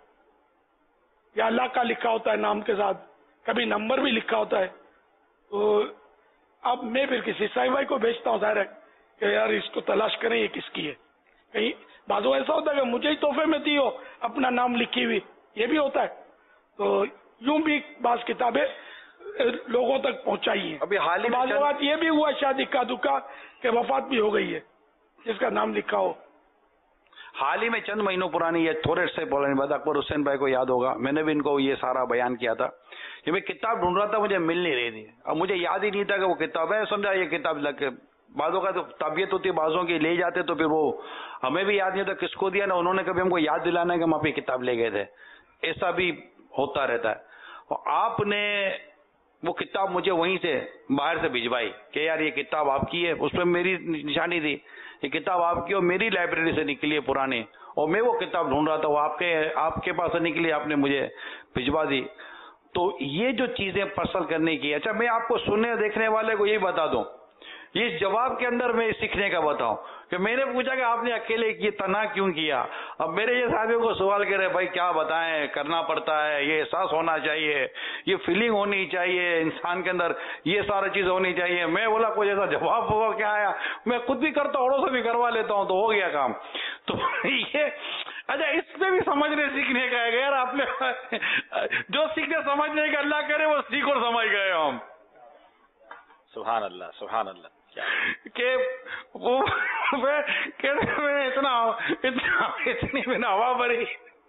یا اللہ کا لکھا ہوتا ہے نام کے ساتھ, کبھی نمبر بھی لکھا ہوتا ہے. تو اب میں پھر کسی سائی بھائی کو بھیجتا ہوں, ظاہر ہے کہ یار اس کو تلاش کریں یہ کس کی ہے. کہیں بعض ایسا ہوتا ہے کہ مجھے ہی تحفے میں دی ہو اپنا نام لکھی ہوئی, یہ بھی ہوتا ہے. تو یوں بھی بعض کتابیں لوگوں تک پہنچائی ہیں. ابھی حال ہی بعض اوقات یہ بھی ہوا شاید اکا دکا کہ وفات بھی ہو گئی ہے جس کا نام لکھا ہو. حال ہی میں چند مہینوں پرانی یہ تھوڑے سے بولنے بعد اکبر حسین بھائی کو یاد ہوگا, میں نے بھی ان کو یہ سارا بیان کیا تھا کہ میں کتاب ڈھونڈ رہا تھا, مجھے مل نہیں رہی تھی. اب مجھے یاد ہی نہیں تھا کہ وہ کتاب ہے, سمجھا یہ کتاب لگ کے بعضوں کا تو طبیعت ہوتی ہے بعضوں کی لے جاتے, تو پھر وہ ہمیں بھی یاد نہیں ہوتا کس کو دیا نا, انہوں نے کبھی ہم کو یاد دلانا ہے کہ ہم آپ یہ کتاب لے گئے تھے. ایسا بھی ہوتا رہتا ہے. اور آپ نے وہ کتاب مجھے وہیں سے باہر سے بھجوائی کہ یار یہ کتاب آپ کی ہے, اس پہ میری نشانی تھی, یہ کتاب آپ کی اور میری لائبریری سے نکلی ہے پرانی, اور میں وہ کتاب ڈھونڈ رہا تھا, وہ آپ کے آپ کے پاس سے نکلی, آپ نے مجھے بھجوا دی. تو یہ جو چیزیں پسند کرنے کی. اچھا میں آپ کو سننے دیکھنے والے کو یہی بتا دوں, اس جواب کے اندر میں سیکھنے کا بتاؤں کہ میں نے پوچھا کہ آپ نے اکیلے یہ تنہا کیوں کیا. اب میرے یہ ساتھیوں کو سوال کر رہے بھائی کیا بتائیں, کرنا پڑتا ہے, یہ احساس ہونا چاہیے, یہ فیلنگ ہونی چاہیے انسان کے اندر, یہ سارا چیز ہونی چاہیے. میں بولا کوئی ایسا جواب ہوگا کیا آیا, میں خود بھی کرتا ہوں, اوروں سے بھی کروا لیتا ہوں, تو ہو گیا کام. تو یہ اچھا اس میں بھی سمجھنے سیکھنے کا ہے یار. آپ نے جو سیکھنے سمجھنے کا اللہ کرے وہ سیکھ اور سمجھ گئے ہم. سبحان اللہ سبحان اللہ. کہ وہ میں اتنا اتنا اتنی میں نے ہوا بھری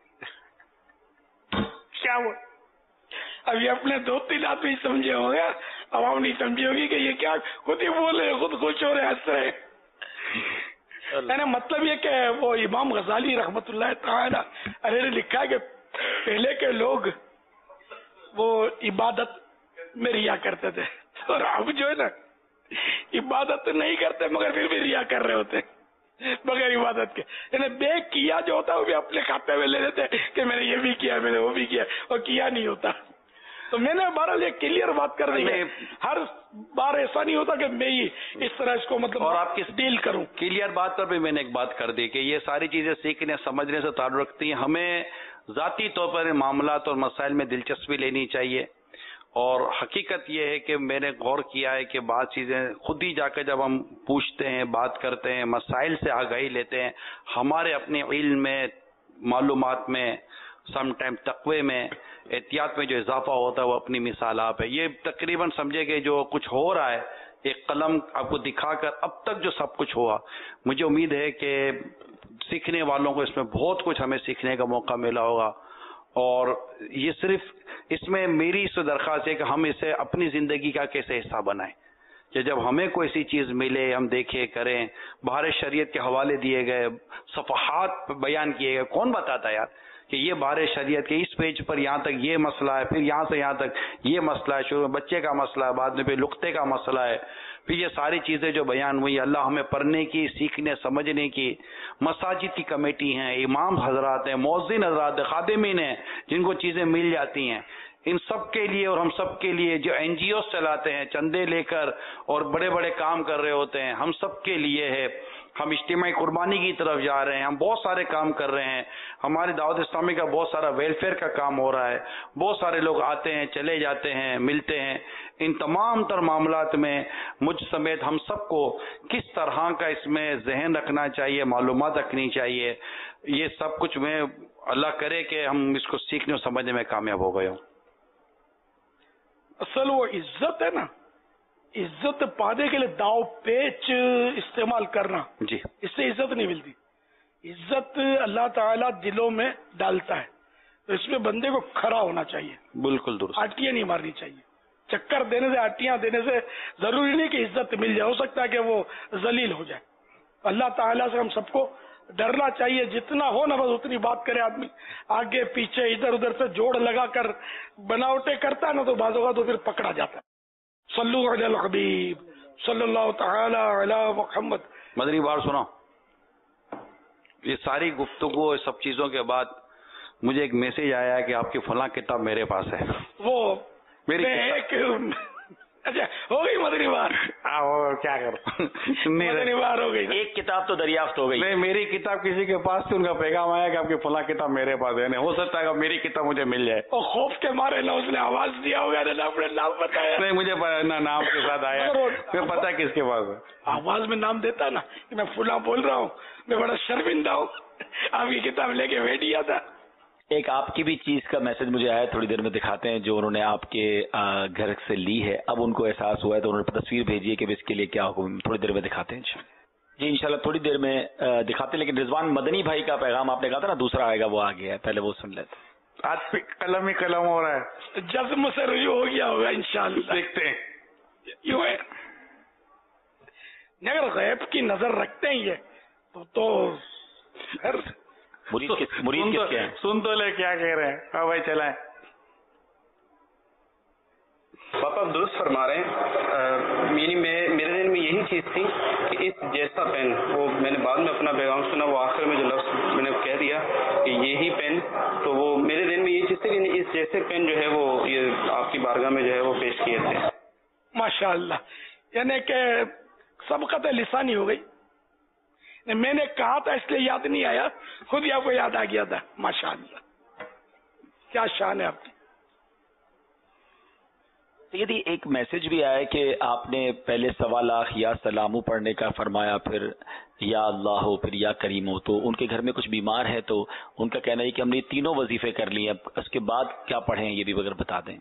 کیا وہ ابھی اپنے دو تین آدمی سمجھے ہوں گے, عوام نہیں سمجھی ہوگی کہ یہ کیا خود ہی بولے خود خوش ہو رہے ہنس رہے. یعنی مطلب یہ کہ وہ امام غزالی رحمت اللہ تعالی علیہ نے لکھا ہے کہ پہلے کے لوگ وہ عبادت میں ریا کرتے تھے اور اب جو ہے نا عبادت نہیں کرتے مگر پھر بھی ریا کر رہے ہوتے بغیر عبادت کے. یعنی بے کیا جو ہوتا ہے وہ بھی اپنے کھاتے میں لے لیتے کہ میں نے یہ بھی کیا میں نے وہ بھی کیا اور کیا نہیں ہوتا. تو میں نے بہرحال یہ کلیئر بات کر رہی ہے, ہر بار ایسا نہیں ہوتا کہ میں ہی اس طرح اس کو مطلب اور آپ کی ڈیل کروں. کلیئر بات پر بھی میں نے ایک بات کر دی کہ یہ ساری چیزیں سیکھنے سمجھنے سے تعلق رکھتی ہیں. ہمیں ذاتی طور پر معاملات اور مسائل میں دلچسپی لینی چاہیے. اور حقیقت یہ ہے کہ میں نے غور کیا ہے کہ بعض چیزیں خود ہی جا کے جب ہم پوچھتے ہیں بات کرتے ہیں مسائل سے آگاہی لیتے ہیں, ہمارے اپنے علم میں معلومات میں سم ٹائم تقوی میں احتیاط میں جو اضافہ ہوتا ہے وہ اپنی مثال آپ ہے. یہ تقریباً سمجھے کہ جو کچھ ہو رہا ہے ایک قلم آپ کو دکھا کر اب تک جو سب کچھ ہوا, مجھے امید ہے کہ سیکھنے والوں کو اس میں بہت کچھ ہمیں سیکھنے کا موقع ملا ہوگا. اور یہ صرف اس میں میری اس درخواست ہے کہ ہم اسے اپنی زندگی کا کیسے حصہ بنائیں کہ جب ہمیں کوئی ایسی چیز ملے ہم دیکھیں کریں. باہر شریعت کے حوالے دیے گئے, صفحات بیان کیے گئے, کون بتاتا ہے یار کہ یہ بارے شریعت کے اس پیج پر یہاں تک یہ مسئلہ ہے, پھر یہاں سے یہاں تک یہ مسئلہ ہے, شروع میں بچے کا مسئلہ ہے, بعد میں پھر لقطے کا مسئلہ ہے, پھر یہ ساری چیزیں جو بیان ہوئی. اللہ ہمیں پڑھنے کی سیکھنے سمجھنے کی. مساجد کی کمیٹی ہیں, امام حضرات ہیں, مؤذن حضرات ہیں, خادمین ہیں جن کو چیزیں مل جاتی ہیں, ان سب کے لیے اور ہم سب کے لیے جو این جی اوز چلاتے ہیں چندے لے کر اور بڑے بڑے کام کر رہے ہوتے ہیں, ہم سب کے لیے ہے. ہم اجتماعی قربانی کی طرف جا رہے ہیں, ہم بہت سارے کام کر رہے ہیں. ہماری دعوت اسلامی کا بہت سارا ویلفیئر کا کام ہو رہا ہے, بہت سارے لوگ آتے ہیں چلے جاتے ہیں ملتے ہیں. ان تمام تر معاملات میں مجھ سمیت ہم سب کو کس طرح کا اس میں ذہن رکھنا چاہیے, معلومات رکھنی چاہیے. یہ سب کچھ میں اللہ کرے کہ ہم اس کو سیکھنے اور سمجھنے میں کامیاب ہو گئے ہوں. اصل وہ عزت ہے نا, عزت پانے کے لیے داؤ پیچ استعمال کرنا, جی اس سے عزت نہیں ملتی. عزت اللہ تعالیٰ دلوں میں ڈالتا ہے, تو اس میں بندے کو کھڑا ہونا چاہیے. بالکل درست. آٹیاں نہیں مارنی چاہیے. چکر دینے سے آٹیاں دینے سے ضروری نہیں کہ عزت مل جائے, ہو سکتا ہے کہ وہ ذلیل ہو جائے. اللہ تعالیٰ سے ہم سب کو ڈرنا چاہیے, جتنا ہو نا بس اتنی بات کرے آدمی. آگے پیچھے ادھر ادھر سے جوڑ لگا کر بناوٹیں کرتا ہے نا تو بعض اوقات تو پھر پکڑا جاتا ہے. صلو علی الحبیب صلی اللہ تعالی علی محمد. مدنی بار سنا, یہ ساری گفتگو اس سب چیزوں کے بعد مجھے ایک میسج آیا ہے کہ آپ کی فلاں کتاب میرے پاس ہے. وہ میری ایک اچھا ہو گئی مدنی بار, کیا کروں مدنی بار ہو گئی. ایک کتاب تو دریافت ہو گئی. نہیں, میری کتاب کسی کے پاس تھی, ان کا پیغام آیا کہ آپ کی فلاں کتاب میرے پاس ہے. ہو سکتا ہے کہ میری کتاب مجھے مل جائے. اور خوف کے مارے نہ اس نے آواز دیا ہوگا نہ اپنے نام بتایا. نہیں, مجھے نہ نام کے ساتھ آیا, مجھے پتا کس کے پاس ہے. آواز میں نام دیتا نا کہ میں فلاں بول رہا ہوں, میں بڑا شرمندہ ہوں, آپ کی کتاب لے کے بیٹھ گیا تھا. ایک آپ کی بھی چیز کا میسج مجھے آیا, تھوڑی دیر میں دکھاتے ہیں, جو انہوں نے آپ کے گھر سے لی ہے. اب ان کو احساس ہوا ہے تو انہوں نے تصویر بھیجی ہے کہ اس کے لیے کیا حکم, تھوڑی دیر میں دکھاتے ہیں. جی انشاءاللہ تھوڑی دیر میں دکھاتے ہیں. لیکن رضوان مدنی بھائی کا پیغام آپ نے کہا تھا نا دوسرا آئے گا, وہ آ گیا ہے, پہلے وہ سن لیتے. آج قلم ہی قلم ہو رہا ہے, جزم سے رجوع ہو گیا ہوگا انشاءاللہ. دیکھتے ہیں. یوں ہے اگر غیب کی نظر رکھتے ہیں یہ تو تو مرید کس مرید کس کے ہیں, سن تو لے کیا کہہ رہے ہیں. ہاں بھائی چلائیں. پاپا درست فرما رہے ہیں. یعنی میں میرے ذہن میں یہی چیز تھی کہ اس جیسا پین, وہ میں نے بعد میں اپنا پیغام سنا, وہ آخر میں جو لفظ میں نے کہہ دیا کہ یہی پین, تو وہ میرے ذہن میں یہ چیز تھی کہ اس جیسے پین جو ہے وہ یہ آپ کی بارگاہ میں جو ہے وہ پیش کیے تھے. ماشاء اللہ. یعنی کہ سبقت لسانی ہو گئی. میں نے کہا تھا اس لیے یاد نہیں آیا, خود ہی آپ کو یاد آ گیا تھا. ماشاء اللہ, کیا شان ہے آپ کی. سیدی ایک میسج بھی آیا کہ آپ نے پہلے سوا لاکھ یا سلامو پڑھنے کا فرمایا، پھر یا اللہ ہو، پھر یا کریم ہو. تو ان کے گھر میں کچھ بیمار ہے تو ان کا کہنا ہے کہ ہم نے تینوں وظیفے کر لیے، اب اس کے بعد کیا پڑھیں یہ بھی اگر بتا دیں.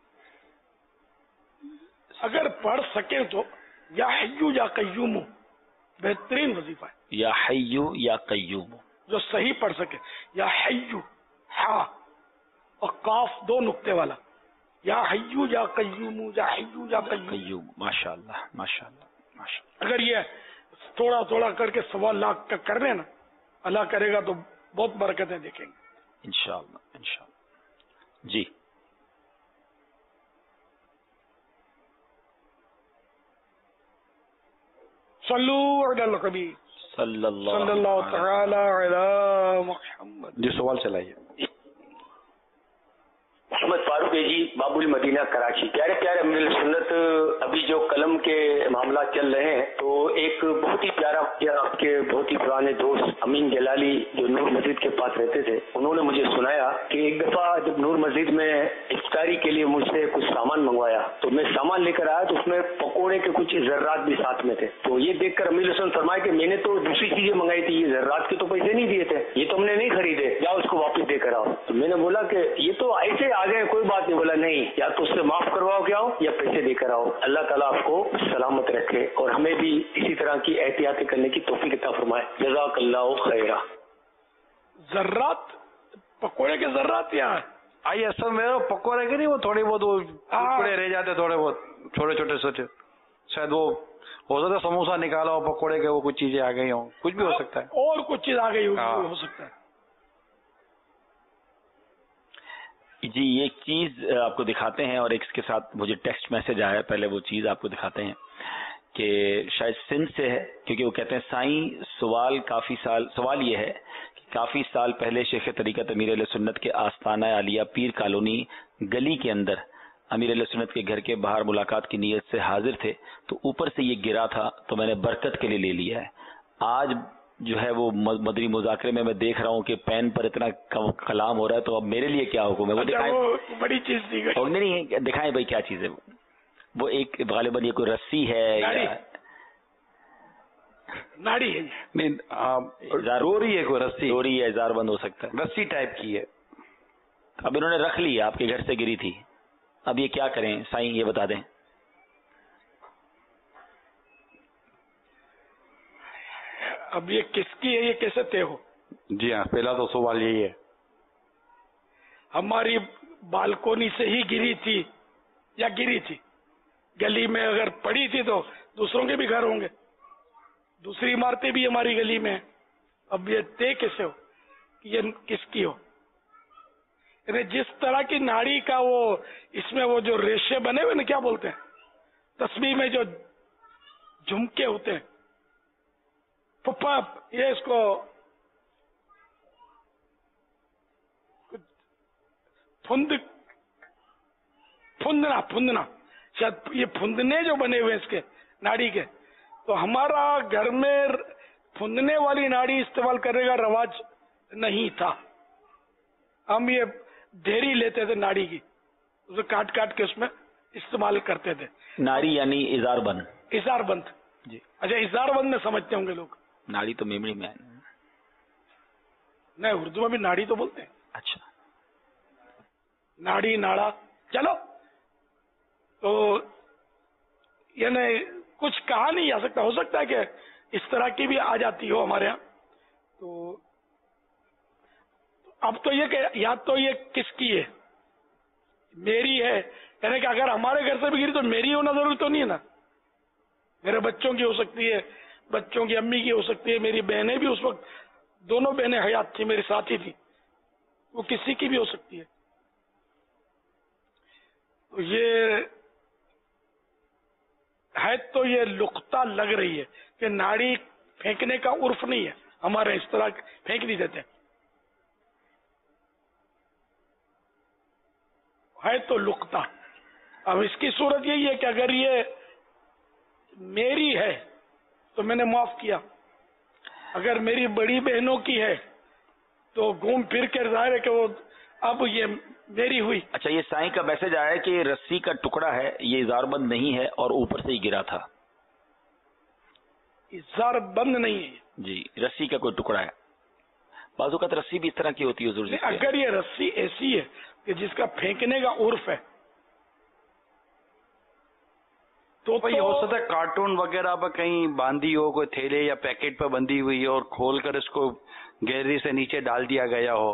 اگر پڑھ سکیں تو یا حیو یا قیوم بہترین وظیفہ ہے. یا حیو یا قیوم جو صحیح پڑھ سکے. یا حیو ہا اور قاف دو نقطے والا، یا حیو یا قیوم یا حیو یا قیوم. ماشاء اللہ ماشاء اللہ ماشاء اللہ. اگر یہ تھوڑا تھوڑا کر کے سوا لاکھ کا کر لیں نا، اللہ کرے گا تو بہت برکتیں دیکھیں گے انشاءاللہ انشاءاللہ. جی صلو علی النبی صلی اللہ صلی اللہ تعالی علی محمد. جی سوال چلائیے. محمد فاروق جی باب المدینہ کراچی. پیارے پیارے امیر سنت، ابھی جو قلم کے معاملات چل رہے ہیں تو ایک بہت ہی پیارا آپ کے بہت ہی پرانے دوست امین جلالی جو نور مسجد کے پاس رہتے تھے، انہوں نے مجھے سنایا کہ ایک دفعہ جب نور مسجد میں افطاری کے لیے مجھ سے کچھ سامان منگوایا تو میں سامان لے کر آیا تو اس میں پکوڑے کے کچھ ذرات بھی ساتھ میں تھے. تو یہ دیکھ کر امیر حسن فرمایا کہ میں نے تو دوسری چیزیں منگائی تھی، یہ ذرات کے تو پیسے نہیں دیے تھے، یہ تو ہم نے نہیں خریدے، جاؤ اس کو واپس دے کر آؤ. تو میں نے بولا کہ یہ تو ایسے آ گئے، کوئی بات نہیں. بولا نہیں، یا تو اس سے معاف کرواؤ کے آؤ یا پیسے دے کر آؤ. اللہ تعالیٰ آپ کو سلامت رکھے اور ہمیں بھی اسی طرح کی احتیاطیں کرنے کی توفیق عطا فرمائے. جزاک اللہ خیرہ. ذرات پکوڑے کے ذرات یہاں آئی اصل میں پکوڑے کے نہیں، وہ تھوڑے بہت وہ ٹکڑے رہ جاتے، تھوڑے بہت چھوٹے چھوٹے سوچے، شاید وہ ہو سکتا ہے سموسا نکالا ہو پکوڑے کے، وہ کچھ چیزیں آ گئی ہوں، کچھ بھی ہو سکتا ہے، اور کچھ چیز آ گئی ہو سکتا ہے. جی یہ ایک چیز آپ کو دکھاتے ہیں، اور ایک اس کے ساتھ مجھے ٹیکسٹ میسج آیا ہے، پہلے وہ چیز آپ کو دکھاتے ہیں کہ شاید سندھ سے ہے، کیونکہ وہ کہتے ہیں سائیں سوال کافی سال سوال یہ ہے کہ کافی سال پہلے شیخ طریقت امیر علیہ سنت کے آستانہ عالیہ پیر کالونی گلی کے اندر امیر علیہ سنت کے گھر کے باہر ملاقات کی نیت سے حاضر تھے، تو اوپر سے یہ گرا تھا تو میں نے برکت کے لیے لے لیا ہے. آج جو ہے وہ مدری مذاکرے میں میں دیکھ رہا ہوں کہ پین پر اتنا کلام ہو رہا ہے، تو اب میرے لیے کیا حکم ہے؟ وہ دکھائیں، بڑی چیز دی گئی. نہیں دکھائیں بھائی کیا چیز ہے وہ. وہ ایک غالباً یہ کوئی رسی ہے یا ناڑی ہے، نہیں ضروری ہے کوئی رسی، ڈوری ہے، ہزار بند ہو سکتا ہے، رسی ٹائپ کی ہے. اب انہوں نے رکھ لی، آپ کے گھر سے گری تھی، اب یہ کیا کریں سائیں یہ بتا دیں. اب یہ کس کی ہے، یہ کیسے طے ہو؟ جی ہاں، پہلا تو سوال یہی ہے. ہماری بالکونی سے ہی گری تھی یا گری تھی گلی میں؟ اگر پڑی تھی تو دوسروں کے بھی گھر ہوں گے، دوسری عمارتیں بھی ہماری گلی میں ہیں. اب یہ طے کیسے ہو کہ یہ کس کی ہو؟ یعنی جس طرح کی ناڑی کا وہ اس میں وہ جو ریشے بنے ہوئے نا، کیا بولتے ہیں تسبیح میں جو جھمکے ہوتے ہیں، پپا یہ اس کو پھند پھندنا پھندنا شاید یہ پھندنے جو بنے ہوئے اس کے ناڑی کے، تو ہمارا گھر میں پھندنے والی ناڑی استعمال کرنے کا رواج نہیں تھا. ہم یہ ڈھیری لیتے تھے ناڑی کی، اسے کاٹ کاٹ کے اس میں استعمال کرتے تھے. ناڑی یعنی اظہار بند. اظہار بند جی. اچھا اظہار بند میں سمجھتے ہوں گے لوگ. ناڑی تو میمڑی میں ہے. نہیں اردو میں بھی ناڑی تو بولتے ہیں. اچھا ناڑی ناڑا چلو. تو یعنی کچھ کہا نہیں جا سکتا، ہو سکتا ہے کہ اس طرح کی بھی آ جاتی ہو ہمارے ہاں. تو اب تو یہ کہ یا تو یہ کس کی ہے، میری ہے، یعنی کہ اگر ہمارے گھر سے بھی گری تو میری ہونا ضروری تو نہیں ہے نا، میرے بچوں کی ہو سکتی ہے، بچوں کی امی کی ہو سکتی ہے، میری بہنیں بھی اس وقت دونوں بہنیں حیات تھی، میری ساتھی تھی، وہ کسی کی بھی ہو سکتی ہے. تو یہ ہے تو یہ لقطہ لگ رہی ہے کہ ناڑی پھینکنے کا عرف نہیں ہے ہمارے، اس طرح پھینک نہیں دیتے. ہے تو لقطہ. اب اس کی صورت یہی ہے کہ اگر یہ میری ہے تو میں نے معاف کیا، اگر میری بڑی بہنوں کی ہے تو گھوم پھر کے ظاہر ہے کہ وہ اب یہ میری ہوئی. اچھا یہ سائیں کا میسج آیا ہے کہ رسی کا ٹکڑا ہے, یہ اظہار بند نہیں ہے اور اوپر سے ہی گرا تھا. اظہار بند نہیں ہے جی, رسی کا کوئی ٹکڑا ہے. بعض اوقات رسی بھی اس طرح کی ہوتی ہے حضور جی. اگر یہ رسی ایسی ہے کہ جس کا پھینکنے کا عرف ہے تو یہ ہو سکتا ہے کارٹون وغیرہ پر کہیں باندھی ہو, کوئی تھیلے یا پیکٹ پر بندھی ہوئی اور کھول کر اس کو گیلری سے نیچے ڈال دیا گیا ہو.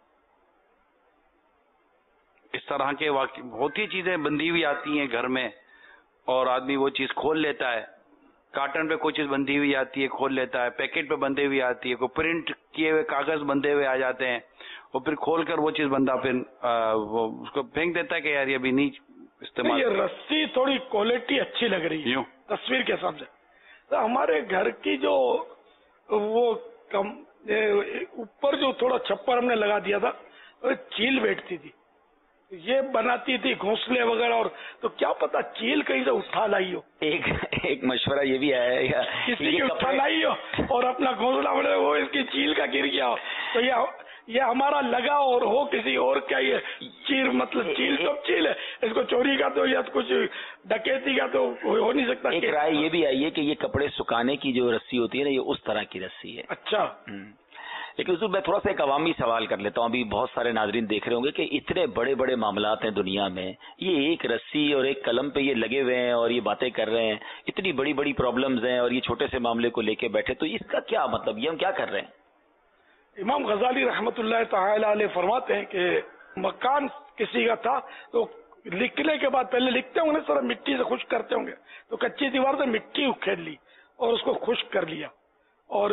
اس طرح کے واقع ہوتی چیزیں بندھی ہوئی آتی ہیں گھر میں اور آدمی وہ چیز کھول لیتا ہے. کارٹن پہ کوئی چیز بندھی ہوئی آتی ہے, کھول لیتا ہے. پیکٹ پہ بندھی ہوئی آتی ہے, کوئی پرنٹ کیے ہوئے کاغذ بندھے ہوئے آ جاتے ہیں, اور پھر کھول کر وہ چیز بندہ پھر وہ اس کو پھینک دیتا ہے کہ یار یہ ابھی نہیں استعمال. یہ رسی تھوڑی کوالٹی اچھی لگ رہی ہے تصویر کے حساب سے. تو ہمارے گھر کی جو وہ کم اوپر جو تھوڑا چھپر ہم نے لگا دیا تھا, چیل بیٹھتی تھی, یہ بناتی تھی گھونسلے وغیرہ, اور تو کیا پتا چیل کہیں سے اٹھا لائی ہو. ایک ایک مشورہ یہ بھی آیا کسی کی اٹھا لائی ہو اور اپنا گھونسلہ بنے وہ اس کی چیل کا گر گیا ہو, تو یہ یہ ہمارا لگا اور ہو کسی اور کا. یہ چیل مطلب چیل تو چیل ہے, اس کو چوری کا تو یا کچھ ڈکیتی کا تو ہو نہیں سکتا. ایک رائے یہ بھی آئی ہے کہ یہ کپڑے سکھانے کی جو رسی ہوتی ہے نا, یہ اس طرح کی رسی ہے. اچھا, لیکن حضور میں تھوڑا سا ایک عوامی سوال کر لیتا ہوں. ابھی بہت سارے ناظرین دیکھ رہے ہوں گے کہ اتنے بڑے بڑے معاملات ہیں دنیا میں, یہ ایک رسی اور ایک قلم پہ یہ لگے ہوئے ہیں اور یہ باتیں کر رہے ہیں, اتنی بڑی بڑی پرابلمز ہیں, اور یہ چھوٹے سے معاملے کو لے کے بیٹھے, تو اس کا کیا مطلب, یہ ہم کیا کر رہے ہیں؟ امام غزالی رحمت اللہ تعالی علیہ فرماتے ہیں کہ مکان کسی کا تھا تو لکھنے کے بعد پہلے لکھتے ہوں گے سر, مٹی سے خشک کرتے ہوں گے, تو کچی دیوار سے مٹی اکھیڑ لی اور اس کو خشک کر لیا, اور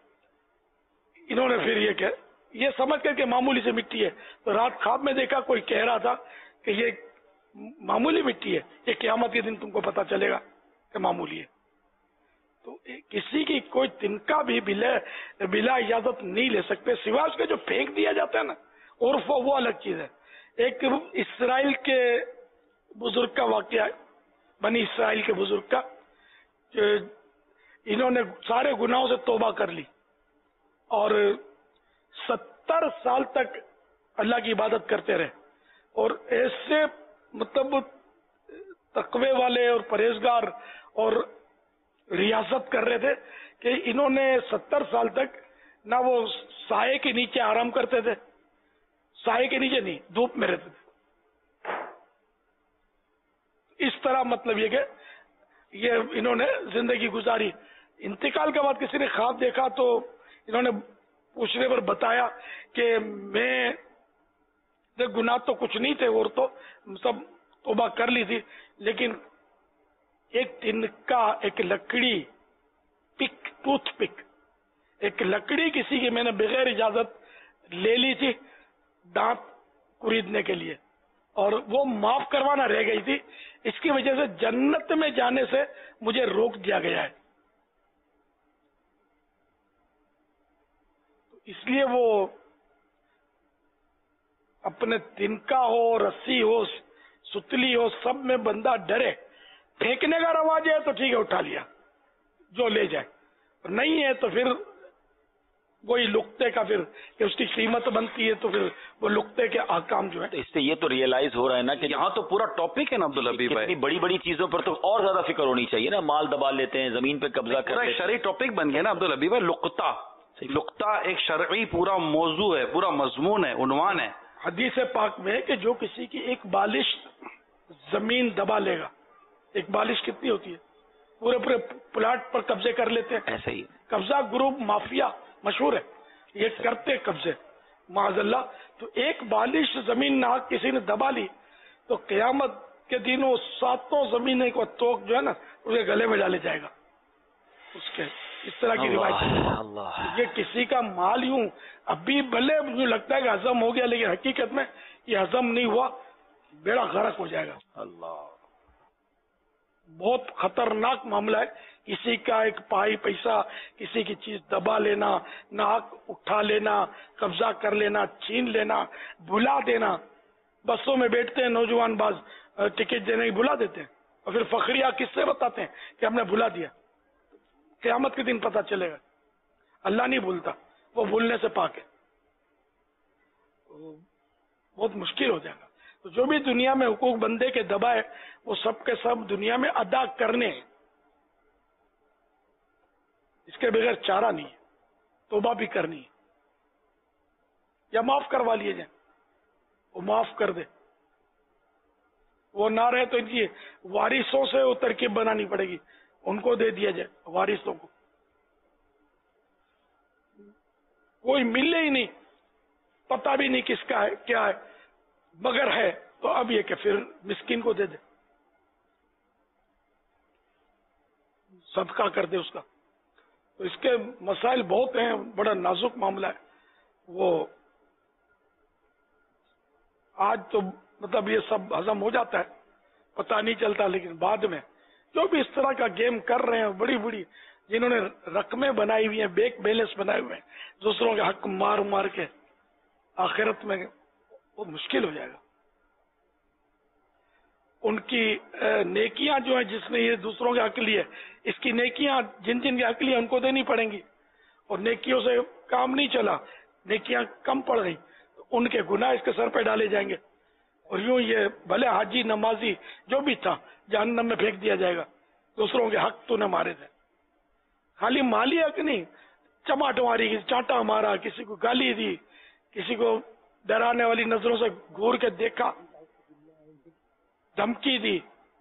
انہوں نے پھر یہ کہ یہ سمجھ کر کہ معمولی سے مٹی ہے, تو رات خواب میں دیکھا کوئی کہہ رہا تھا کہ یہ معمولی مٹی ہے, یہ قیامت کے دن تم کو پتا چلے گا کہ معمولی ہے. تو کسی کی کوئی تنکا بھی بلا بلا اجازت نہیں لے سکتے, سوائے اس کے جو پھینک دیا جاتا ہے نا عرف, وہ الگ چیز ہے. ایک اسرائیل کے بزرگ کا واقعہ ہے, بنی اسرائیل کے بزرگ کا, انہوں نے سارے گناہوں سے توبہ کر لی اور ستر سال تک اللہ کی عبادت کرتے رہے, اور ایسے مطلب تقوی والے اور پرہیزگار اور ریاضت کر رہے تھے کہ انہوں نے ستر سال تک نہ وہ سائے کے نیچے آرام کرتے تھے, سائے کے نیچے نہیں, دھوپ میں رہتے تھے. اس طرح مطلب یہ کہ یہ انہوں نے زندگی گزاری. انتقال کے بعد کسی نے خواب دیکھا تو انہوں نے پوچھنے پر بتایا کہ میں گناہ تو کچھ نہیں تھے اور تو سب توبہ کر لی تھی, لیکن ایک تنکا, ایک لکڑی پک, ٹوتھ پک, ایک لکڑی کسی کی میں نے بغیر اجازت لے لی تھی دانت خریدنے کے لیے, اور وہ معاف کروانا رہ گئی تھی. اس کی وجہ سے جنت میں جانے سے مجھے روک دیا گیا ہے. اس لیے وہ اپنے تنکا ہو, رسی ہو, ستلی ہو, سب میں بندہ ڈرے. پھینکنے کا رواج ہے تو ٹھیک ہے اٹھا لیا جو لے جائے, نہیں ہے تو پھر وہی لقطے کا پھر کہ اس کی قیمت بنتی ہے تو پھر وہ لقطے کے احکام جو ہے. اس سے یہ تو ریئلائز ہو رہا ہے نا کہ یہاں تو پورا ٹاپک ہے نا عبدالحبیب بھائی, بڑی بڑی چیزوں پر تو اور زیادہ فکر ہونی چاہیے نا. مال دبا لیتے ہیں, زمین پہ قبضہ کرتے ہیں, شرعی ٹاپک بن گیا نا عبدالحبیب بھائی. لقطہ لقطہ ایک شرعی پورا موضوع ہے, پورا مضمون ہے, عنوان ہے. حدیث پاک میں کہ جو کسی کی ایک بالش زمین دبا لے گا, ایک بالش کتنی ہوتی ہے, پورے پورے پلاٹ پر قبضے کر لیتے ہیں. ایسا ہی قبضہ گروپ مافیا مشہور ہے, یہ کرتے قبضے معاذ اللہ. تو ایک بالش زمین نہ کسی نے دبا لی تو قیامت کے دنوں ساتوں زمینیں کو توق جو ہے نا اسے گلے میں ڈالے جائے گا. اس کے اس طرح کی روایت. یہ کسی کا مال یوں ابھی بھلے یوں لگتا ہے کہ ہضم ہو گیا, لیکن حقیقت میں یہ ہضم نہیں ہوا, بیڑا غرق ہو جائے گا. اللہ, بہت خطرناک معاملہ ہے. کسی کا ایک پائی پیسہ, کسی کی چیز دبا لینا, ناک اٹھا لینا, قبضہ کر لینا, چھین لینا, بھلا دینا. بسوں میں بیٹھتے ہیں نوجوان باز ٹکٹ دینے کی بھلا دیتے ہیں, اور پھر فخریہ کس سے بتاتے ہیں کہ ہم نے بھلا دیا. قیامت کے دن پتہ چلے گا. اللہ نہیں بھولتا, وہ بھولنے سے پاک ہے. بہت مشکل ہو جائے گا. تو جو بھی دنیا میں حقوق بندے کے دبائے وہ سب کے سب دنیا میں ادا کرنے ہیں. اس کے بغیر چارہ نہیں ہے. توبہ بھی کرنی ہے یا معاف کروا لیے جائیں. وہ معاف کر دے, وہ نہ رہے تو ان کی وارثوں سے وہ ترکیب بنانی پڑے گی, ان کو دے دیا جائے وارثوں کو. کوئی ملے ہی نہیں, پتہ بھی نہیں کس کا ہے کیا ہے, مگر ہے تو اب یہ کہ پھر مسکین کو دے دے, صدقہ کر دے اس کا. تو اس کے مسائل بہت ہیں, بڑا نازک معاملہ ہے. وہ آج تو مطلب یہ سب ہضم ہو جاتا ہے, پتہ نہیں چلتا, لیکن بعد میں جو بھی اس طرح کا گیم کر رہے ہیں, بڑی بڑی جنہوں نے رقمیں بنائی ہوئی ہیں, بینک بیلنس بنائے ہوئے ہیں, دوسروں کے حق مار مار کے, آخرت میں وہ مشکل ہو جائے گا. ان کی نیکیاں جو ہیں, جس نے یہ دوسروں کے حق لیے, اس کی نیکیاں جن جن کے حق لیے ان کو دینی پڑیں گی. اور نیکیوں سے کام نہیں چلا, نیکیاں کم پڑ گئی, ان کے گناہ اس کے سر پہ ڈالے جائیں گے. اور یوں یہ بھلے حاجی نمازی جو بھی تھا جہنم میں پھینک دیا جائے گا. دوسروں کے حق تو نہ مارے تھے, خالی مالی حق نہیں, چماٹ ماری, چانٹا مارا, کسی کو گالی دی, کسی کو ڈرانے والی نظروں سے گور کے دیکھا, دھمکی دی,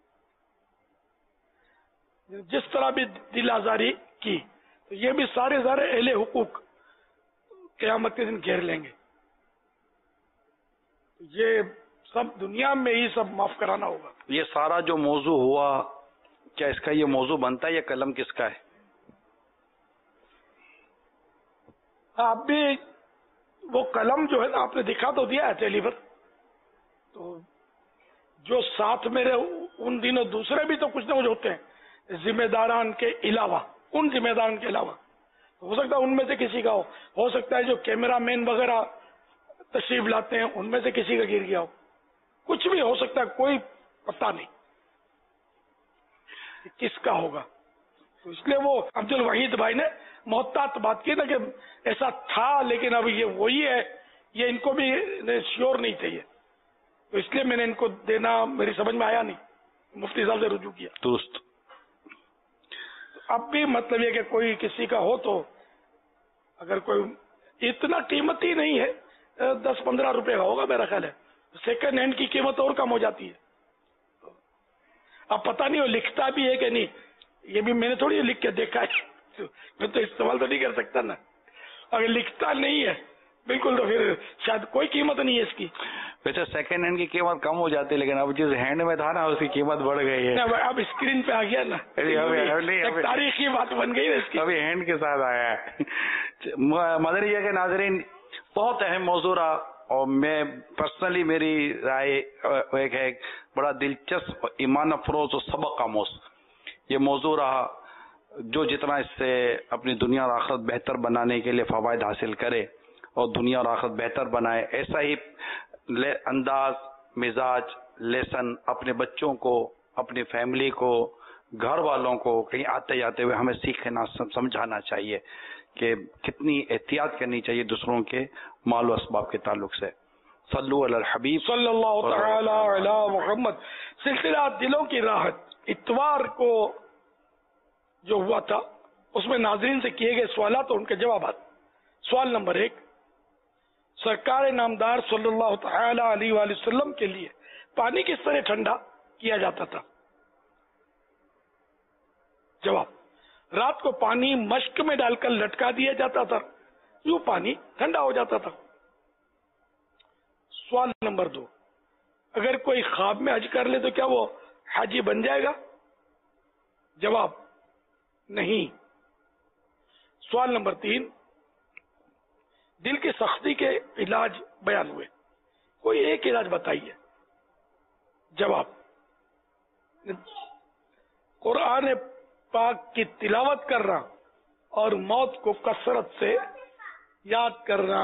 جس طرح بھی دل آزاری کی, تو یہ بھی سارے سارے اہل حقوق قیامت کے دن گھیر لیں گے. یہ سب دنیا میں ہی سب معاف کرانا ہوگا. یہ سارا جو موضوع ہوا, کیا اس کا یہ موضوع بنتا ہے یا قلم کس کا ہے؟ آپ بھی وہ قلم جو ہے نا, آپ نے دکھا تو دیا ہے ٹیلی پر, تو جو ساتھ میرے ان دنوں دوسرے بھی تو کچھ نہ کچھ ہوتے ہیں ذمہ داران کے علاوہ, ان ذمہ داران کے علاوہ. ہو سکتا ہے ان میں سے کسی کا ہو, ہو سکتا ہے جو کیمرہ مین وغیرہ تشریف لاتے ہیں ان میں سے کسی کا گر گیا ہو, کچھ بھی ہو سکتا ہے, کوئی پتہ نہیں کس کا ہوگا. تو اس لیے وہ عبد الوحید بھائی نے محتاط بات کی نا کہ ایسا تھا لیکن اب یہ وہی ہے, یہ ان کو بھی شیور نہیں چاہیے, تو اس لیے میں نے ان کو دینا میری سمجھ میں آیا نہیں, مفتی صاحب سے رجوع کیا. درست. اب بھی مطلب یہ کہ کوئی کسی کا ہو تو اگر کوئی اتنا قیمتی نہیں ہے, دس پندرہ روپے کا ہوگا میرا خیال ہے, سیکنڈ ہینڈ کی قیمت اور کم ہو جاتی ہے. اب پتہ نہیں وہ لکھتا بھی ہے کہ نہیں, یہ بھی میں نے تھوڑی لکھ کے دیکھا ہے, میں تو استعمال تو نہیں کر سکتا نا. اگر لکھتا نہیں ہے بالکل تو پھر شاید کوئی قیمت نہیں ہے اس کی. ویسے سیکنڈ ہینڈ کی قیمت کم ہو جاتی ہے, لیکن اب جس ہینڈ میں تھا نا اس کی قیمت بڑھ گئی ہے. اب اسکرین پہ آ گیا نا, تاریخی بات بن گئی نا اس کی, ابھی ہینڈ کے ساتھ آیا ہے. مدنی کے ناظرین, بہت اہم موضوع رہا, اور میں پرسنلی میری رائے ایک ہے, بڑا دلچسپ, ایمان افروز و سبق آموز یہ موضوع رہا. جو جتنا اس سے اپنی دنیا اور آخرت بہتر بنانے کے لیے فوائد حاصل کرے اور دنیا اور آخرت بہتر بنائے, ایسا ہی انداز, مزاج, لیسن اپنے بچوں کو, اپنی فیملی کو, گھر والوں کو کہیں آتے جاتے ہوئے ہمیں سیکھنا سمجھانا چاہیے کہ کتنی احتیاط کرنی چاہیے دوسروں کے مال و اسباب کے تعلق سے. صلو علی الحبیب صلی اللہ تعالی علی محمد. سلسلہ دلوں کی راحت اتوار کو جو ہوا تھا, اس میں ناظرین سے کیے گئے سوالات اور ان کے جوابات. سوال نمبر ایک, سرکار نامدار صلی اللہ تعالی علیہ وآلہ وسلم کے لیے پانی کس طرح ٹھنڈا کیا جاتا تھا؟ جواب, رات کو پانی مشک میں ڈال کر لٹکا دیا جاتا تھا, یوں پانی ٹھنڈا ہو جاتا تھا. سوال نمبر دو, اگر کوئی خواب میں حج کر لے تو کیا وہ حاجی بن جائے گا؟ جواب, نہیں. سوال نمبر تین, دل کی سختی کے علاج بیان ہوئے, کوئی ایک علاج بتائیے. جواب, قرآن پاک کی تلاوت کرنا اور موت کو کثرت سے یاد کرنا.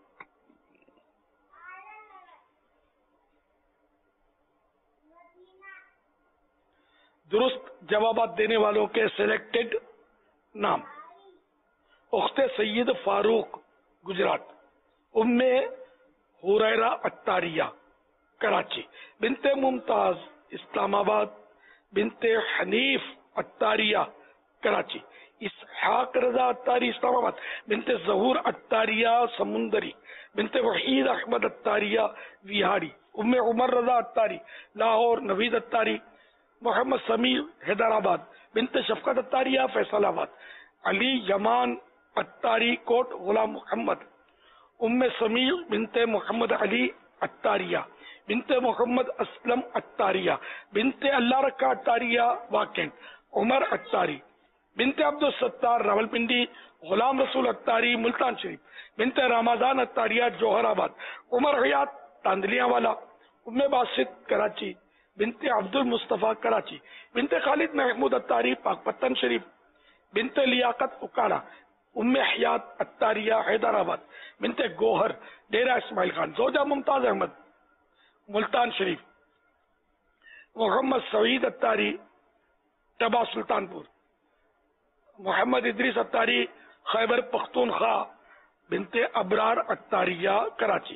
درست جوابات دینے والوں کے سلیکٹڈ نام: اخت سید فاروق گجرات, ام हुरैरा अत्तारिया कराची, बिनते मुमताज इस्लामाबाद, बिनते हनीफ अत्तारिया कराची, इसहाक रजा अत्तारी इस्लामाबाद, बिनते जहूर अत्तारिया समुंदरी, बिनते वहीद अहमद अत्तारिया विहाड़ी, उम्मे उमर रजा अत्तारी लाहौर, नवीद अत्तारी, मोहम्मद समीर हैदराबाद, बिनते शफकत अत्तारिया फैसलाबाद, अली यमान अत्तारी कोट गुलाम मोहम्मद, उम्मे समीर बिनते मोहम्मद अली अत्तारिया, बिनते मोहम्मद असलम अत्तारिया, बिनते अल्लाह रक्का अत्तारिया वाकें, उमर अत्तारी, बिनते अब्दुल सत्तार रावलपिंडी, गुलाम रसूल अत्तारी मुल्तान शरीफ, बिनते रमजान अत्तारिया जोहराबाद, उमर हयात तांदलिया वाला, उम्मे बासित कराची, बिनते अब्दुल मुस्तफ़ा कराची, बिनते खालिद महमूद अत्तारी पाकपत्तन शरीफ, बिनते लियाकत उकाड़ा, उम्मे हयात अत्तारिया हैदराबाद, बिनते गोहर डेरा इस्माइल खान, जोजा मुमताज अहमद मुल्तान शरीफ, मोहम्मद सईद अत्तारी टबा सुल्तानपुर, मोहम्मद इदरीस अत्तारी खैबर पख्तूनख्वा, बिनते अबरार अत्तारिया कराची,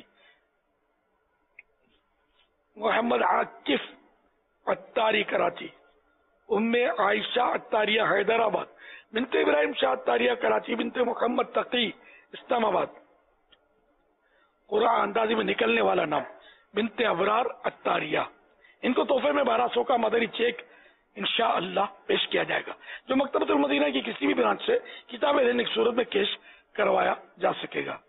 मोहम्मद आकिफ अत्तारी कराची, उम्मे आयशा अत्तारिया हैदराबाद, बिनते इब्राहिम शाह अत्तारिया कराची, बिनते मोहम्मद तकी इस्लामाबाद, कुरान अंदाजी में निकलने वाला नाम, बिनते अबरार अत्तारिया। इनको तोहफे में बारह सौ का मदनी चेक इंशाअल्लाह पेश किया जाएगा, जो मकतबतुल मदीना की किसी भी ब्रांच से किताबें लेने की सूरत में कैश करवाया जा सकेगा।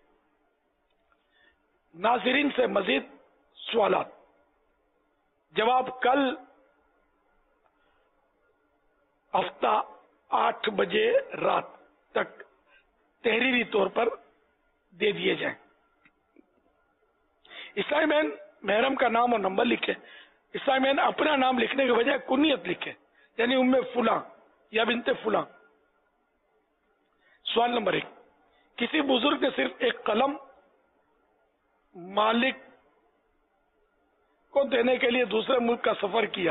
नाज़रीन से मजीद सवालात जवाब कल हफ्ता आठ बजे रात तक तहरीरी तौर पर दे दिए जाएं। इस्लामी बहन महरम का नाम और नंबर लिखे। इस्लामी बहन अपना नाम लिखने के बजाय कुनियत लिखे, यानी उम्मे फुला या बिनते फुला। सवाल नंबर एक, किसी बुजुर्ग ने सिर्फ एक कलम मालिक को देने के लिए दूसरे मुल्क का सफर किया,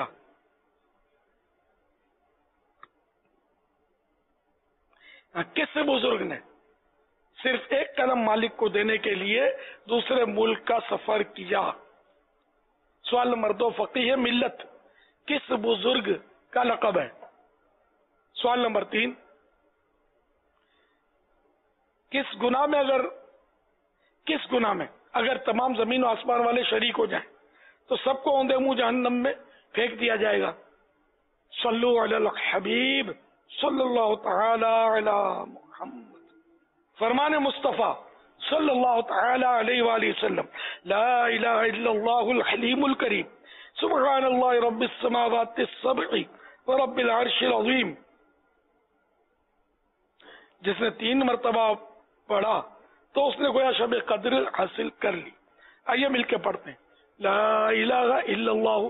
किस बुजुर्ग ने सिर्फ एक कलम मालिक को देने के लिए दूसरे मुल्क का सफर किया? सवाल नंबर दो, फकीह मिल्लत किस बुजुर्ग का लक़ब है? सवाल नंबर तीन, किस गुनाह में अगर किस गुनाह में अगर तमाम जमीन और आसमान वाले शरीक हो जाएं तो सबको औंधे मुंह जहन्नम में फेंक दिया जाएगा? सल्लु अलल हबीब सल्लल्लाहु तआला अला मुहम्मद। फरमान मुस्तफ़ा सल्लल्लाहु तआला अलैहि वसल्लम, ला इलाहा इल्लल्लाहुल हलीमुल करीम सुब्हानल्लाहि रब्बिस समावाति सब'i व रब्बिल अर्शिल अज़ीम। जिसने तीन मरतबा पढ़ा तो उसने गोया शब कद्र हासिल कर ली। आइए मिलकर पढ़ते हैं, ला इलाहा इल्लल्लाहु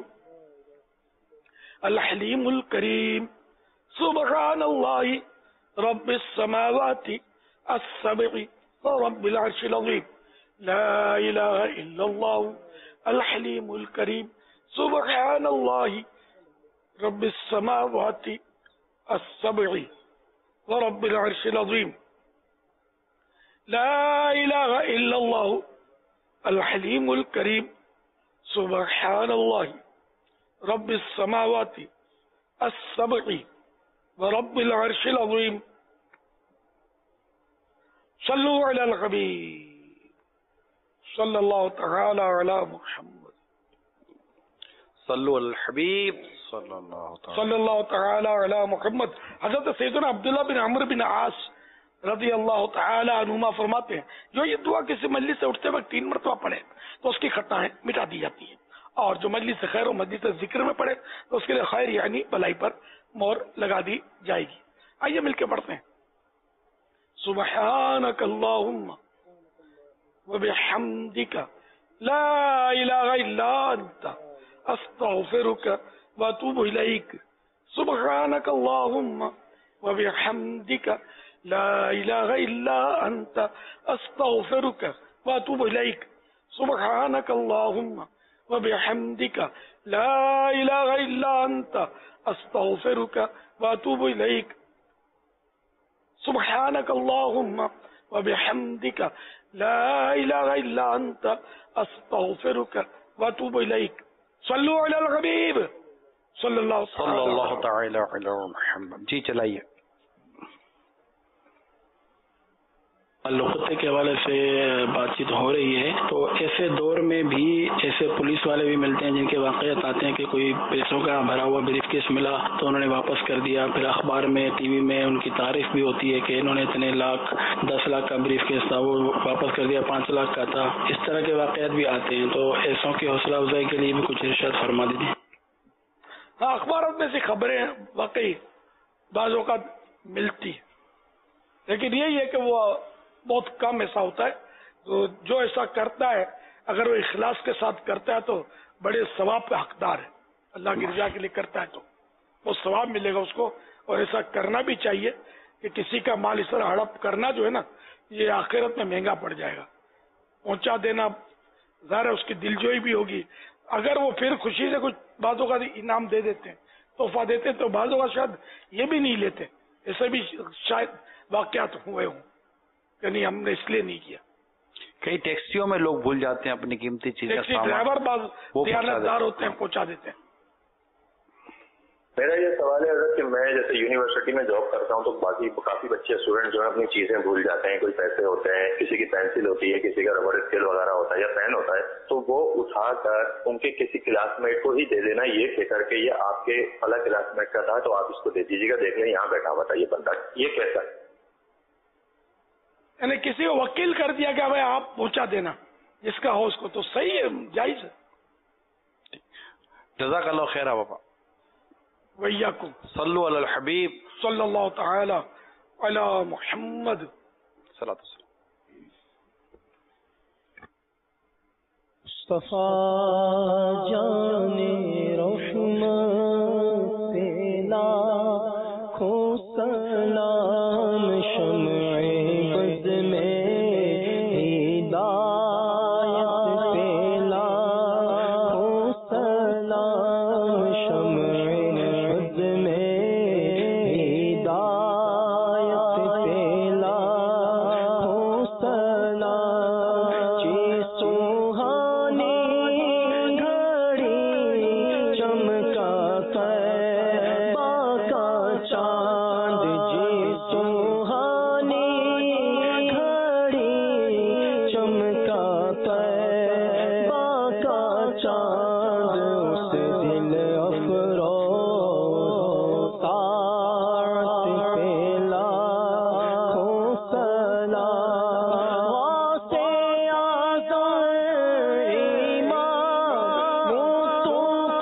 अल हलीमुल करीम सुब्हानल्लाहि रब्बिस समावाति as-sab'i wa rabbil arshil azim। La ilaha illallah al-halimul karim subhanallahi rabbis samawati as-sab'i wa rabbil arshil azim। La ilaha illallah al-halimul karim subhanallahi rabbis samawati as-sab'i wa rabbil arshil azim। सल्लु अलल हबीब सल्लल्लाहु तआला अला मुहम्मद। सल्लु अलल हबीब सल्लल्लाहु तआला अला मुहम्मद। हजरत सैयदना अब्दुल्लाह बिन अमर बिन आस रज़ी अल्लाह तआला अन्हुमा फरमाते हैं, जो ये दुआ किसी मजलिस से उठते वक्त तीन मरतबा पढ़े तो उसकी खताएं मिटा दी जाती हैं, और जो मजलिस से खैर और मजलिस से जिक्र में पढ़े तो उसके लिए खैर यानी भलाई पर मोहर लगा दी जाएगी। आइए मिलकर पढ़ते हैं, सुब्हानक अल्लाहुम्मा व बिहम्दिका ला इलाहा इल्ला अंता अस्तगफिरुका व अतूबु इलैक। सुब्हानक अल्लाहुम्मा व बिहम्दिका ला इलाहा इल्ला अंता अस्तगफिरुका व अतूबु इलैक। सुब्हानक अल्लाहुम्मा व बिहम्दिका ला इलाहा इल्ला अंता अस्तगफिरुका व अतूबु इलैक। सुब्हानक अल्लाहुम्मा وبحمدک لا الہ الا انت استغفرک واتوب الیک. صلو علی الحبیب صلی اللہ صلی اللہ تعالی علی محمد. جی چلائیے. خطے کے حوالے سے بات چیت ہو رہی ہے، تو ایسے دور میں بھی ایسے پولیس والے بھی ملتے ہیں جن کے واقعات آتے ہیں کہ کوئی پیسوں کا بھرا ہوا بریف کیس ملا تو انہوں نے واپس کر دیا، پھر اخبار میں ٹی وی میں ان کی تعریف بھی ہوتی ہے کہ انہوں نے اتنے لاکھ دس لاکھ کا بریف کیس تھا وہ واپس کر دیا پانچ لاکھ کا تھا. اس طرح کے واقعات بھی آتے ہیں، تو ایسوں کی حوصلہ افزائی کے لیے بھی کچھ ارشاد فرما دیجیے. ہاں، اخبارات میں سے خبریں واقعی بعض اوقات ملتی ہیں، لیکن یہی ہے کہ وہ بہت کم ایسا ہوتا ہے. تو جو ایسا کرتا ہے اگر وہ اخلاص کے ساتھ کرتا ہے تو بڑے ثواب کا حقدار ہے. اللہ کی رضا کے لیے کرتا ہے تو وہ ثواب ملے گا اس کو. اور ایسا کرنا بھی چاہیے کہ کسی کا مال اس طرح ہڑپ کرنا جو ہے نا، یہ آخرت میں مہنگا پڑ جائے گا. پہنچا دینا ظاہر ہے اس کی دلجوئی بھی ہوگی. اگر وہ پھر خوشی سے کچھ بعضوں کا انعام دے دیتے ہیں، تحفہ دیتے ہیں، تو بعضوں کا شاید یہ بھی نہیں لیتے. ایسے بھی شاید واقعات ہوئے ہوں کہ نہیں ہم نے اس لیے نہیں کیا. کئی ٹیکسیوں میں لوگ بھول جاتے ہیں اپنی قیمتی چیزیں، ٹیکسی ڈرائیور بعض دیانتدار ہوتے ہیں، پہنچا دیتے ہیں. میرا یہ سوال ہے حضرت کہ میں جیسے یونیورسٹی میں جاب کرتا ہوں تو باقی کافی بچے اسٹوڈنٹ جو ہیں اپنی چیزیں بھول جاتے ہیں. کوئی پیسے ہوتے ہیں، کسی کی پینسل ہوتی ہے، کسی کا ربڑ اسکیل وغیرہ ہوتا ہے یا پین ہوتا ہے، تو وہ اٹھا کر ان کے کسی کلاس میٹ کو ہی دے دینا، یہ کہہ کر کے یہ آپ کے فلاں کلاس میٹ کا تھا تو آپ اس کو دے دیجیے گا، دیکھ لیں یہاں بیٹھا ہوا تھا یہ بندہ. یہ کیسا ہے؟ یعنی کسی کو وکیل کر دیا کہ بھائی آپ پہنچا دینا جس کا ہو اس کو، تو صحیح ہے، جائز ہے. جزاک اللہ خیر بابا. ویاکم. صلو علی الحبیب صلی اللہ تعالی علی محمد. صلاۃ والسلام. مصطفیٰ جان رحمت سے لاکھوں سلام، شمع بز میں ہدایت سے لاکھوں سلام، شمع بز میں ہدایت سے لاکھوں سلام. چی سوہانی گھڑی چمکا طیبہ کا چاند، جی سوہانی گھڑی چمکا طیبہ کا چاند، اس دل افروز ساعت پہ لاکھوں سلام. واسطے اعظم امام تو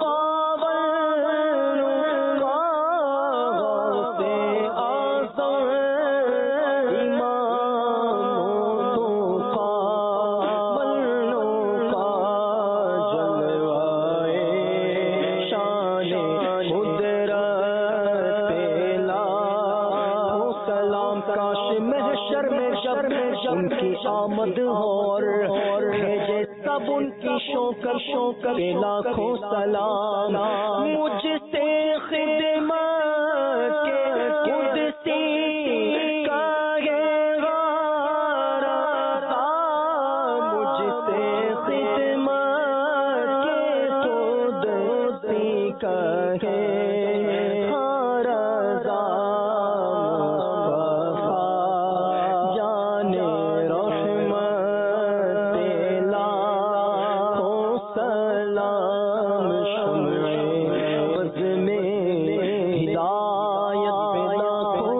قابل کا، واسطے اعظم امام تو قابل کا، جلوائے شان قدرت پہ لاکھوں سلام. کاش محشر میں جب ان کی آمد ہو اور بھیجے سب ان کی شوکر شوکر پہ لاکھوں سلام. مجھ سے خدمت کے قدسی کہے غارہ، مجھ سے خدمت کے قدسی کہے غارہ. جان رحمت پہ لاکھوں سلام، شمع بز میں ہدایت پہ لاکھوں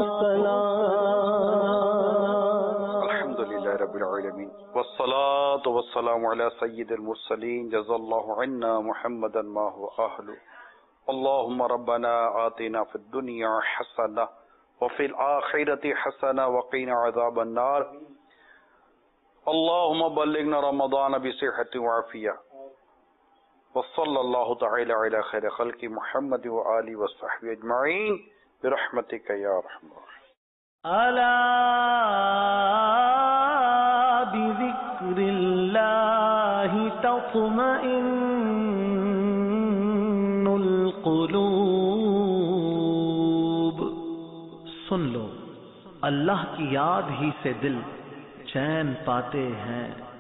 سلام. الحمدللہ رب العالمین والصلاة والسلام علی سید المرسلین. جزا اللہ عنا محمدا ما هو اہلہ. اللہم ربنا آتنا فی الدنیا حسنہ وفی الآخرۃ حسنہ وقنا عذاب النار. اللہم بلغنا رمضان بصحۃ وعافیہ. وصلی اللہ تعالی علی خیر خلق محمد وآلہ وصحبہ اجمعین برحمتک یا رحمن الرحیم. الا بذکر اللہ تطمئن القلوب. سن لو، اللہ کی یاد ہی سے دل چین پاتے ہیں